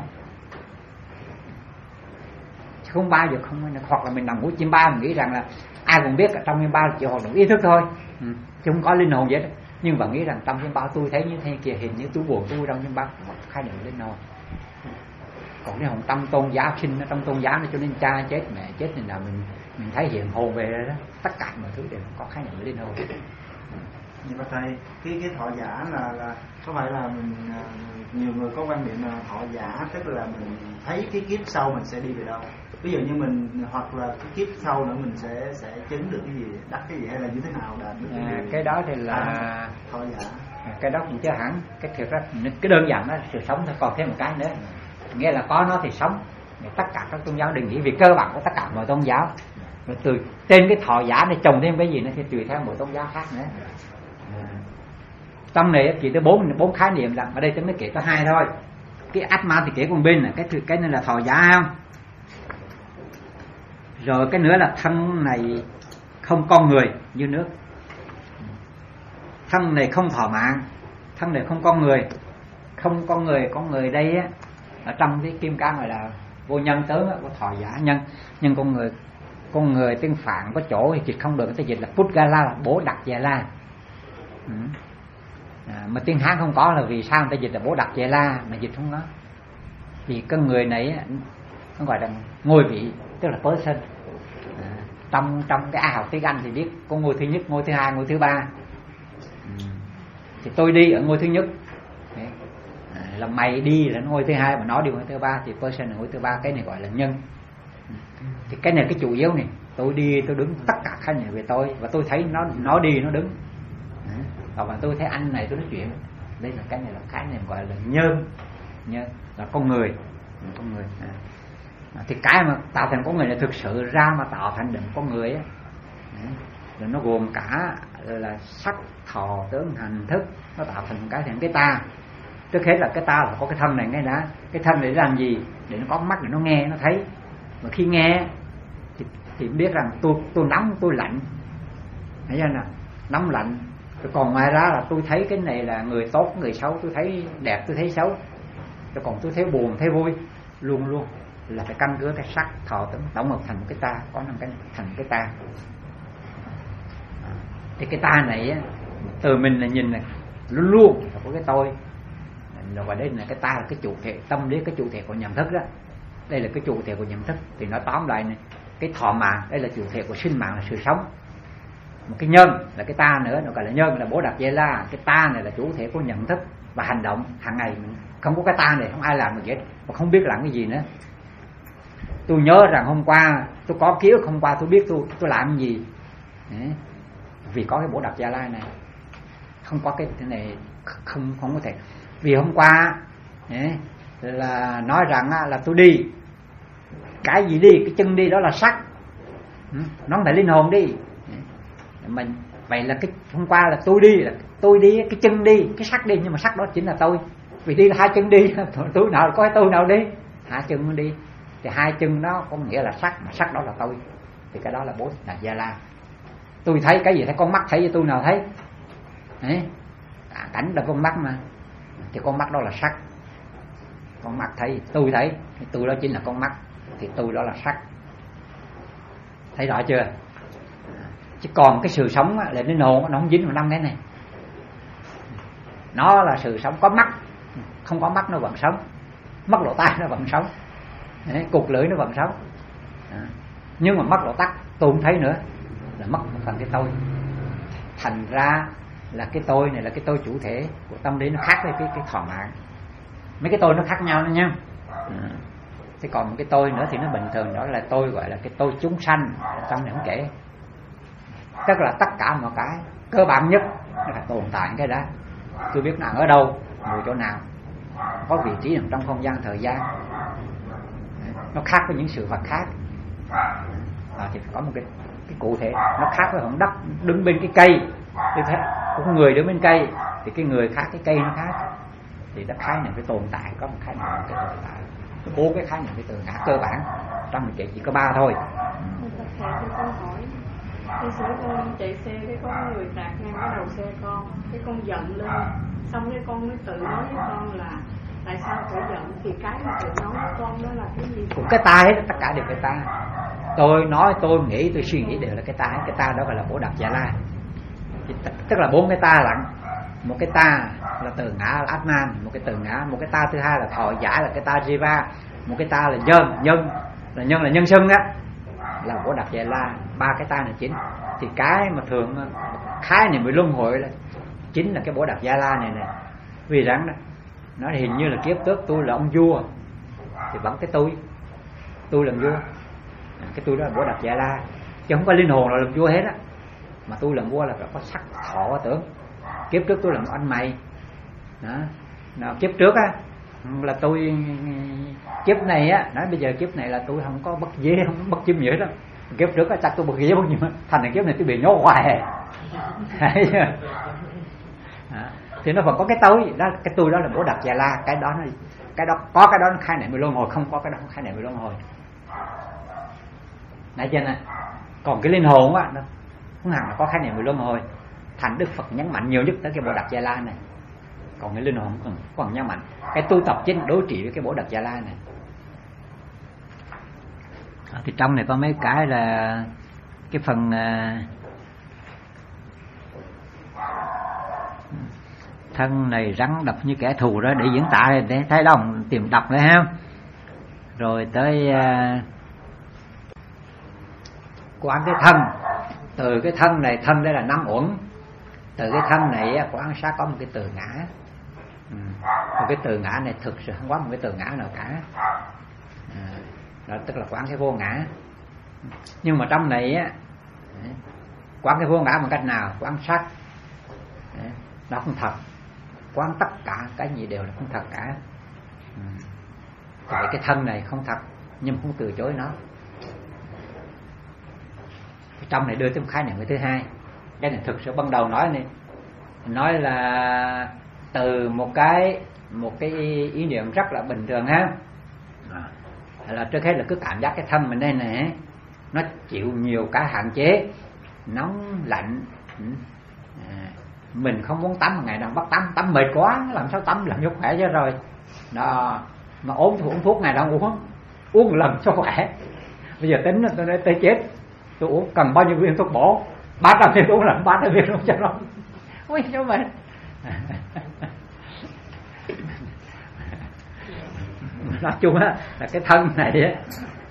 Chứ không bao giờ không, hoặc là mình nằm mũi chim ba, mình nghĩ rằng là ai cũng biết trong chim ba là chỉ hoạt động ý thức thôi, ừ, chứ không có linh hồn vậy đó. Nhưng mà nghĩ rằng trong chim ba tôi thấy như thế kia, hình như tôi buồn tôi trong chim ba, khái niệm linh hồn. Còn cái hồn tâm tôn giáo sinh ở trong tôn giáo này, cho nên cha chết mẹ chết nên là mình mình thấy hiện hồn về rồi đó. Tất cả mọi thứ đều có khái niệm linh hồn. Nhưng mà thầy, cái cái thọ giả là là có phải là mình, nhiều người có quan niệm là thọ giả tức là mình thấy cái kiếp sau mình sẽ đi về đâu. Ví dụ như mình hoặc là cái kiếp sau nữa mình sẽ sẽ chứng được cái gì, đắc cái gì hay là như thế nào là được cái, à, cái đó thì là à, thọ giả. À, cái đó cũng chưa hẳn. Cái thiệt ra cái đơn giản đó là sự sống thôi, còn thêm một cái nữa. Nghĩa là có nó thì sống. Tất cả các tôn giáo đều nghĩ vì cơ bản của tất cả mọi tôn giáo. Rồi từ trên cái thọ giả này trồng thêm cái gì nó thì tùy theo mỗi tôn giáo khác nữa. À, trong này chỉ tới bốn bốn khái niệm là ở đây tôi mới kể có hai thôi. Cái Atma thì kể con bên là cái cái này là thọ giả không? Rồi cái nữa là thân này không con người như nước. Thân này không thọ mạng, thân này không con người. Không con người, con người đây á, ở trong cái Kim Cang gọi là vô nhân tướng á, có thọ giả nhân. Nhưng con người, con người tiếng Phạn có chỗ thì dịch không được, người ta dịch là Putgala, là bố đặc Già La. Ừ. À, mà tiếng Hán không có là vì sao người ta dịch là bố đặc Già La mà dịch không có? Vì con người này nó gọi là ngôi vị, tức là person. À, trong trong cái ai học tiếng Anh thì biết có ngôi thứ nhất, ngôi thứ hai, ngôi thứ ba. Ừ. Thì tôi đi ở ngôi thứ nhất. Đấy. À, là mày đi là ngôi thứ hai, mà nó đi ngôi thứ ba thì person là ngôi thứ ba. Cái này gọi là nhân. Thì cái này cái chủ yếu này, tôi đi tôi đứng, tất cả khái niệm về tôi, và tôi thấy nó nó đi nó đứng. Hoặc là tôi thấy anh này tôi nói chuyện. Đây là cái này là khái niệm gọi là nhân, nhân là con người, con người. À. Thì cái mà tạo thành con người là thực sự ra mà tạo thành được con người á, rồi nó gồm cả là sắc thọ tướng hành thức, nó tạo thành một cái thành cái ta. Trước hết là cái ta là có cái thân này nghe đã. Cái thân này để làm gì? Để nó có mắt để nó nghe, nó thấy. Mà khi nghe thì, thì biết rằng tôi tôi nóng tôi lạnh, thấy chưa nào? Nóng lạnh. Rồi còn ngoài ra là tôi thấy cái này là người tốt người xấu, tôi thấy đẹp tôi thấy xấu. Rồi còn tôi thấy buồn thấy vui, luôn luôn là phải căn cứ cái sắc thọ tưởng tổng hợp thành một cái ta, có năm cái thành cái ta. Thì cái ta này á, từ mình là nhìn này luôn luôn là có cái tôi. Rồi và đây là cái ta là cái chủ thể tâm lý, cái chủ thể của nhận thức đó. Đây là cái chủ thể của nhận thức. Thì nói tóm lại này, cái thọ mạng đây là chủ thể của sinh mạng, là sự sống. Một cái nhân là cái ta nữa, nó gọi là nhân là Bồ Đạt Giai La. Cái ta này là chủ thể của nhận thức và hành động hàng ngày. Mình không có cái ta này không ai làm được hết, và không biết làm cái gì nữa. Tôi nhớ rằng hôm qua tôi có ký ức, hôm qua tôi biết tôi tôi làm cái gì. Đấy. Vì có cái Bồ Đạt Giai La này. Không có cái này không không có thể. Vì hôm qua đấy, là nói rằng là tôi đi, cái gì đi, cái chân đi đó là sắc, nó không phải linh hồn đi. Mình vậy là cái hôm qua là tôi đi, là tôi đi, cái chân đi, cái sắc đi, nhưng mà sắc đó chính là tôi. Vì đi là hai chân đi, tôi nào có cái tôi nào đi, hai chân nó đi, thì hai chân đó có nghĩa là sắc, mà sắc đó là tôi, thì cái đó là Bồ Đạt Giai La. Tôi thấy cái gì thấy con mắt thấy, với tôi nào thấy đấy, à, cảnh là con mắt mà, thì con mắt đó là sắc. Con mắt thấy, tôi thấy, thì tôi đó chính là con mắt, thì tôi đó là sắc. Thấy rõ chưa? Chứ còn cái sự sống là linh hồn, nó không dính vào năm cái này. Nó là sự sống có mắt, không có mắt nó vẫn sống, mất lỗ tai nó vẫn sống, đấy, cụt lưỡi nó vẫn sống. À, nhưng mà mất lỗ tắc tôi không thấy nữa, là mất một phần cái tôi. Thành ra là cái tôi này là cái tôi chủ thể của tâm lý, nó khác với cái cái thọ mạng. Mấy cái tôi nó khác nhau nữa nha. À, thế còn một cái tôi nữa thì nó bình thường, đó là tôi gọi là cái tôi chúng sanh, trong này không kể. Tức là tất cả mọi cái cơ bản nhất nó phải tồn tại cái đó. Tôi biết nó ở đâu, ngồi chỗ nào, có vị trí trong không gian thời gian, nó khác với những sự vật khác. À, thì phải có một cái, cái cụ thể. Nó khác với hòn đất đứng bên cái cây, tôi thấy có người đứng bên cây thì cái người khác, cái cây nó khác. Thì nó khái niệm cái tồn tại, có một khái niệm cái tồn tại, bốn cái khái niệm cái từ ngã cơ bản. Trong mình chỉ có ba thôi. Khi sửa con chạy xe, cái có người tạt ngang cái đầu xe con, cái con giận lên, xong cái con mới tự nói với con là tại sao phải giận, thì cái mà tự nói với con đó là cái gì? Cũng cái ta hết, tất cả đều cái ta. Tôi nói, tôi nghĩ, tôi suy nghĩ đều là cái ta hết. Cái ta đó gọi là Bồ Đạt Giai La. Tức là bốn cái ta lận. Một cái ta là từ ngã là Atman, một cái từ ngã, một cái ta thứ hai là thọ giả là cái ta Jiva, một cái ta là nhân, nhân là nhân là nhân xưng á, là Bồ Đạt Giai La. Ba cái ta này chính. Thì cái mà thường khái niệm về luân hồi là chính là cái Bồ Đạt Giai La này này. Vì rằng đó, nó hình như là kiếp trước tôi là ông vua, thì vẫn cái tôi, tôi làm vua, cái tôi đó là Bồ Đạt Giai La, chứ không có linh hồn nào làm vua hết á. Mà tôi làm vua là phải có sắc thọ tưởng. Kiếp trước tôi làm anh mày đó. Nào, kiếp trước á là tôi, kiếp này á, nói bây giờ kiếp này là tôi không có bất dế, không có bất chim gì hết đó. Kiếp trước á chắc tôi bất dế bất nhưng mà thành này kiếp này tôi bị nhốt hoài. Thì nó vẫn có cái tôi đó, cái tôi đó là Bồ Đạt Giai La. Cái đó nó, cái đó có cái đó nó khái niệm về luân hồi, không có cái đó không khái niệm về luân hồi. Nãy chưa nè. Còn cái linh hồn á, nó không hẳn là có khái niệm về luân hồi. Thành Đức Phật nhấn mạnh nhiều nhất tới cái Bồ Đạt Giai La này. Còn cái linh hồn còn còn nhấn mạnh cái tu tập chính đối trị với cái Bồ Đạt Giai La này. À, thì trong này có mấy cái là cái phần uh, thân này rắn độc như kẻ thù đó, để diễn tả để thấy đồng tìm đọc đấy ha. Rồi tới uh, quán cái thân. Từ cái thân này, thân đây là năm uẩn. Từ cái thân này quán sát có một cái từ ngã. Ừ. Một cái từ ngã này thực sự không có một cái từ ngã nào cả. À, đó tức là quán cái vô ngã. Nhưng mà trong này á, quán cái vô ngã bằng cách nào? Quán sát nó không thật. Quán tất cả cái gì đều là không thật cả. Ừ. Vậy cái thân này không thật, nhưng không từ chối nó. Trong này đưa tới một khái niệm thứ hai. Cái này thực sự ban đầu nói này, nói là từ một cái một cái ý niệm rất là bình thường ha, à, là trước hết là cứ cảm giác cái thân mình đây này nó chịu nhiều cái hạn chế, nóng lạnh, à, mình không muốn tắm, ngày nào bắt tắm, tắm mệt quá làm sao tắm, làm cho khỏe chứ rồi đó. Mà ốm thì uống thuốc, ngày nào uống uống một lần cho khỏe. Bây giờ tính tôi nói tới chết, tôi uống cần bao nhiêu viên thuốc bổ, ba trăm viên uống là ba trăm viên luôn cho nó ui cho mình. Nói chung á là cái thân này á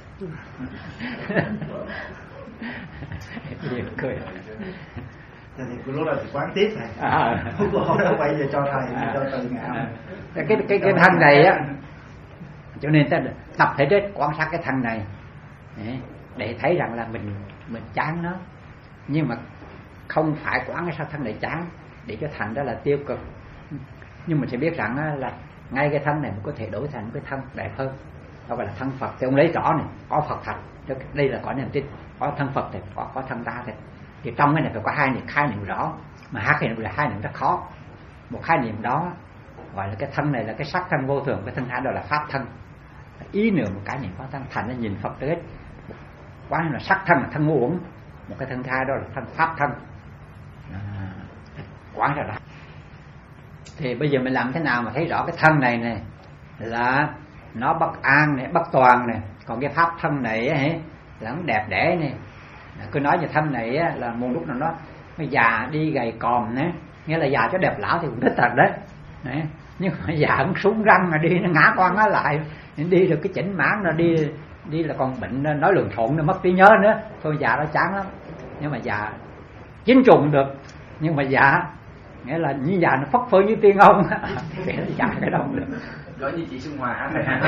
cười. Thì lúc đó thì quán tiếp này, à, không đâu bây giờ cho thầy à, cho từ ngạo. À, cái cái cái, cái thân này á, cho nên ta tập thể chất quan sát cái thân này để thấy rằng là mình mình chán nó, nhưng mà không phải quán cái sao thân này chán để cho thành đó là tiêu cực. Nhưng mình sẽ biết rằng là ngay cái thân này mình có thể đổi thành cái thân đẹp hơn, đó gọi là thân Phật. Thì ông lấy rõ này, có Phật thật, đây là có niềm tin, có thân Phật thì có có thân ta thì thì trong cái này phải có hai niệm, khái niệm rõ, mà hai khái niệm là hai niệm rất khó. Một khái niệm đó gọi là cái thân này là cái sắc thân vô thường, cái thân hai đó là pháp thân. Ý niệm một cái niệm pháp thân, thành nó nhìn Phật tới quán là sắc thân là thân ngũ uẩn, một cái thân hai đó là thân pháp thân, à, quán ra đó. Thì bây giờ mình làm thế nào mà thấy rõ cái thân này này là nó bất an này, bất toàn này, còn cái pháp thân này ấy, là nó đẹp đẽ này. Cứ nói về thân này á, là một lúc nào nó, nó già đi gầy còm này, nghĩa là già cho đẹp lão thì cũng thích thật đấy. Đấy. Nhưng mà già cũng súng răng mà đi nó ngã qua ngã lại, đi được cái chỉnh mãn nó đi đi là còn bệnh nói lường thộn nó mất trí nhớ nữa. Thôi già nó chán lắm. Nhưng mà già chín trùng được, nhưng mà già nghĩa là như già nó phất phơ như tiên ông thì nó già cái đâu được. Gọi như chị Xuân Hòa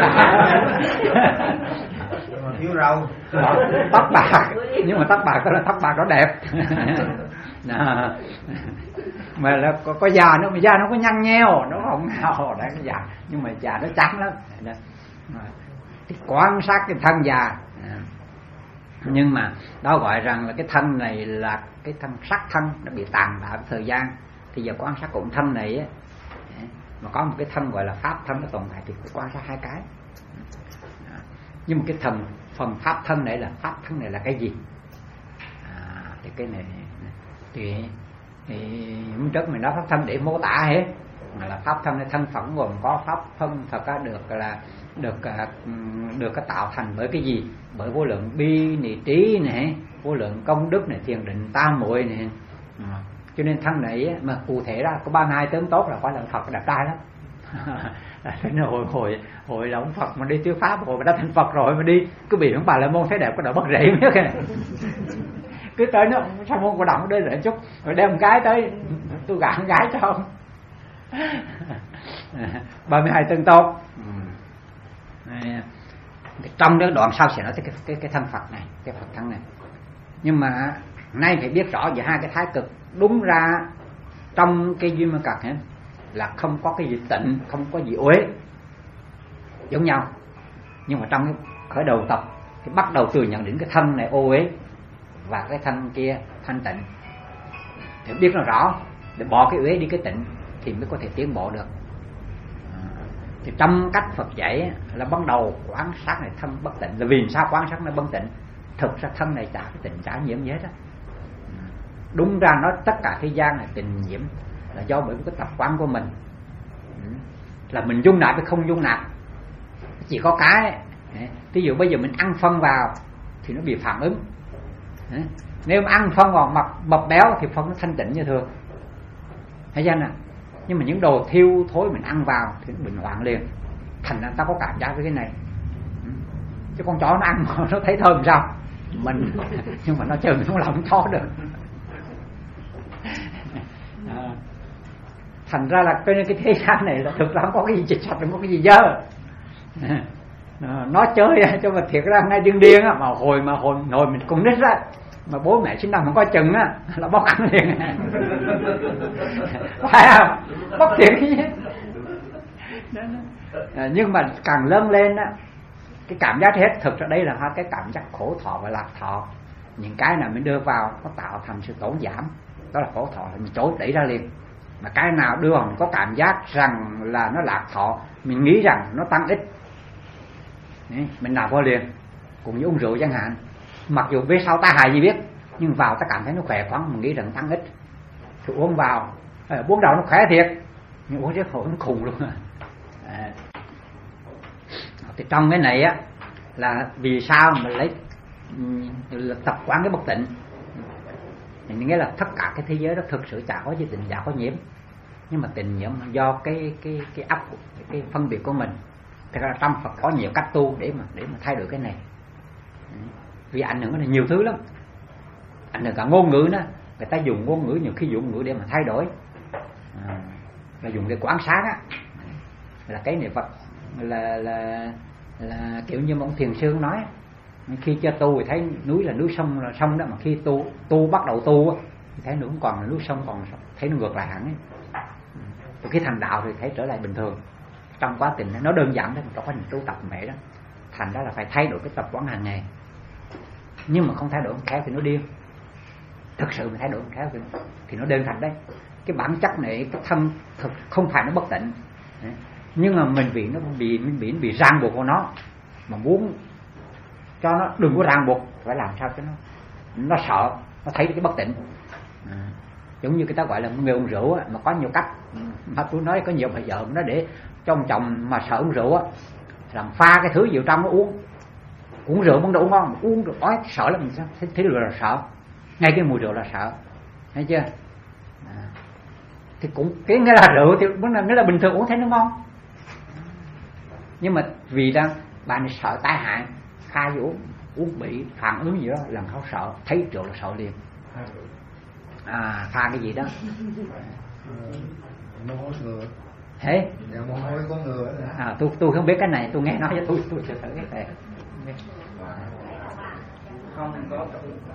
thiếu râu tóc bạc, nhưng mà tóc bạc đó là tóc bạc nó đẹp. Đó. Mà là có, có già nữa, mà già nó có nhăn nheo, nó không nào đấy cái già, nhưng mà già nó trắng lắm. Đó. Thì quan sát cái thân già, nhưng mà đó gọi rằng là cái thân này là cái thân sắc thân, nó bị tàn bạo thời gian. Thì giờ quan sát cụm thân này á, mà có một cái thân gọi là pháp thân nó tồn tại thì phải quan sát hai cái. Nhưng mà cái thần phần pháp thân này là pháp thân này là cái gì? À, thì cái này thì thì hôm trước mình nói pháp thân để mô tả hết, là pháp thân này thân phận gồm có pháp thân thật ra được là được được cái tạo thành bởi cái gì? Bởi vô lượng bi này, trí này, vô lượng công đức này, thiền định tam muội này. À, cho nên thân này mà cụ thể ra có ba mươi hai tướng tốt là có là Phật đẹp trai lắm. hồi hồi hồi là ông Phật mà đi thuyết pháp, hồi mà đã thành Phật rồi mà đi cứ bị ông Bà La Môn thấy đẹp có đỡ bất rễ nữa kìa. Cứ tới nó sao môn của động đây để chút rồi đem một cái tới tôi gả con gái cho ông. ba mươi hai tướng tốt. Trong đó đoạn sau sẽ nói tới cái, cái, cái thân Phật này, cái Phật thân này. Nhưng mà nay phải biết rõ về hai cái thái cực. Đúng ra trong cái duyên ma cật ấy, là không có cái gì tịnh, không có gì uế, giống nhau. Nhưng mà trong cái khởi đầu tập thì bắt đầu từ nhận định cái thân này ô uế và cái thân kia thanh tịnh, thì biết nó rõ để bỏ cái uế đi cái tịnh thì mới có thể tiến bộ được. À, thì trong cách Phật dạy là ban đầu quán sát này thân bất tịnh, là vì sao quán sát nó bất tịnh? Thực ra thân này chả cái tịnh, chả nhiễm gì hết á. Đúng ra nói tất cả thế gian là tình nhiễm, là do bởi cái tập quán của mình, là mình dung nạp hay không dung nạp. Chỉ có cái ví dụ bây giờ mình ăn phân vào thì nó bị phản ứng. Nếu mà ăn phân vào mặt mập béo thì phân nó thanh tịnh như thường, thấy chưa nào? Nhưng mà những đồ thiêu thối mình ăn vào thì nó bệnh hoạn liền. Thành ra ta có cảm giác với cái này. Chứ con chó nó ăn mà nó thấy thơm sao mình, nhưng mà nó chừng nó làm không thó được. À, thành ra là cái cái thế gian này là thực ra không có cái gì chịch sạch, không có cái gì dơ. À, nó chơi cho mà thiệt ra ngay điên điên á, mà hồi mà hồi hồi mình cũng nít ra mà bố mẹ sinh năm không có chừng á là bóc ăn liền. Phải không? Bóc thiệt chứ. À, nhưng mà càng lớn lên á cái cảm giác hết. Thực ra đây là hai cái cảm giác khổ thọ và lạc thọ. Những cái nào mình đưa vào nó tạo thành sự tổn giảm, đó là khổ thọ, mình chối đẩy ra liền. Mà cái nào đưa vào mình có cảm giác rằng là nó lạc thọ, mình nghĩ rằng nó tăng ích, mình nạp vô liền. Cũng như uống rượu chẳng hạn, mặc dù về sau ta hại gì biết, nhưng vào ta cảm thấy nó khỏe khoắn, mình nghĩ rằng tăng ích thì uống vào, à, uống đầu nó khỏe thiệt, nhưng uống rất khổ, nó khùng luôn. À. Thì trong cái này á là vì sao mình lấy là tập quán cái bất tịnh, thì nghĩa là tất cả cái thế giới đó thực sự chả có gì tịnh, chả có nhiễm, nhưng mà tịnh nhiễm do cái cái cái ấp cái, cái phân biệt của mình. Thật ra trong Phật có nhiều cách tu để mà để mà thay đổi cái này, vì ảnh hưởng là nhiều thứ lắm, ảnh hưởng cả ngôn ngữ nữa. Người ta dùng ngôn ngữ nhiều khi dùng ngữ để mà thay đổi, à, là dùng để quan sát á, là cái niệm Phật là là là kiểu như ông thiền sư nói, khi chưa tu thì thấy núi là núi, sông là sông đó, mà khi tu tu bắt đầu tu á thì thấy nó không còn là núi sông, còn thấy nó ngược lại hẳn ấy. Rồi khi thành đạo thì thấy trở lại bình thường. Trong quá trình nó đơn giản đó, mình có quá trình tu tập mẹ đó, thành ra là phải thay đổi cái tập quán hàng ngày. Nhưng mà không thay đổi không khéo thì nó điên. Thực sự mình thay đổi không khéo thì nó, thì nó đơn thành đấy. Cái bản chất này, cái thân thực không phải nó bất tịnh, nhưng mà mình bị nó bị mình bị bị ràng buộc của nó, mà muốn cho nó đừng có ràng buộc, phải làm sao cho nó nó sợ, nó thấy cái bất tịnh. À, giống như người ta gọi là người uống rượu á, mà có nhiều cách. Mà tôi nói có nhiều bà vợ nó để cho ông chồng mà sợ uống rượu á, làm pha cái thứ gì trong nó uống, uống rượu vẫn đâu ngon, uống được ói sợ lắm, mình sao thấy, thấy được là sợ, ngay cái mùi rượu là sợ, thấy chưa? À, thì cũng cái nghĩa là rượu thì vẫn là nghĩa là bình thường uống thấy nó ngon, nhưng mà vì rằng bạn sợ tai hại, khai vô uống uống bị phản ứng gì đó làmเขาsợ, thấy rượu là sợ liền. À, pha cái gì đó mồ hôi ngựa. Thế Mồ hôi con ngựa. À, tôi tôi không biết cái này, tôi nghe nói với tôi tôi sẽ thử cái này. Không có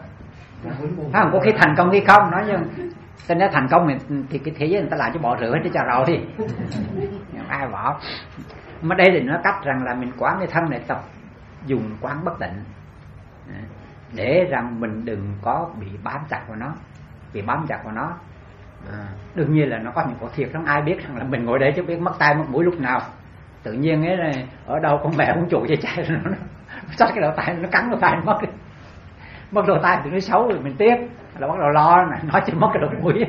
không có khi thành công khi không nói chứ. Cho nên thành công thì, thì cái thế giới người ta làm cho bỏ rượu hết cho rồi đi. Ai bỏ. Mà đây thì nó cách rằng là mình quán cái thân này tập dùng quán bất tịnh, để rằng mình đừng có bị bám chặt vào nó, bị bám chặt vào nó. À, đương nhiên là nó có những cổ thiệt lắm, ai biết rằng là mình ngồi đây chứ biết mất tay mất mũi lúc nào. Tự nhiên ấy này, ở đâu con mẹ con chuột chạy chạy rồi nó xách cái đầu tay nó cắn đầu tay nó mất, mất đầu tay thì nó xấu rồi mình tiếc, là bắt đầu lo này, nó chỉ mất cái đầu mũi.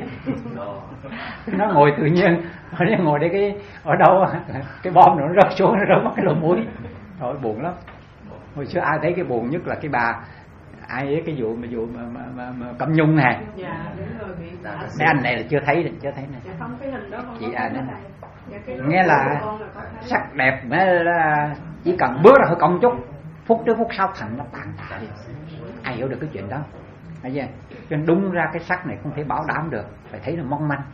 Nó ngồi tự nhiên nó ngồi đây cái ở đâu cái bom nó rớt xuống nó rớt mất cái đầu mũi, rồi buồn lắm. Hồi xưa ai thấy cái buồn nhất là cái bà ai ấy, cái vụ mà vụ mà, mà, mà, mà Cẩm Nhung này. Dạ đúng rồi, bị mấy anh này là chưa thấy chưa thấy này. Dạ không, cái hình đó không chị có à nên dạ, nghe là sắc đẹp mới là chỉ cần bước ra hơi công chút, phút trước phút sau thành nó tàn tạ đi. Ai hiểu được cái chuyện đó, thấy chưa? Cho nên đúng ra cái sắc này không thể bảo đảm được, phải thấy là mong manh.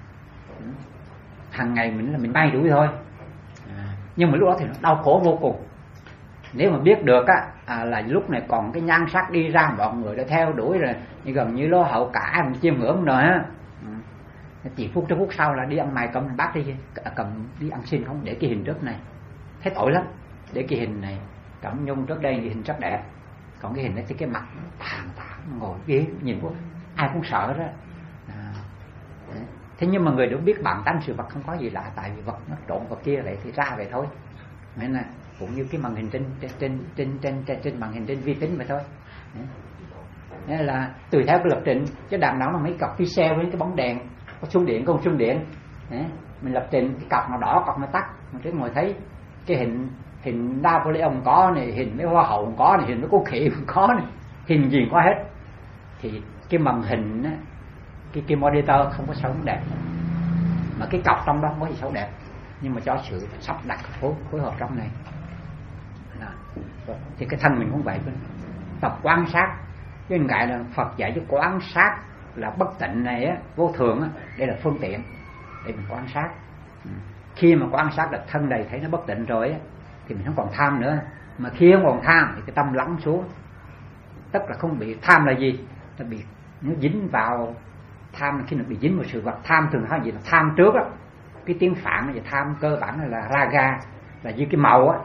Hàng ngày mình là mình bay đuổi thôi, à, nhưng mà lúc đó thì nó đau khổ vô cùng. Nếu mà biết được á, à, là lúc này còn cái nhan sắc đi ra mọi người đã theo đuổi rồi, như gần như lô hậu cả mình chiêm ngưỡng rồi á, ừ. Chỉ phút trước phút sau là đi ăn mày cầm bác đi cầm đi ăn xin không để cái hình trước này, thấy tội lắm. Để cái hình này Cẩm Nhung trước đây thì hình rất đẹp, còn cái hình đó thì cái mặt thản thản ngồi ghế nhìn quá ai cũng sợ đó. À, thế nhưng mà người đâu biết bản tánh sự vật không có gì lạ, tại vì vật nó trộn vật kia vậy thì ra vậy thôi. Nên là cũng như cái màn hình trên trên trên trên trên, trên, trên màn hình trên vi tính vậy thôi. Nên là tùy theo cái lập trình, chứ đằng nào nó mấy cặp pixel với cái bóng đèn, có xuân điện, có không xuân điện. Đấy. Mình lập trình cái cặp nào đỏ, cặp nào tắt, mình cứ ngồi thấy cái hình hình Napoleon có này, hình mấy hoa hậu có này, hình mấy cô khỉ có này, hình gì có hết. Thì cái màn hình á, cái cái monitor không có xấu đẹp, mà cái cặp trong đó không có gì xấu đẹp, nhưng mà cho sự sắp đặt phối, phối hợp trong này. Thì cái thân mình cũng vậy, tập quan sát. Cái ngại là Phật dạy cho quan sát là bất tịnh này á, vô thường á, đây là phương tiện để mình quan sát. Khi mà quan sát được thân này thấy nó bất tịnh rồi á, thì mình không còn tham nữa. Mà khi không còn tham thì cái tâm lắng xuống, tức là không bị tham là gì, nó bị nó dính vào tham. Khi nó bị dính vào sự vật, tham thường hay gì là tham trước á, cái tiếng Phạn là tham cơ bản là raga, là như cái màu á,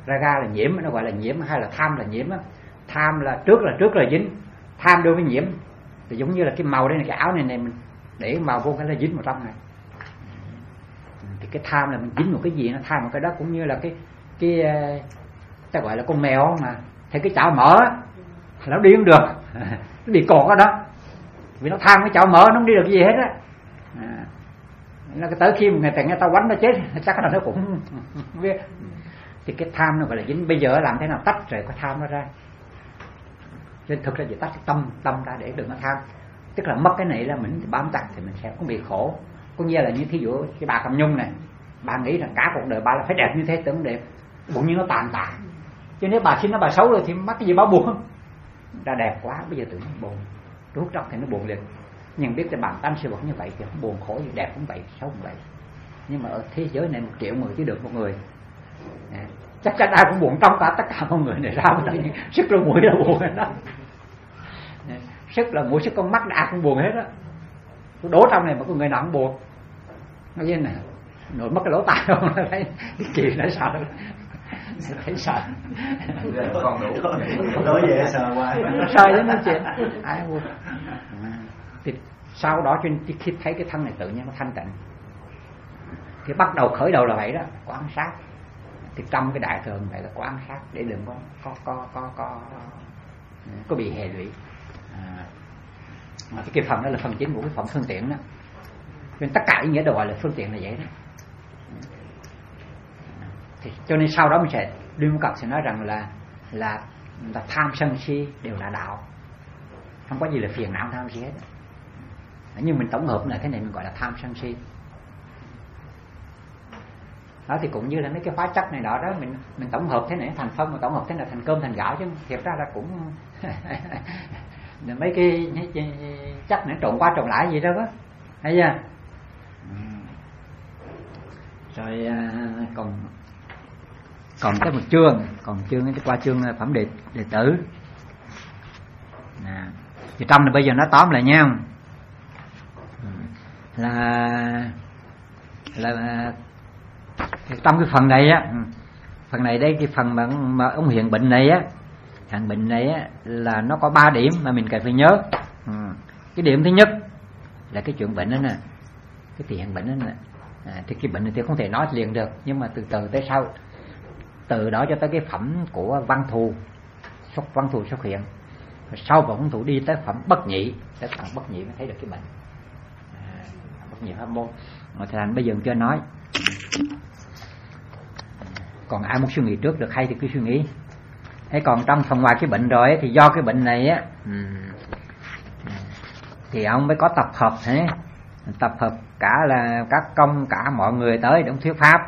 raga là nhiễm, nó gọi là nhiễm, hay là tham là nhiễm á. Tham là trước là trước là dính, tham đối với nhiễm thì giống như là cái màu đây này, cái áo này này mình để màu vô cái là dính vào trong này. Thì cái tham là mình dính một cái gì, nó tham một cái đó, cũng như là cái cái ta gọi là con mèo mà thấy cái chảo mỡ nó đi không được, nó bị cột ở đó vì nó tham cái chảo mỡ, nó không đi được gì hết á. À, nó tới khi người ta người ta quánh nó chết chắc là nó cũng biết. Thì cái tham nó gọi là dính. Bây giờ làm thế nào tách rồi cái tham nó ra, nên thực ra chỉ tách cái tâm tâm ra để đừng có tham. Tức là mất cái này là mình bám chặt thì mình sẽ cũng bị khổ. Có nghĩa là như thí dụ cái bà Cầm Nhung này, bà nghĩ rằng cả cuộc đời bà là phải đẹp như thế tưởng đẹp, bụng như nó tàn tạ. Chứ nếu bà xin nó bà xấu rồi thì mắc cái gì báo buồn. Đã đẹp quá bây giờ tưởng nó buồn, rút trong thì nó buồn liền. Nhưng biết cái bản tánh sự vật như vậy thì không buồn khổ gì, đẹp cũng vậy, xấu cũng vậy. Nhưng mà ở thế giới này một triệu người chứ được một người. À, chắc chắn ai cũng buồn, trong cả tất cả mọi người này ra mà tự nhiên sức là mũi là buồn hết đó. À, sức là mũi, sức con mắt đã cũng buồn hết đó. Đổ trong này mà có người nào cũng buồn. Nói như này nổi mất cái lỗ tai không, nó thấy cái kỳ nó sợ, thấy sợ. Còn đủ nói về sợ hoài, nó sợ đến nói chuyện ai buồn. Thì sau đó cho nên khi thấy cái thân này tự nhiên nó thanh tịnh thì bắt đầu khởi đầu là vậy đó, quan sát. Thì trong cái đại thường này là quan sát để đừng có có có có có có bị hệ lụy. À, mà cái phần đó là phần chính của cái phần phương tiện đó. Nên tất cả ý nghĩa đều gọi là phương tiện là vậy đó. Thì cho nên sau đó mình sẽ Liên Cật sẽ nói rằng là là là tham sân si đều là đạo, không có gì là phiền não tham si hết. Nhưng mình tổng hợp lại cái này mình gọi là tham sân si. Đó thì cũng như là mấy cái hóa chất này đó đó, mình mình tổng hợp thế này thành phân, mà tổng hợp thế này thành cơm thành gạo, chứ thiệt ra là cũng mấy cái, cái chất này trộn qua trộn lại gì đâu đó, thấy chưa? Rồi còn còn tới một chương, còn chương cái qua chương phẩm đệ đệ tử. Nè, thì trong này bây giờ nó tóm lại nha, là là trong cái phần này á, phần này đây, cái phần mà, mà ông hiện bệnh này á, hiện bệnh này á là nó có ba điểm mà mình cần phải nhớ. Ừ. Cái điểm thứ nhất là cái chuyện bệnh đó nè, cái tiền bệnh đó nè. À, thì cái bệnh này thì không thể nói liền được, nhưng mà từ từ tới sau, từ đó cho tới cái phẩm của văn thù, xuất văn thù xuất hiện, rồi sau văn thù đi tới phẩm bất nhị, tới phẩm bất nhị mới thấy được cái bệnh. À, bất nhị pháp môn. Mà thành bây giờ chưa nói. Còn ai muốn suy nghĩ trước được hay thì cứ suy nghĩ. Thế còn trong phần ngoài cái bệnh rồi ấy, thì do cái bệnh này á, thì ông mới có tập hợp thế, tập hợp cả là các công cả mọi người tới để ông thuyết pháp.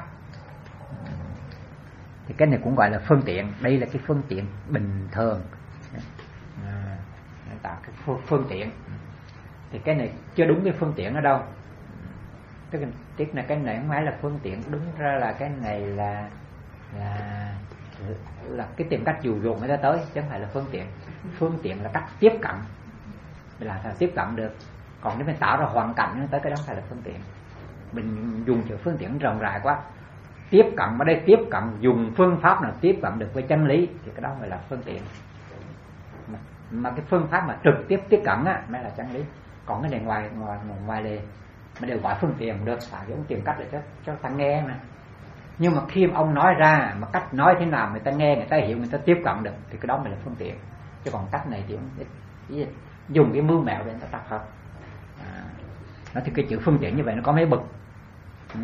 Thì cái này cũng gọi là phương tiện. Đây là cái phương tiện bình thường, à, tạo cái phương, phương tiện. Thì cái này chưa đúng cái phương tiện ở đâu. Tức là, tức là cái này không phải là phương tiện, đúng ra là cái này là là là cái tìm cách dụ dỗ người ta tới, chứ không phải là phương tiện. Phương tiện là cách tiếp cận, là sao tiếp cận được. Còn nếu mình tạo ra hoàn cảnh tới, cái đó phải là phương tiện. Mình dùng chữ phương tiện rộng rãi quá. Tiếp cận ở đây, tiếp cận dùng phương pháp nào tiếp cận được với chân lý thì cái đó mới là phương tiện. Mà, mà cái phương pháp mà trực tiếp tiếp cận á mới là chân lý. Còn cái này ngoài ngoài ngoài đề mà đều gọi phương tiện được, phải ông tìm cách để cho cho ta nghe mà. Nhưng mà khi mà ông nói ra mà cách nói thế nào người ta nghe, người ta hiểu, người ta tiếp cận được thì cái đó mới là phương tiện. Chứ còn cách này thì ông dùng cái mưu mẹo để người ta tập hợp. À, đó thì cái chữ phương tiện như vậy nó có mấy bậc. Ừ.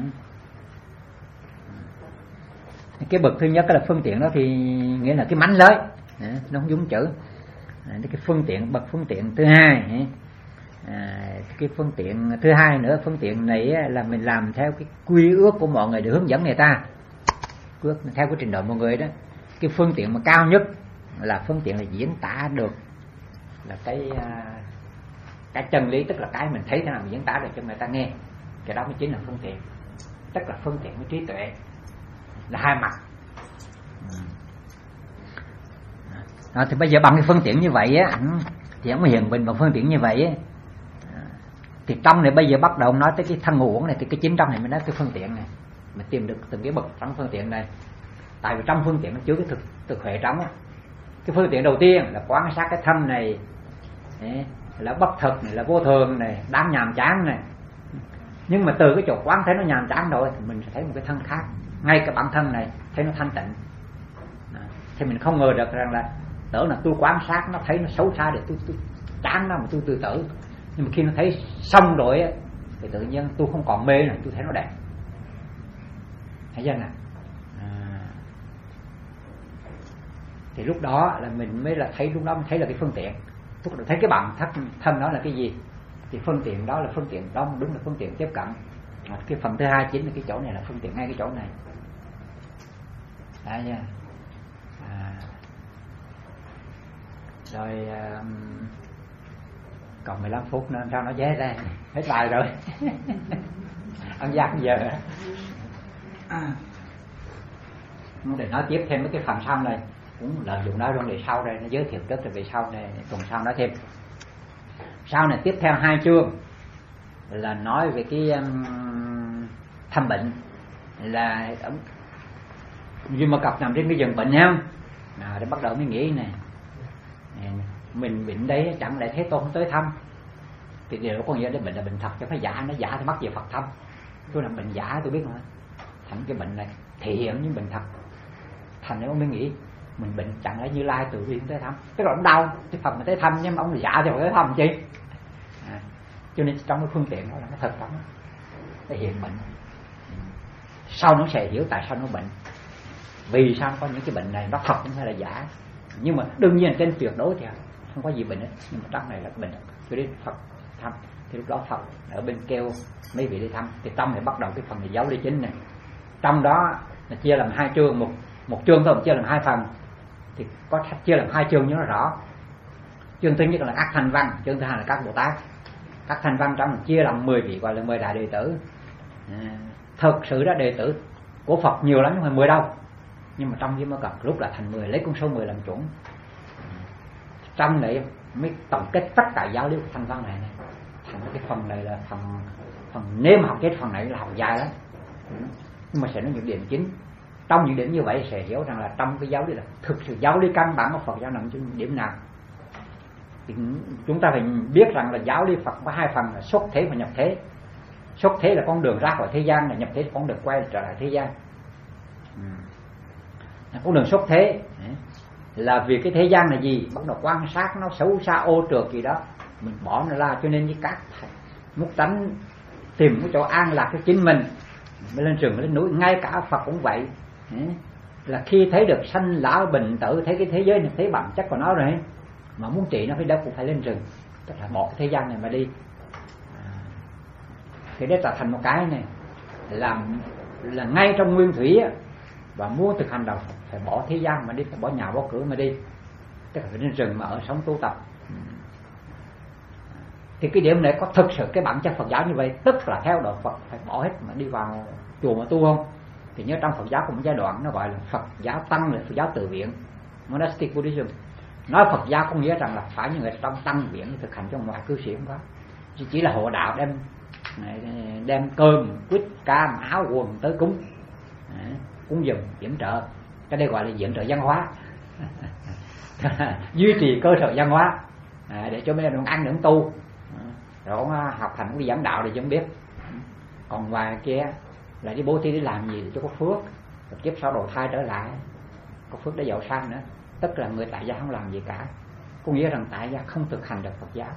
Cái bậc thứ nhất là phương tiện đó thì nghĩa là cái mánh lới, nó không dùng chữ. À, cái phương tiện, bậc phương tiện thứ hai, à, cái phương tiện thứ hai nữa, phương tiện này là mình làm theo cái quy ước của mọi người để hướng dẫn người ta, quy ước theo cái trình độ mọi người đó. Cái phương tiện mà cao nhất là phương tiện là diễn tả được là cái cái chân lý, tức là cái mình thấy thế nào mình diễn tả được cho người ta nghe, cái đó mới chính là phương tiện. Tức là phương tiện với trí tuệ là hai mặt. Đó, thì bây giờ bằng cái phương tiện như vậy á, thì ông hiện bình bằng phương tiện như vậy á, thì trong này bây giờ bắt đầu nói tới cái thân ngũ uẩn này, thì cái chính trong này mới nói cái phương tiện này, mình tìm được từng cái bậc trong phương tiện này. tại vì trong phương tiện nó chứa cái thực thực huệ trong á. Cái phương tiện đầu tiên là quan sát cái thân này, đấy, là bất thực này, là vô thường này, đáng nhàm chán này. Nhưng mà từ cái chỗ quán thấy nó nhàm chán rồi thì mình sẽ thấy một cái thân khác, ngay cả bản thân này thấy nó thanh tịnh. Đó. Thì mình không ngờ được rằng là tưởng là tôi quan sát nó thấy nó xấu xa để tôi, tôi chán nó mà tôi tự tử. Nhưng mà khi nó thấy xong rồi ấy, thì tự nhiên tôi không còn mê nữa, tôi thấy nó đẹp. Thấy chưa nào? À. Thì lúc đó là mình mới là thấy, lúc đó mình thấy là cái phương tiện. Tôi thấy cái bản thân, thân đó là cái gì. Thì phương tiện đó là phương tiện đó, đúng là phương tiện tiếp cận. Cái phần thứ hai chính là cái chỗ này là phương tiện ngay cái chỗ này. Đấy nha. À. Rồi um, còn mười lăm phút nữa sao nó dễ ra. Hết bài rồi. Ăn gian giờ. À. Để nói tiếp thêm mấy cái phần sau này, cũng lợi dụng đó luôn để sau đây nó giới thiệu trước rồi về sau này tuần sau nói thêm. Sau này tiếp theo hai chương là nói về cái um, thăm bệnh, là vì mà cặp nằm trên cái giường bệnh không, à, để bắt đầu mới nghĩ này, mình bệnh đấy chẳng lẽ Thế Tôn không tới thăm, thì điều đó có nghĩa là bệnh là bệnh thật chứ phải giả, nó giả thì mắc gì Phật thăm. Tôi là bệnh giả tôi biết mà, thành cái bệnh này thể hiện những bệnh thật, thành nếu ông mới nghĩ mình bệnh chẳng lẽ Như Lai tự nhiên tới thăm, cái đó đau cái Phật mà tới thăm, nhưng mà ông là giả thì phải tới thăm chi. À, cho nên trong cái phương tiện đó là nó thật lắm, nó hiện bệnh. Sau nó sẽ hiểu tại sao nó bệnh, vì sao có những cái bệnh này nó thật không phải là giả. Nhưng mà đương nhiên trên tuyệt đối thì không có gì bệnh hết, nhưng mà trong này là bệnh. Cho đến Phật thăm thì lúc đó Phật ở bên kêu mấy vị đi thăm, thì trong này bắt đầu cái phần này giáo lý chính này. Trong đó là chia làm hai chương, một một chương thôi chia làm hai phần, thì có chia làm hai chương cho nó rõ. Chương thứ nhất là các thanh văn, chương thứ hai là các Bồ Tát. Các thanh văn trong chia làm mười vị gọi là mười đại đệ tử. À, thật sự đó đệ tử của Phật nhiều lắm, không phải mười đâu, nhưng mà trong với mới cần lúc là thành mười, lấy con số mười làm chuẩn. Trong này mới tổng kết tất cả giáo lý của thanh văn này, này. Thành cái phần này là phần phần nếu mà học kết phần này là học dài lắm, nhưng mà sẽ nói những điểm chính. Trong những điểm như vậy sẽ hiểu rằng là trong cái giáo lý là thực sự giáo lý căn bản của Phật giáo nằm trên điểm nào. Thì chúng ta phải biết rằng là giáo lý Phật có hai phần là xuất thế và nhập thế. Xuất thế là con đường ra khỏi thế gian, là nhập thế là con đường quay trở lại thế gian. Con đường xuất thế là vì cái thế gian là gì, bắt đầu quan sát nó xấu xa ô trượt gì đó mình bỏ nó ra. Cho nên với các muốn tránh tìm cái chỗ an lạc cho chính mình mới lên rừng lên núi. Ngay cả Phật cũng vậy, là khi thấy được sanh lão bệnh tử, thấy cái thế giới này thấy bản chất của nó rồi, mà muốn trị nó phải đâu cũng phải lên rừng, tức là bỏ cái thế gian này mà đi. Thì để trở thành một cái này làm là ngay trong nguyên thủy và muốn thực hành đạo phải bỏ thế gian mà đi, phải bỏ nhà bỏ cửa mà đi, tức là phải lên rừng mà ở sống tu tập. Thì cái điểm này có thực sự cái bản chất Phật giáo như vậy, tức là theo đạo Phật phải bỏ hết mà đi vào chùa mà tu không? Thì nhớ trong Phật giáo có một giai đoạn nó gọi là Phật giáo tăng, là Phật giáo tự viện, monastic Buddhism. Nói Phật giáo có nghĩa rằng là phải những người trong tăng viện thực hành trong ngoài cư sĩ không có, chỉ, chỉ là hộ đạo đem đem cơm, quýt, cam, áo, quần tới cúng, cúng dùm, diễn trợ. Cái đây gọi là diễn trợ văn hóa. Duy trì cơ sở văn hóa à, để cho mấy em ăn những tu, rồi ông học thành cũng giảng đạo thì chẳng biết. Còn ngoài kia là đi bố thí để làm gì để cho có phước, rồi kiếp sau đầu thai trở lại có phước để giàu sang nữa. Tức là người tại gia không làm gì cả, có nghĩa rằng tại gia không thực hành được Phật giáo.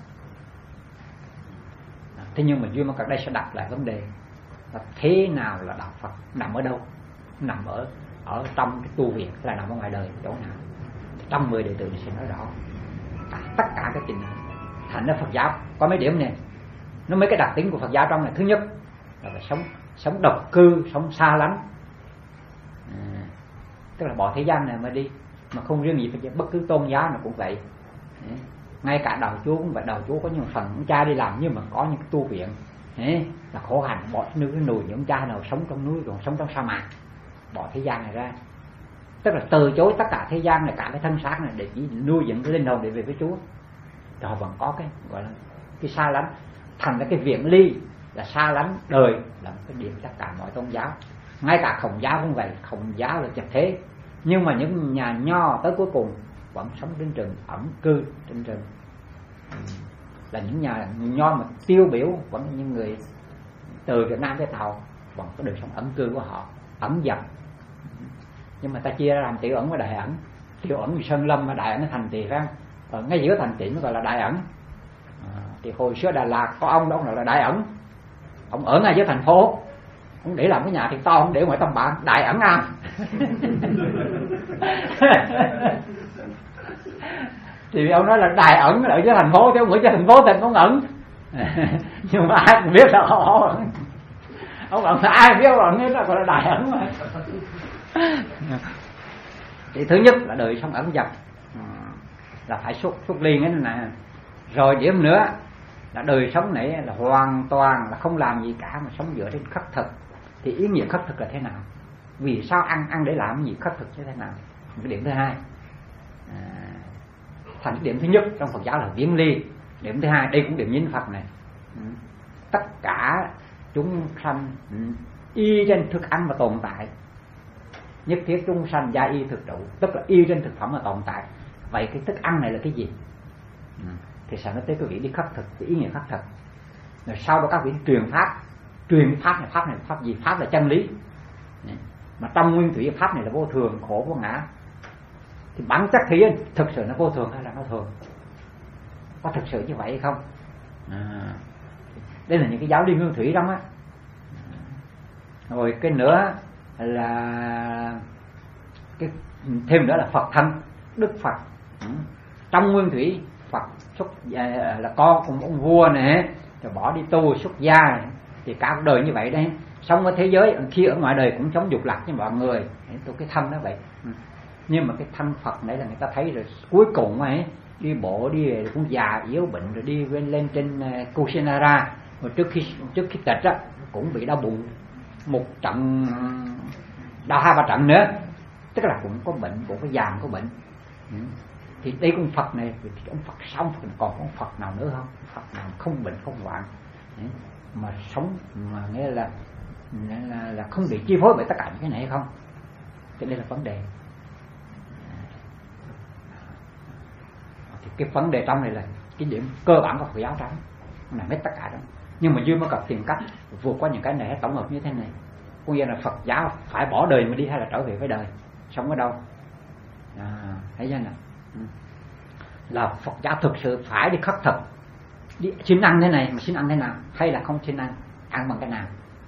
Thế nhưng mà Duy Mông Cật đây sẽ đặt lại vấn đề là thế nào là đạo Phật, nằm ở đâu? Nằm ở ở trong cái tu viện, là nằm ở ngoài đời chỗ nào? Trong mười đệ tử sẽ nói rõ cả, tất cả các tình. Thành ra Phật giáo có mấy điểm này, nó mấy cái đặc tính của Phật giáo trong này. Thứ nhất là phải sống sống độc cư, sống xa lánh, à, tức là bỏ thế gian này mà đi. Mà không riêng gì phải bất cứ tôn giáo nào cũng vậy. À, ngay cả đạo chúa cũng vậy. Đạo chúa có những phần ông cha đi làm, nhưng mà có những cái tu viện à, là khổ hành, bỏ nước cái nùi. Những cha nào sống trong núi, còn sống trong sa mạc, bỏ thế gian này ra, tức là từ chối tất cả thế gian này, cả cái thân xác này, để chỉ nuôi dựng cái linh hồn để về với Chúa. Rồi vẫn có cái gọi là cái xa lánh. Thành ra cái viện ly là xa lánh đời, là một cái điểm tất cả mọi tôn giáo. Ngay cả Khổng giáo cũng vậy. Khổng giáo là nhập thế, Nhưng mà những nhà nho tới cuối cùng vẫn sống trên rừng, ẩn cư trên rừng, là những nhà nho mà tiêu biểu, vẫn là những người từ Việt Nam tới Tàu vẫn có đời sống ẩn cư của họ, ẩn dật. Nhưng mà ta chia ra làm tiểu ẩn và đại ẩn. Tiểu ẩn thì sơn lâm, mà đại ẩn thành thị ra ở ngay giữa thành thị nó gọi là đại ẩn. À, thì hồi xưa Đà Lạt có ông đó, ông là đại ẩn, ông ở ngay giữa thành phố, ông để làm cái nhà thì to, ông để ngoài tầm bạn, đại ẩn à. Thì ông nói là đại ẩn ở dưới thành phố, chứ ông ở dưới thành phố thì ông ẩn. Nhưng mà ai cũng biết là ông ẩn, ông ẩn là ai biết ông ẩn ấy, nó gọi là đại ẩn mà. Thì thứ nhất là đời sống ẩn dật, là phải xuất xuất ly cái này nè. Rồi điểm nữa là đời sống này là hoàn toàn là không làm gì cả, mà sống dựa trên khất thực. Thì ý nghĩa khất thực là thế nào? Vì sao ăn ăn để làm gì, khất thực như thế nào? Cái điểm thứ hai, à, thành cái điểm thứ nhất trong Phật giáo là viễn ly. Điểm thứ hai, đây cũng điểm nhìn Phật này, tất cả chúng sanh y trên thức ăn mà tồn tại, nhất thiết chúng sanh gia y thực trụ, tức là y trên thực phẩm mà tồn tại. Vậy cái thức ăn này là cái gì? Thì sẽ nói tới quý vị đi khất thực, cái ý nghĩa khất thực. Rồi sau đó các vị truyền pháp. Truyền pháp này, pháp này pháp gì? Pháp là chân lý. Mà trong nguyên thủy pháp này là vô thường, khổ, vô ngã. Thì bản chất thì thực sự nó vô thường hay là nó thường? Có thực sự như vậy hay không? À, đây là những cái giáo lý nguyên thủy đó á. Rồi cái nữa là cái thêm nữa là Phật thân, Đức Phật. Trong nguyên thủy Phật xuất là con ông, ông vua này, rồi bỏ đi tu xuất gia này. Thì cả cuộc đời như vậy đấy, sống ở thế giới, khi ở ngoài đời cũng sống dục lạc như mọi người. Tôi cái thân nó vậy. Nhưng mà cái thân Phật này là người ta thấy rồi, cuối cùng ấy đi bộ đi cũng già yếu bệnh, rồi đi lên, lên trên Kusinara, rồi trước khi trước khi tịch á cũng bị đau bụng một trận, đau hai ba trận nữa, tức là cũng có bệnh, cũng có già, có bệnh. Thì đây con Phật này, thì ông Phật sống Phật còn có Phật nào nữa không? Phật nào không bệnh không hoạn mà sống, mà nghĩa là là, là không bị chi phối bởi tất cả những cái này hay không? Thì đây là vấn đề. Thì cái vấn đề trong này là cái điểm cơ bản của Phật giáo trong là hết tất cả đó. Nhưng mà Dương mới cần tìm cách vượt qua những cái này, tổng hợp như thế này. Có nghĩa là Phật giáo phải bỏ đời mà đi hay là trở về với đời, sống ở đâu? À, thấy chưa nào? Là Phật giáo thực sự phải đi khất thực, đi xin ăn thế này mà xin ăn thế nào, hay là không xin ăn, ăn bằng cái nào?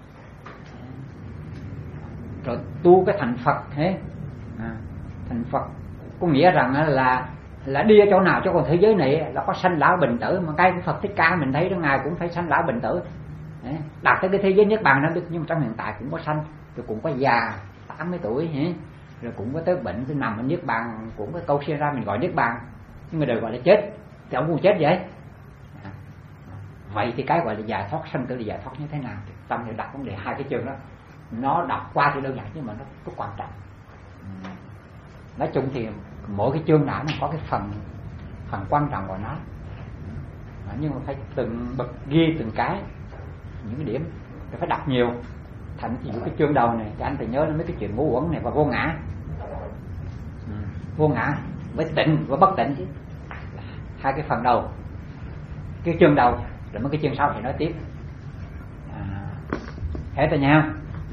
Rồi tu cái thành Phật thế, à, thành Phật có nghĩa rằng là là đi ở chỗ nào cho còn thế giới này là có sanh lão bệnh tử, mà cái của Phật Thích Ca mình thấy đó, ngài cũng phải sanh lão bệnh tử, đấy, đạt tới cái thế giới niết bàn đó. Nhưng mà trong hiện tại cũng có sanh, rồi cũng có già tám mươi tuổi, đấy, rồi cũng có tới bệnh, cứ nằm ở niết bàn, cũng có câu xưa ra mình gọi niết bàn, nhưng mà đời gọi là chết, thì ông cũng chết vậy. À, vậy thì cái gọi là giải thoát sanh tử là giải thoát như thế nào? Thì tâm thì đặt vấn đề hai cái chương đó, nó đọc qua thì đơn giản nhưng mà nó rất quan trọng. Nói chung thì mỗi cái chương nào nó có cái phần phần quan trọng của nó, à, nhưng mà phải từng bậc ghi từng cái những cái điểm, phải đọc nhiều. Thành chỉ cái chương đầu này thì anh phải nhớ mấy cái chuyện ngũ uẩn này và vô ngã, ừ, vô ngã với tịnh và bất tịnh, hai cái phần đầu. Cái chương đầu rồi mấy cái chương sau thì nói tiếp. À, hết rồi nha.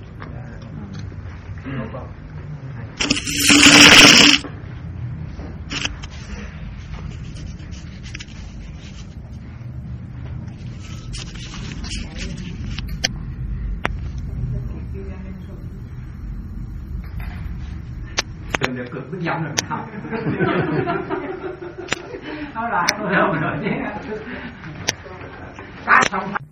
Ừ. Đừng được cực biết giống được không? Nói lại tôi đâu rồi chứ. Cái xong